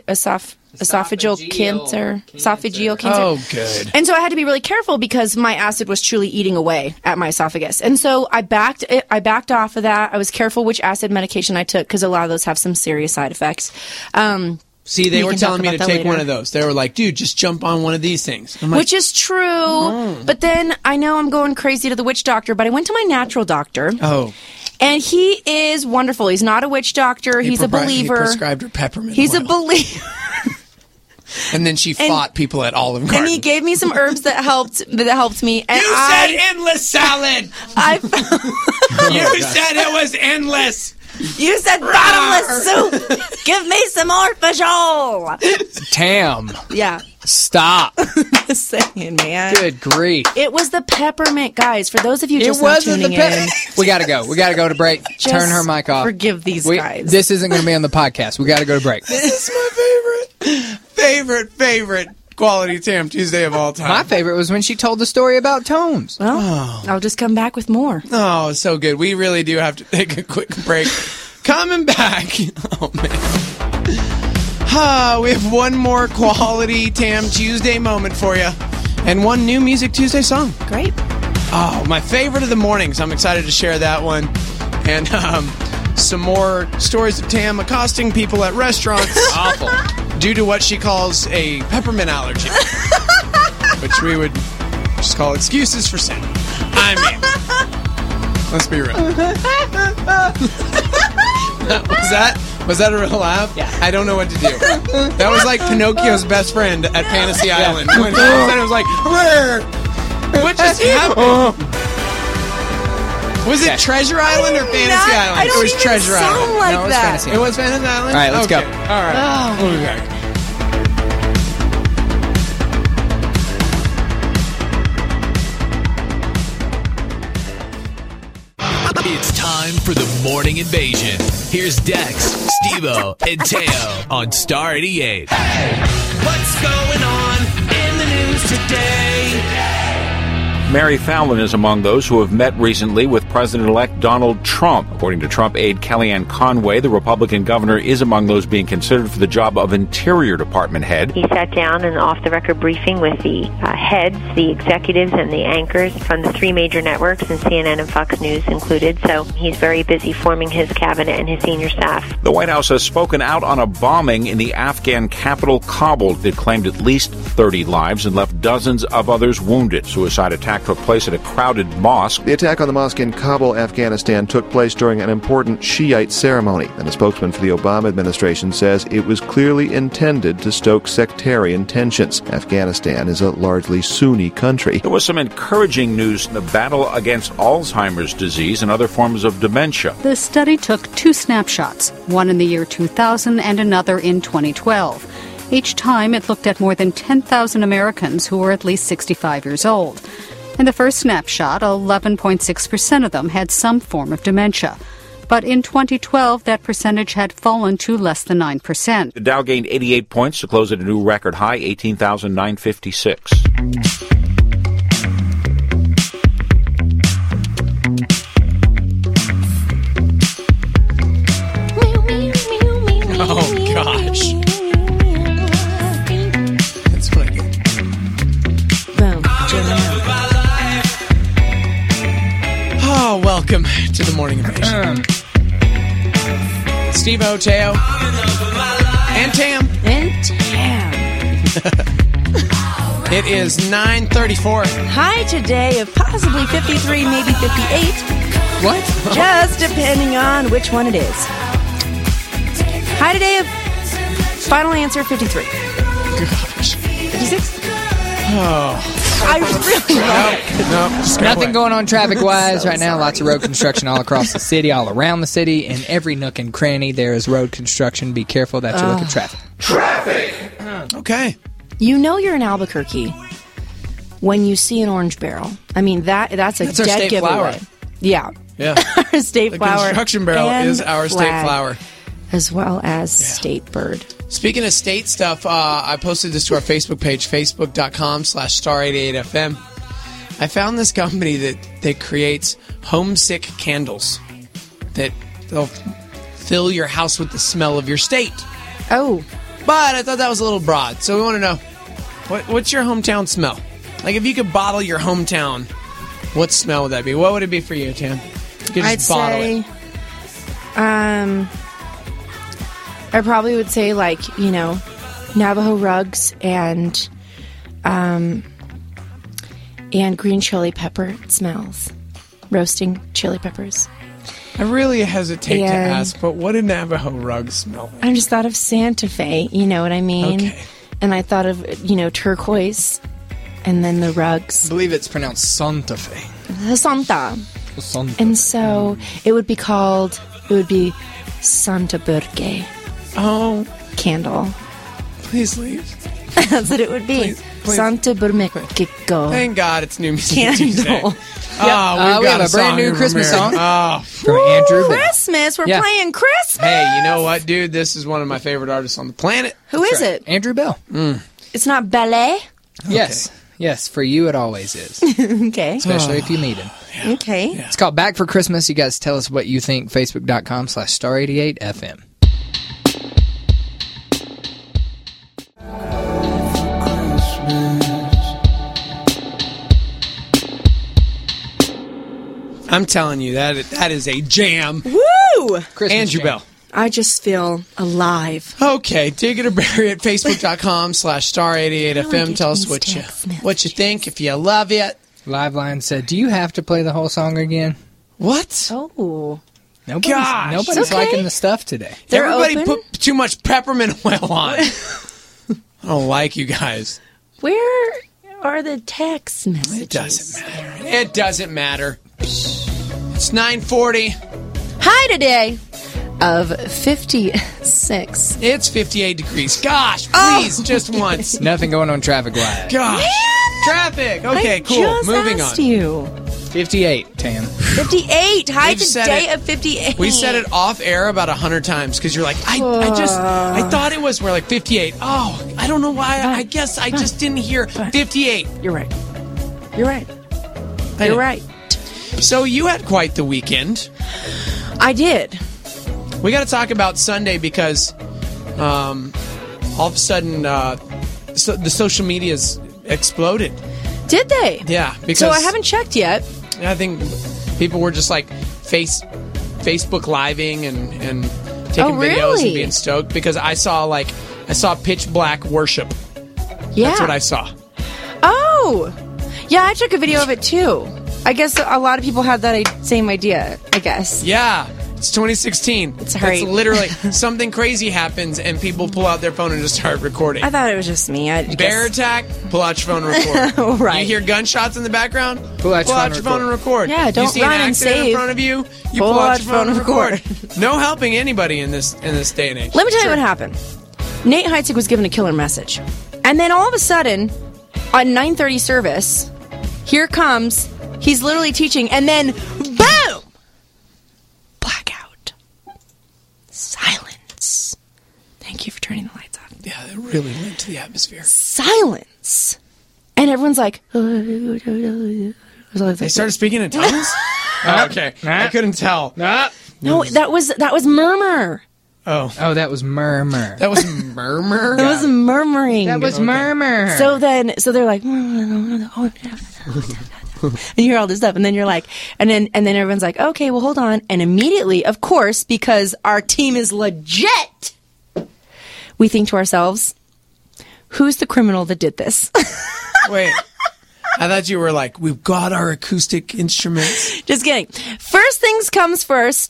I: cancer. Esophageal cancer.
B: Oh, good.
I: And so I had to be really careful because my acid was truly eating away at my esophagus. And so I backed off of that. I was careful which acid medication I took because a lot of those have some serious side effects.
B: See, they were telling me to take one of those. They were like, dude, just jump on one of these things. I'm like,
I: which is true. But then I know I'm going crazy to the witch doctor, but I went to my natural doctor.
B: Oh.
I: And he is wonderful. He's not a witch doctor. He's a believer.
B: He prescribed her peppermint
I: He's
B: oil.
I: a believer.
B: And then she fought people at Olive Garden.
I: And he gave me some herbs that helped me. And
B: you said endless salad. You said it was endless.
I: You said bottomless soup. Give me some more fajol.
C: Tam.
I: Yeah.
C: Stop.
I: Just saying, man.
C: Good grief.
I: It was the peppermint, guys. For those of you just not tuning in.
C: We got to go. We got to go to break. Turn her mic off.
I: Forgive these guys.
C: This isn't going to be on the podcast. We got to go to break.
B: This is my favorite Quality Tam Tuesday of all time.
C: My favorite was when she told the story about tones.
I: Well, I'll just come back with more.
B: Oh, so good. We really do have to take a quick break. Coming back. Oh, man. We have one more Quality Tam Tuesday moment for you. And one new Music Tuesday song.
I: Great.
B: Oh, my favorite of the morning. So I'm excited to share that one. And some more stories of Tam accosting people at restaurants.
C: Awful.
B: Due to what she calls a peppermint allergy. Which we would just call excuses for sin. I mean, let's be real. Was that a real laugh?
C: Yeah.
B: I don't know what to do. That was like Pinocchio's best friend at Fantasy Island. When it was like, what just happened? Was it Treasure Island or Fantasy Island?
I: It was Treasure Island.
C: No, it was Fantasy Island.
B: It was Fantasy Island?
C: All right, let's go.
B: All right. We'll be back.
M: It's time for the Morning Invasion. Here's Dex, Steve-O, and Teo on Star 88.
D: Hey, what's going on in the news today?
N: Mary Fallon is among those who have met recently with President-elect Donald Trump. According to Trump aide Kellyanne Conway, the Republican governor is among those being considered for the job of Interior Department head.
O: He sat down in an off-the-record briefing with the heads, the executives, and the anchors from the three major networks, and CNN and Fox News included. So he's very busy forming his cabinet and his senior staff.
N: The White House has spoken out on a bombing in the Afghan capital, Kabul, that claimed at least 30 lives and left dozens of others wounded. Suicide attack attack took place at a crowded mosque.
P: The attack on the mosque in Kabul, Afghanistan, took place during an important Shiite ceremony, and a spokesman for the Obama administration says it was clearly intended to stoke sectarian tensions. Afghanistan is a largely Sunni country.
N: There was some encouraging news in the battle against Alzheimer's disease and other forms of dementia.
Q: The study took 2 snapshots, one in the year 2000 and another in 2012. Each time, it looked at more than 10,000 Americans who were at least 65 years old. In the first snapshot, 11.6% of them had some form of dementia. But in 2012, that percentage had fallen to less than 9%.
N: The Dow gained 88 points to close at a new record high, 18,956.
B: Oh, gosh. That's what I get.
I: Boom.
B: Oh, welcome to the Morning Invasion. Steve Teo, and Tam. It is 9:34.
I: High today of possibly 53, maybe 58.
B: What?
I: Just depending on which one it is. High today of final answer 53.
B: Gosh.
I: 56?
B: Oh.
I: I really love it.
C: Nothing going on traffic-wise right now. Lots of road construction all across the city, all around the city. In every nook and cranny, there is road construction. Be careful that you look at traffic.
B: Traffic! Okay.
I: You know you're in Albuquerque when you see an orange barrel. I mean, that's a
B: That's
I: dead
B: our state
I: giveaway.
B: flower.
I: Yeah.
B: Yeah.
I: Our state
B: The
I: flower.
B: construction barrel
I: and
B: is our state
I: flag,
B: flower.
I: as well as state bird.
B: Speaking of state stuff, I posted this to our Facebook page, facebook.com/star88fm. I found this company that creates homesick candles that they'll fill your house with the smell of your state.
I: Oh.
B: But I thought that was a little broad, so we want to know, what's your hometown smell? Like, if you could bottle your hometown, what smell would that be? What would it be for you, Tam? You could just bottle it.
I: I probably would say, like, Navajo rugs and green chili pepper smells. Roasting chili peppers.
B: I really hesitate to ask, but what do Navajo rugs smell like?
I: I just thought of Santa Fe, you know what I mean?
B: Okay.
I: And I thought of, turquoise and then the rugs.
C: I believe it's pronounced Santa Fe.
I: The Santa.
C: Santa.
I: And so it would be Santa Burke.
B: Oh.
I: Candle.
B: Please leave.
I: That's what it would be.
B: Please.
I: Santa Burke.
B: Thank God it's New Music
I: Candle.
B: Tuesday.
C: We have a brand new Christmas song from Andrew Bell.
I: Christmas. We're playing Christmas.
B: Hey, you know what, dude? This is one of my favorite artists on the planet.
I: Who is it?
C: Andrew Bell.
I: It's not ballet?
C: Yes. Yes, for you it always is.
I: Okay.
C: Especially if you need him.
I: Okay.
C: Yeah. It's called Back for Christmas. You guys tell us what you think. Facebook.com/star88fm.
B: I'm telling you, that is a jam.
I: Woo!
B: Andrew Bell.
I: I just feel alive.
B: Okay, dig it or bury it. Facebook.com/star88fm. Tell us what you think, if you love it.
C: Liveline said, "Do you have to play the whole song again?"
B: What?
I: Oh.
C: Nobody's liking the stuff today.
B: Everybody put too much peppermint oil on. I don't like you guys.
I: Where are the text messages?
B: It doesn't matter. It doesn't matter. It's 9:40.
I: High today of 56.
B: It's 58 degrees. Gosh, please, just once.
C: Nothing going on traffic-wise.
B: Gosh.
I: Man!
B: Traffic. Okay, cool.
I: Just
B: Moving
I: asked
B: on.
I: You.
C: 58, Tam.
I: 58. High
B: We've said
I: today
B: it.
I: of 58.
B: We said it off air about 100 times because you're like, I thought it was, we're like 58. Oh, I don't know why. I guess I just didn't hear 58.
I: You're right. You're right. You're right.
B: So you had quite the weekend.
I: I did.
B: We got to talk about Sunday because all of a sudden the social media's exploded.
I: Did they?
B: Yeah. Because
I: so I haven't checked yet.
B: I think people were just like Facebook living and taking videos and being stoked because I saw pitch black worship.
I: Yeah.
B: That's what I saw.
I: Oh. Yeah, I took a video of it too. I guess a lot of people had that same idea, I guess.
B: Yeah. It's 2016. It's literally something crazy happens and people pull out their phone and just start recording.
I: I thought it was just me.
B: Bear attack, pull out your phone and record.
I: Right.
B: You hear gunshots in the background,
C: pull out
B: your phone and record.
I: Yeah, don't
B: you see
I: run
B: an
I: and
B: accident
I: save.
B: in front of you, you pull out your phone and record. No helping anybody in this day and age.
I: Let me tell you what happened. Nate Heitzig was given a killer message. And then all of a sudden, on 9:30 service, here comes, he's literally teaching, and then boom! Blackout. Silence. Thank you for turning the lights off.
B: Yeah, that really went to the atmosphere.
I: Silence. And everyone's like...
B: They started speaking in tongues? Okay. I couldn't tell.
I: No, that was murmur.
B: Oh,
C: that was murmur.
B: That was murmur?
I: It was murmuring.
C: That was murmur.
I: So they're like... and you hear all this stuff, and then you're like... And then everyone's like, okay, well, hold on. And immediately, of course, because our team is legit, we think to ourselves, who's the criminal that did this?
B: Wait. I thought you were like, we've got our acoustic instruments.
I: Just kidding. First thing comes first.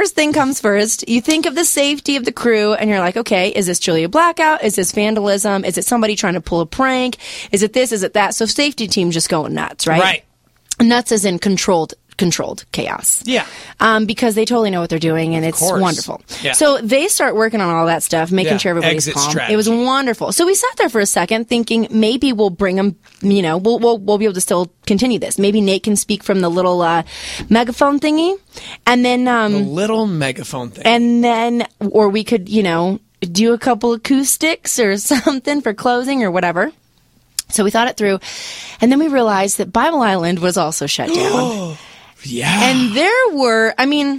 I: You think of the safety of the crew, and you're like, okay, is this truly a blackout? Is this vandalism? Is it somebody trying to pull a prank? Is it this? Is it that? So safety team just going nuts, right?
B: Right.
I: Nuts as in controlled chaos.
B: Yeah.
I: Because they totally know what they're doing, and it's wonderful.
B: Yeah.
I: So they start working on all that stuff, making sure everybody's
B: Exit
I: calm.
B: strategy.
I: It was wonderful. So we sat there for a second thinking maybe we'll bring them, we'll be able to still continue this. Maybe Nate can speak from the little megaphone thingy. And then...
B: the little megaphone thing.
I: And then, or we could, do a couple acoustics or something for closing or whatever. So we thought it through. And then we realized that Bible Island was also shut down.
B: Yeah.
I: And there were,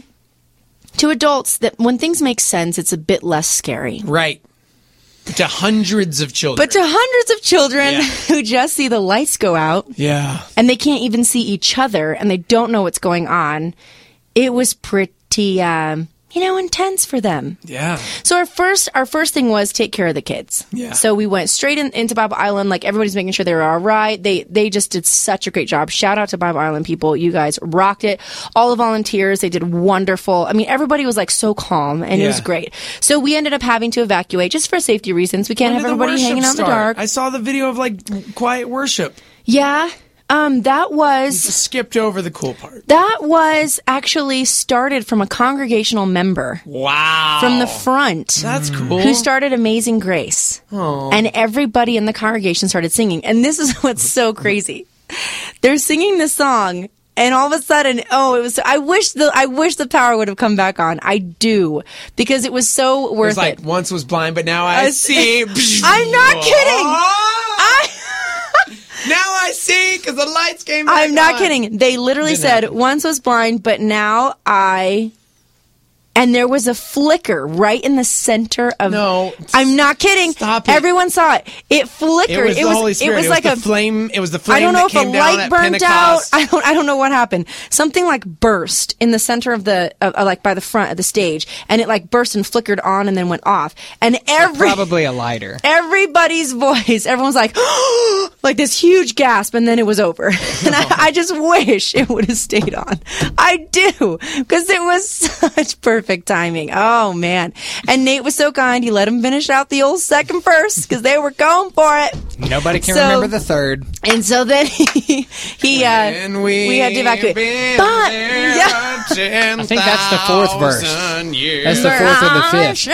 I: to adults, that when things make sense, it's a bit less scary.
B: Right. To hundreds of children.
I: But to hundreds of children who just see the lights go out.
B: Yeah.
I: And they can't even see each other and they don't know what's going on. It was pretty, intense for them.
B: Yeah.
I: So our first thing was take care of the kids.
B: Yeah.
I: So we went straight into Bible Island. Like everybody's making sure they were all right. They just did such a great job. Shout out to Bible Island people. You guys rocked it. All the volunteers, they did wonderful. Everybody was like so calm and it was great. So we ended up having to evacuate just for safety reasons. We can't have everybody hanging out in the dark.
B: I saw the video of like quiet worship.
I: Yeah. That was...
B: You just skipped over the cool part.
I: That was actually started from a congregational member.
B: Wow.
I: From the front.
B: That's cool.
I: Who started Amazing Grace.
B: Oh.
I: And everybody in the congregation started singing. And this is what's so crazy. They're singing this song, and all of a sudden, I wish the power would have come back on. I do. Because it was so worth it.
B: Like, once was blind, but now I see.
I: I'm not kidding.
B: Now I see, because the lights came back
I: I'm not
B: on.
I: kidding. They literally said, once was blind, but now I... And there was a flicker right in the center of...
B: No.
I: I'm not kidding.
B: Stop it.
I: Everyone saw it. It flickered.
B: It was the Holy Spirit. It was like a flame. It was the flame.
I: I don't know
B: that
I: if
B: came
I: a
B: down
I: light
B: at
I: burnt
B: Pentecost.
I: out. I don't know what happened. Something like burst in the center of the like by the front of the stage, and it like burst and flickered on and then went off. And
C: probably a lighter.
I: Everybody's voice. Everyone's like, like this huge gasp, and then it was over. And I just wish it would have stayed on. I do, because it was such perfect timing. Oh man! And Nate was so kind. He let him finish out the old second verse because they were going for it.
C: Nobody can remember the third.
I: And so then we had to evacuate. But
C: I think that's the fourth verse. That's the fourth or the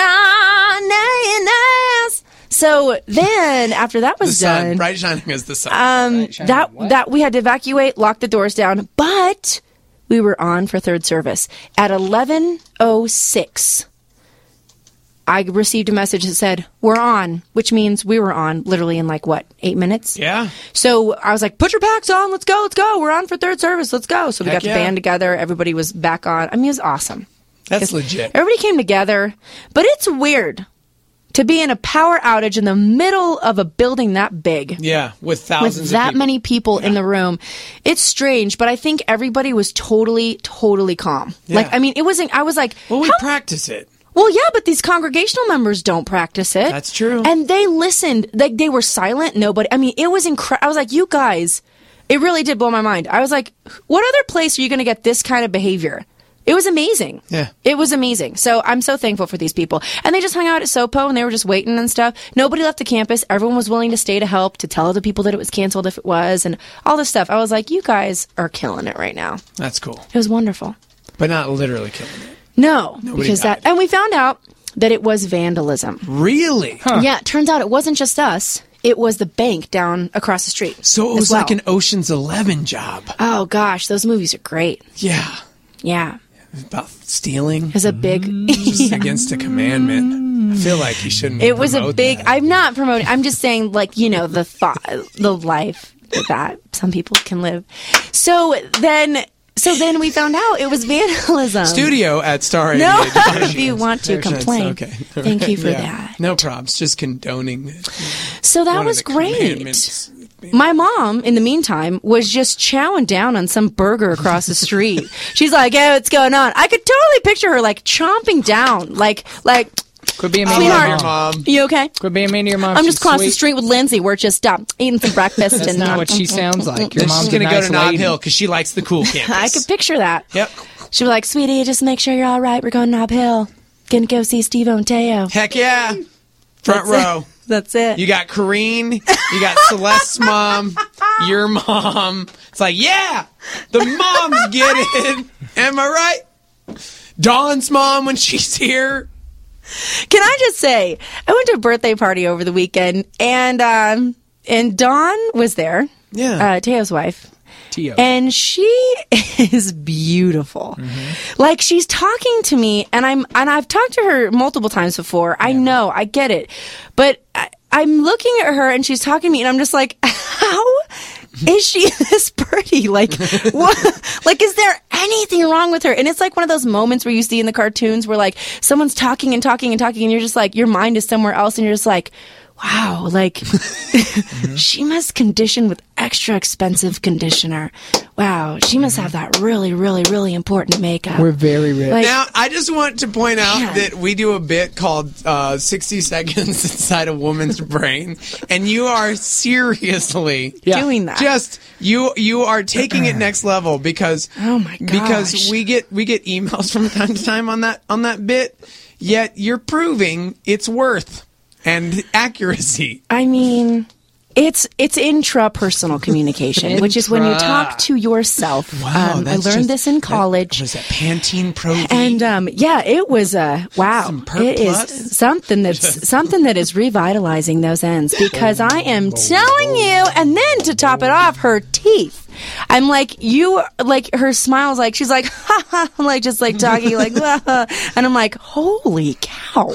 C: fifth.
I: So then, after that was done,
B: bright shining as the sun.
I: That we had to evacuate, lock the doors down, but we were on for third service at 11:06. I received a message that said, we're on, which means we were on literally in 8 minutes?
B: Yeah.
I: So I was like, put your packs on. Let's go. We're on for third service. Let's go. So we got the band together. Everybody was back on. It was awesome.
B: That's legit.
I: Everybody came together. But it's weird to be in a power outage in the middle of a building that big.
B: Yeah, with thousands
I: with that many people in the room. It's strange, but I think everybody was totally calm.
B: Yeah.
I: It wasn't, I was like...
B: Well, we practice it.
I: Well, yeah, but these congregational members don't practice it.
B: That's true.
I: And they listened. They were silent. Nobody... it was incredible. I was like, you guys... It really did blow my mind. I was like, what other place are you going to get this kind of behavior? It was amazing.
B: Yeah.
I: It was amazing. So I'm so thankful for these people. And they just hung out at SoPo and they were just waiting and stuff. Nobody left the campus. Everyone was willing to stay to help, to tell other people that it was canceled if it was, and all this stuff. I was like, you guys are killing it right now.
B: That's cool.
I: It was wonderful.
B: But not literally killing it.
I: No.
B: Nobody
I: because
B: died.
I: and we found out that it was vandalism.
B: Really? Huh.
I: Yeah, it turns out it wasn't just us. It was the bank down across the street.
B: So it was like an Ocean's 11 job.
I: Oh, gosh. Those movies are great.
B: Yeah.
I: Yeah.
B: About stealing.
I: It was a big...
B: Just against a commandment. I feel like you shouldn't
I: It was a
B: promote
I: big...
B: that.
I: I'm not promoting... I'm just saying, like, the thought, the life that some people can live. So then we found out it was vandalism.
B: Studio at Star 88.
I: No, if you want to complain.
B: Okay.
I: Thank you for that.
B: No props. Just condoning.
I: So that was great. My mom, in the meantime, was just chowing down on some burger across the street. She's like, "Hey, what's going on?" I could totally picture her like chomping down, like.
C: Quit being mean to your mom.
I: You okay?
C: Quit being mean to your mom.
I: I'm just across the
C: sweet.
I: street with Lindsay. We're just eating some breakfast.
C: That's
I: and
C: not what she sounds like. Your mom's
B: She's going to
C: a
B: go to
C: nice
B: Nob
C: lady.
B: Hill because she likes the cool campus.
I: I could picture that.
B: Yep.
I: She'd be like, "Sweetie, just make sure you're all right. We're going to Nob Hill. Gonna go see Steve and Teo."
B: Heck yeah. Front row.
I: That's it.
B: You got Corrine. You got Celeste's mom. Your mom. It's like, yeah, the moms get it. Am I right? Dawn's mom when she's here.
I: Can I just say, I went to a birthday party over the weekend, and Dawn was there.
B: Yeah.
I: Teo's wife.
C: Teo.
I: And she is beautiful.
C: Mm-hmm.
I: Like, she's talking to me, and I've talked to her multiple times before. I know, I get it. But I'm looking at her, and she's talking to me, and I'm just like, how is she this pretty? Like, what? Like, is there anything wrong with her? And it's like one of those moments where you see in the cartoons where, like, someone's talking and talking and talking, and you're just like, your mind is somewhere else, and you're just like, wow, like, she must condition with extra expensive conditioner. Wow, she must have that really, really, really important makeup.
C: We're very rich.
I: Like,
B: Now, I just want to point out
I: Man.
B: that we do a bit called 60 Seconds Inside a Woman's Brain, and you are seriously
I: doing that.
B: Just, you are taking it next level because,
I: oh my gosh.
B: because we get emails from time to time on that bit, yet you're proving its worth and accuracy.
I: I mean, it's intrapersonal communication, which is when you talk to yourself.
B: Wow,
I: I
B: that's
I: learned this in college.
B: What is that, Pantene Pro V?
I: And yeah, it was wow.
B: Some Perk
I: It
B: Plus?
I: is something that is revitalizing those ends, because I am telling you. And then to top it off, her teeth. I'm like, her smile's like, she's like, ha ha, like, just like talking like, wah. And I'm like, holy cow.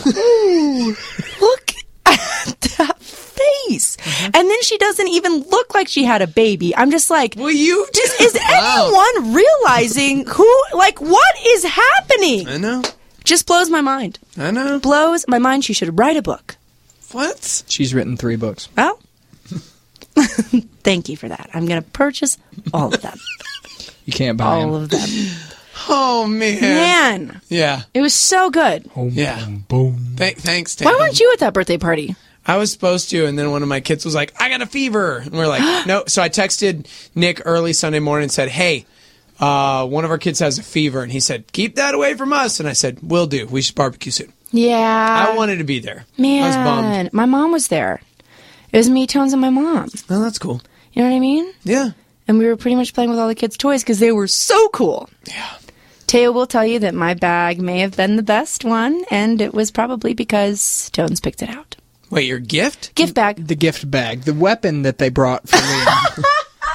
I: Look at that face. And then she doesn't even look like she had a baby. I'm just like, is anyone realizing what is happening?
B: I know.
I: Just blows my mind.
B: I know.
I: Blows my mind. She should write a book.
B: What?
C: She's written 3 books.
I: Well, thank you for that. I'm going to purchase all of them.
C: You can't buy
I: all
C: them.
I: of them.
B: Oh, man.
I: Yeah. It was so good.
B: Yeah.
C: Boom.
B: Thanks, Tam.
I: Why weren't you at that birthday party?
B: I was supposed to, and then one of my kids was like, I got a fever. And we're like, no. So I texted Nick early Sunday morning and said, hey, one of our kids has a fever. And he said, keep that away from us. And I said, will do. We should barbecue soon.
I: Yeah.
B: I wanted to be there.
I: Man,
B: I was bummed.
I: my mom was there. It was me, Tones, and my mom.
B: Oh, that's cool.
I: You know what I mean?
B: Yeah.
I: And we were pretty much playing with all the kids' toys because they were so cool.
B: Yeah.
I: Teo will tell you that my bag may have been the best one, and it was probably because Tones picked it out.
B: Wait, your gift?
I: Gift bag.
C: The gift bag. The weapon that they brought for Liam.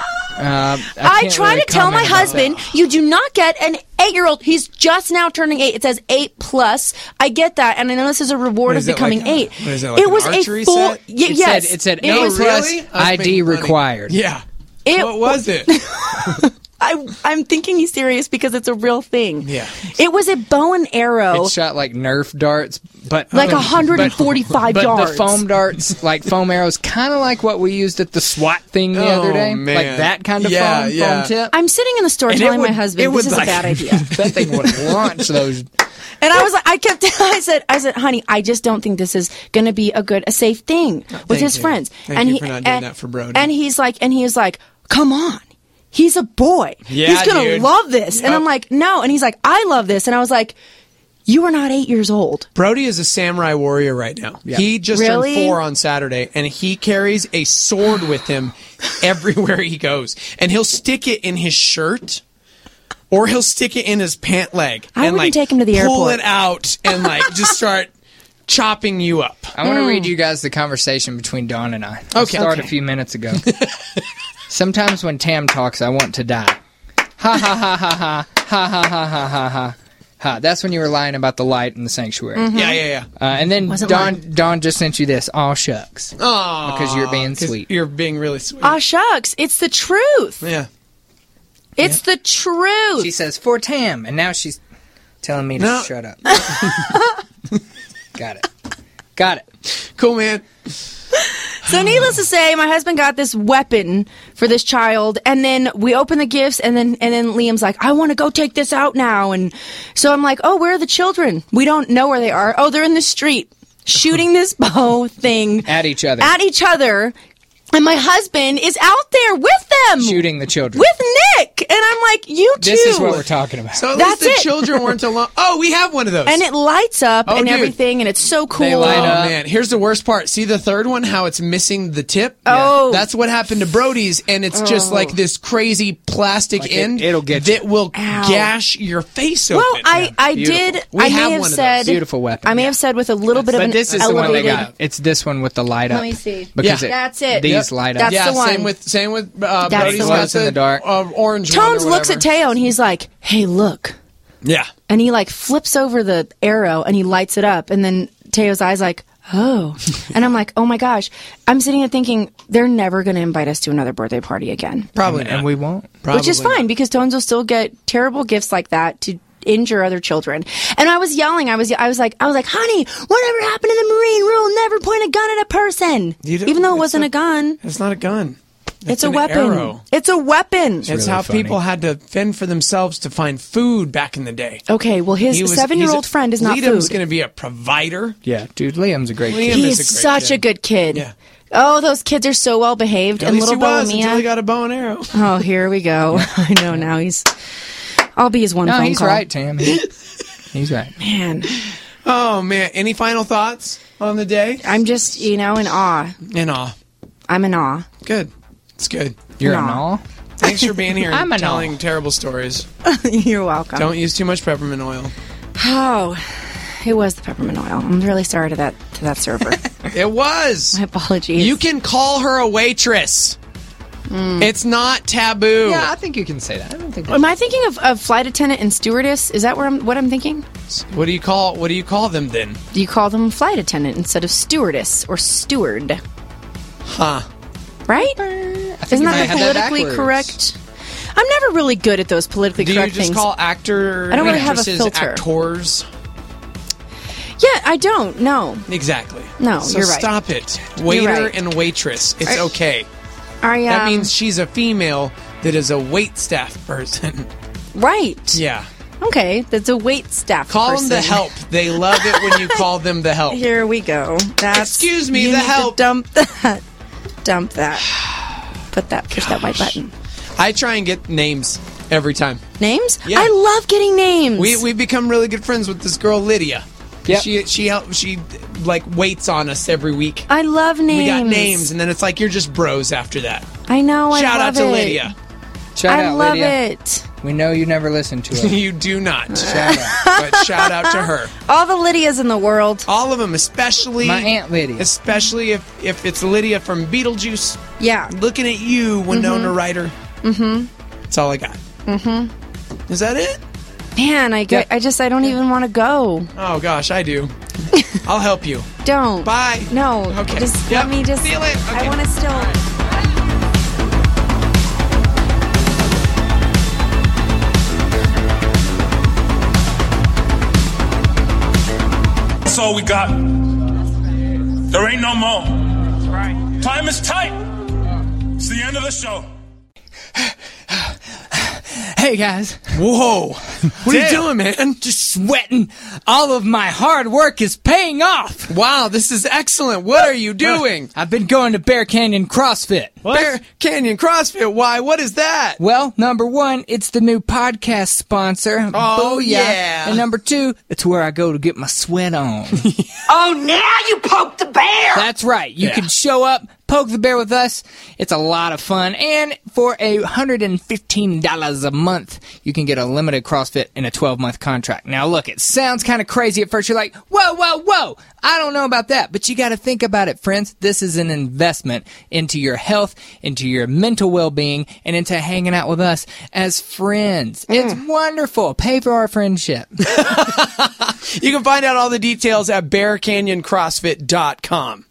I: I try to tell my husband, you do not get an 8-year-old. He's just now turning 8. It says 8+. I get that, and I know this is a reward of becoming 8.
B: What is it, like
I: it was
B: an archery
I: a full.
B: set?
I: Yes,
C: It said
I: it
C: 8+,
I: was,
B: really?
C: ID required.
B: Yeah. What was it?
I: I'm thinking he's serious because it's a real thing.
B: Yeah.
I: It was a bow and arrow.
C: It shot like Nerf darts, but
I: like 145
C: but
I: yards.
C: the foam darts, like foam arrows, kind of like what we used at the SWAT thing the other day.
B: Man.
C: Like that kind of foam tip.
I: I'm sitting in the store
C: And
I: telling
C: it would-
I: my husband
C: it
I: this
C: would
I: is a
C: like-
I: bad idea.
C: That thing would have launched those.
I: And I was like, I said, honey, I just don't think this is going to be a safe thing with
B: Thank
I: his
B: you.
I: friends.
B: Thank you for not doing that for Brody.
I: And he was like, come on, he's a boy.
B: Yeah,
I: he's going
B: dude.
I: to love this. And
B: Yep.
I: I'm like, no. And he's like, I love this. And I was like, you are not 8 years old.
B: Brody is a samurai warrior right now.
C: Yeah.
B: He just
I: Really?
B: turned 4 on Saturday, and he carries a sword with him everywhere he goes. And he'll stick it in his shirt, or he'll stick it in his pant leg.
I: I
B: and
I: wouldn't take him to the
B: pull
I: airport.
B: it out and just start chopping you up.
C: I want to read you guys the conversation between Dawn and I.
B: Okay.
C: Started a few minutes ago. Sometimes when Tam talks, I want to die. Ha ha ha ha ha ha ha ha ha ha ha. Ha. That's when you were lying about the light in the sanctuary.
I: Mm-hmm.
B: Yeah.
C: And then
I: Wasn't
C: Dawn just sent you this. Aw, shucks.
B: Aw,
C: Because you're being
B: 'cause
C: sweet.
B: You're being really sweet.
I: Aw, shucks. It's the truth.
B: Yeah.
I: It's the truth.
C: She says, for Tam. And now she's telling me to
B: No.
C: shut up. Got it.
B: Cool, man.
I: So needless to say, my husband got this weapon for this child, and then we open the gifts, and then Liam's like, I want to go take this out now. And so I'm like, oh, where are the children? We don't know where they are. Oh, they're in the street shooting this bow thing
C: At each other.
I: And my husband is out there with them.
C: Shooting the children.
I: With Nick. And I'm like, you two.
C: This is what we're talking about.
B: So at
I: That's
B: least the
I: it.
B: children weren't alone. Oh, we have one of those.
I: And it lights up
B: Oh,
I: and
B: dude.
I: everything, and it's so cool.
C: They light
B: Oh,
C: up.
B: man. Here's the worst part. See the third one, how it's missing the tip?
I: Oh.
B: That's what happened to Brody's, and it's just like this crazy plastic
C: Like
B: end
C: it'll get you.
B: that will
I: Ow.
B: gash your face open.
I: Well, I
C: Beautiful.
I: did.
B: We
I: I
B: have
I: may have
B: one of
I: said
B: those.
C: Beautiful weapon.
I: I may have said with a little bit of
C: But
I: an
C: this is the
I: elevated.
C: one they got. It's this one with the light up.
I: Let me see.
C: Because
B: Yeah.
I: That's it.
C: These light up.
I: That's
B: yeah,
I: the one.
B: same with
I: That's
B: Brody's
I: the
B: got
I: one.
C: Glows in the dark.
B: Orange one or
I: Tones looks at
B: whatever.
I: Teo and he's like, "Hey, look!"
B: Yeah.
I: And he like flips over the arrow and he lights it up, and then Teo's eyes like, "Oh!" And I'm like, "Oh my gosh!" I'm sitting here thinking they're never going to invite us to another birthday party again,
B: Probably
C: And
B: not.
C: we won't.
I: which is
B: Probably
I: fine
B: not.
I: because Tones will still get terrible gifts like that to injure other children. And I was yelling. I was like, "Honey, whatever happened to the Marine rule? Never point a gun at a person,
B: You don't-
I: even though it
B: it's
I: wasn't a gun.
B: It's not a gun.
I: It's a
B: an
I: weapon.
B: arrow.
I: It's a weapon."
B: It's
C: really
B: how
C: funny.
B: people had to fend for themselves to find food back in the day.
I: Okay, well, his 7-year-old friend is not
B: Liam's
I: food.
B: going to be a provider.
C: Yeah, dude, Liam's a great
B: Liam
C: kid.
B: is
I: He's
B: a great
I: such
B: kid.
I: a good kid.
B: Yeah.
I: Oh, those kids are so well behaved.
B: At
I: And
B: least
I: little
B: he was until he
I: Bohemia.
B: got a bow and arrow.
I: Oh, here we go. I know now I'll be his one
C: No,
I: phone
C: he's
I: call.
C: right, Tam. He's right.
I: Man,
B: Oh, man. Any final thoughts on the day?
I: I'm just, in awe.
B: In awe.
I: I'm in awe.
B: Good. It's good.
C: You're
I: No.
C: an all?
B: Thanks for being here
C: I'm
B: and
C: an
B: telling terrible stories.
I: You're welcome.
B: Don't use too much peppermint oil.
I: Oh, it was the peppermint oil. I'm really sorry to that server.
B: It was.
I: My apologies.
B: You can call her a waitress. It's not taboo.
C: Yeah, I think you can say that. I don't think
I: Am I thinking of flight attendant and stewardess? Is that what I'm thinking?
B: What do you call them then?
I: Do you call them flight attendant instead of stewardess or steward?
B: Huh.
I: Right? Isn't
C: you might
I: that the
C: have that
I: politically
C: backwards.
I: correct? I'm never really good at those politically
B: Do you
I: correct
B: just
I: things.
B: call actor
I: I don't really have a
B: actresses
I: filter.
B: actors?
I: Yeah, I don't. No.
B: Exactly.
I: No,
B: so
I: you're right.
B: stop it. Waiter
I: right.
B: and waitress. It's okay.
I: That
B: That means she's a female that is a wait staff person.
I: right.
B: Yeah.
I: Okay, that's a wait staff.
B: Call
I: person.
B: them the help. They love it when you call them the help.
I: Here we go. That's
B: Excuse me,
I: you
B: the
I: need to
B: help.
I: Dump that. Dump that. Push that white button.
B: I try and get names every time.
I: Names?
B: Yeah.
I: I love getting names.
B: We've become really good friends with this girl Lydia.
C: Yep.
B: She like waits on us every week.
I: I love names.
B: We got names, and then it's like you're just bros after that.
I: I know. I
B: Shout
I: love
B: out to
I: it.
B: Lydia.
C: Shout
I: I
C: out,
I: love
C: Lydia.
I: it.
C: We know you never listen to us.
B: You do not.
C: Shout out.
B: But shout out to her.
I: All the Lydias in the world.
B: All of them, especially
C: My Aunt Lydia.
B: Especially if it's Lydia from Beetlejuice.
I: Yeah.
B: Looking at you, Winona Ryder.
I: Mm-hmm.
B: That's all I got.
I: Mm-hmm.
B: Is that it?
I: Man, I don't even want to go.
B: Oh gosh, I do. I'll help you.
I: Don't.
B: Bye.
I: No.
B: Okay.
I: Just
B: Yep.
I: let me just.
B: Feel it. Okay.
I: I want to still.
D: That's all we got. There ain't no more. Time is tight. It's the end of the show.
C: Hey, guys.
B: Whoa. What are you doing, man?
C: Just sweating. All of my hard work is paying off.
B: Wow, this is excellent. What are you doing?
C: I've been going to Bear Canyon CrossFit.
B: What? Bear Canyon CrossFit? Why? What is that?
C: Well, number one, it's the new podcast sponsor.
B: Oh, yeah.
C: And number two, it's where I go to get my sweat on.
D: Oh, now you poke the bear!
C: That's right. You can show up, poke the bear with us. It's a lot of fun. And for $115 a month, you can get a limited CrossFit in a 12-month contract. Now, look, it sounds kind of crazy at first. You're like, whoa, whoa, whoa. I don't know about that. But you got to think about it, friends. This is an investment into your health, into your mental well-being, and into hanging out with us as friends. It's wonderful. Pay for our friendship.
B: You can find out all the details at BearCanyonCrossFit.com.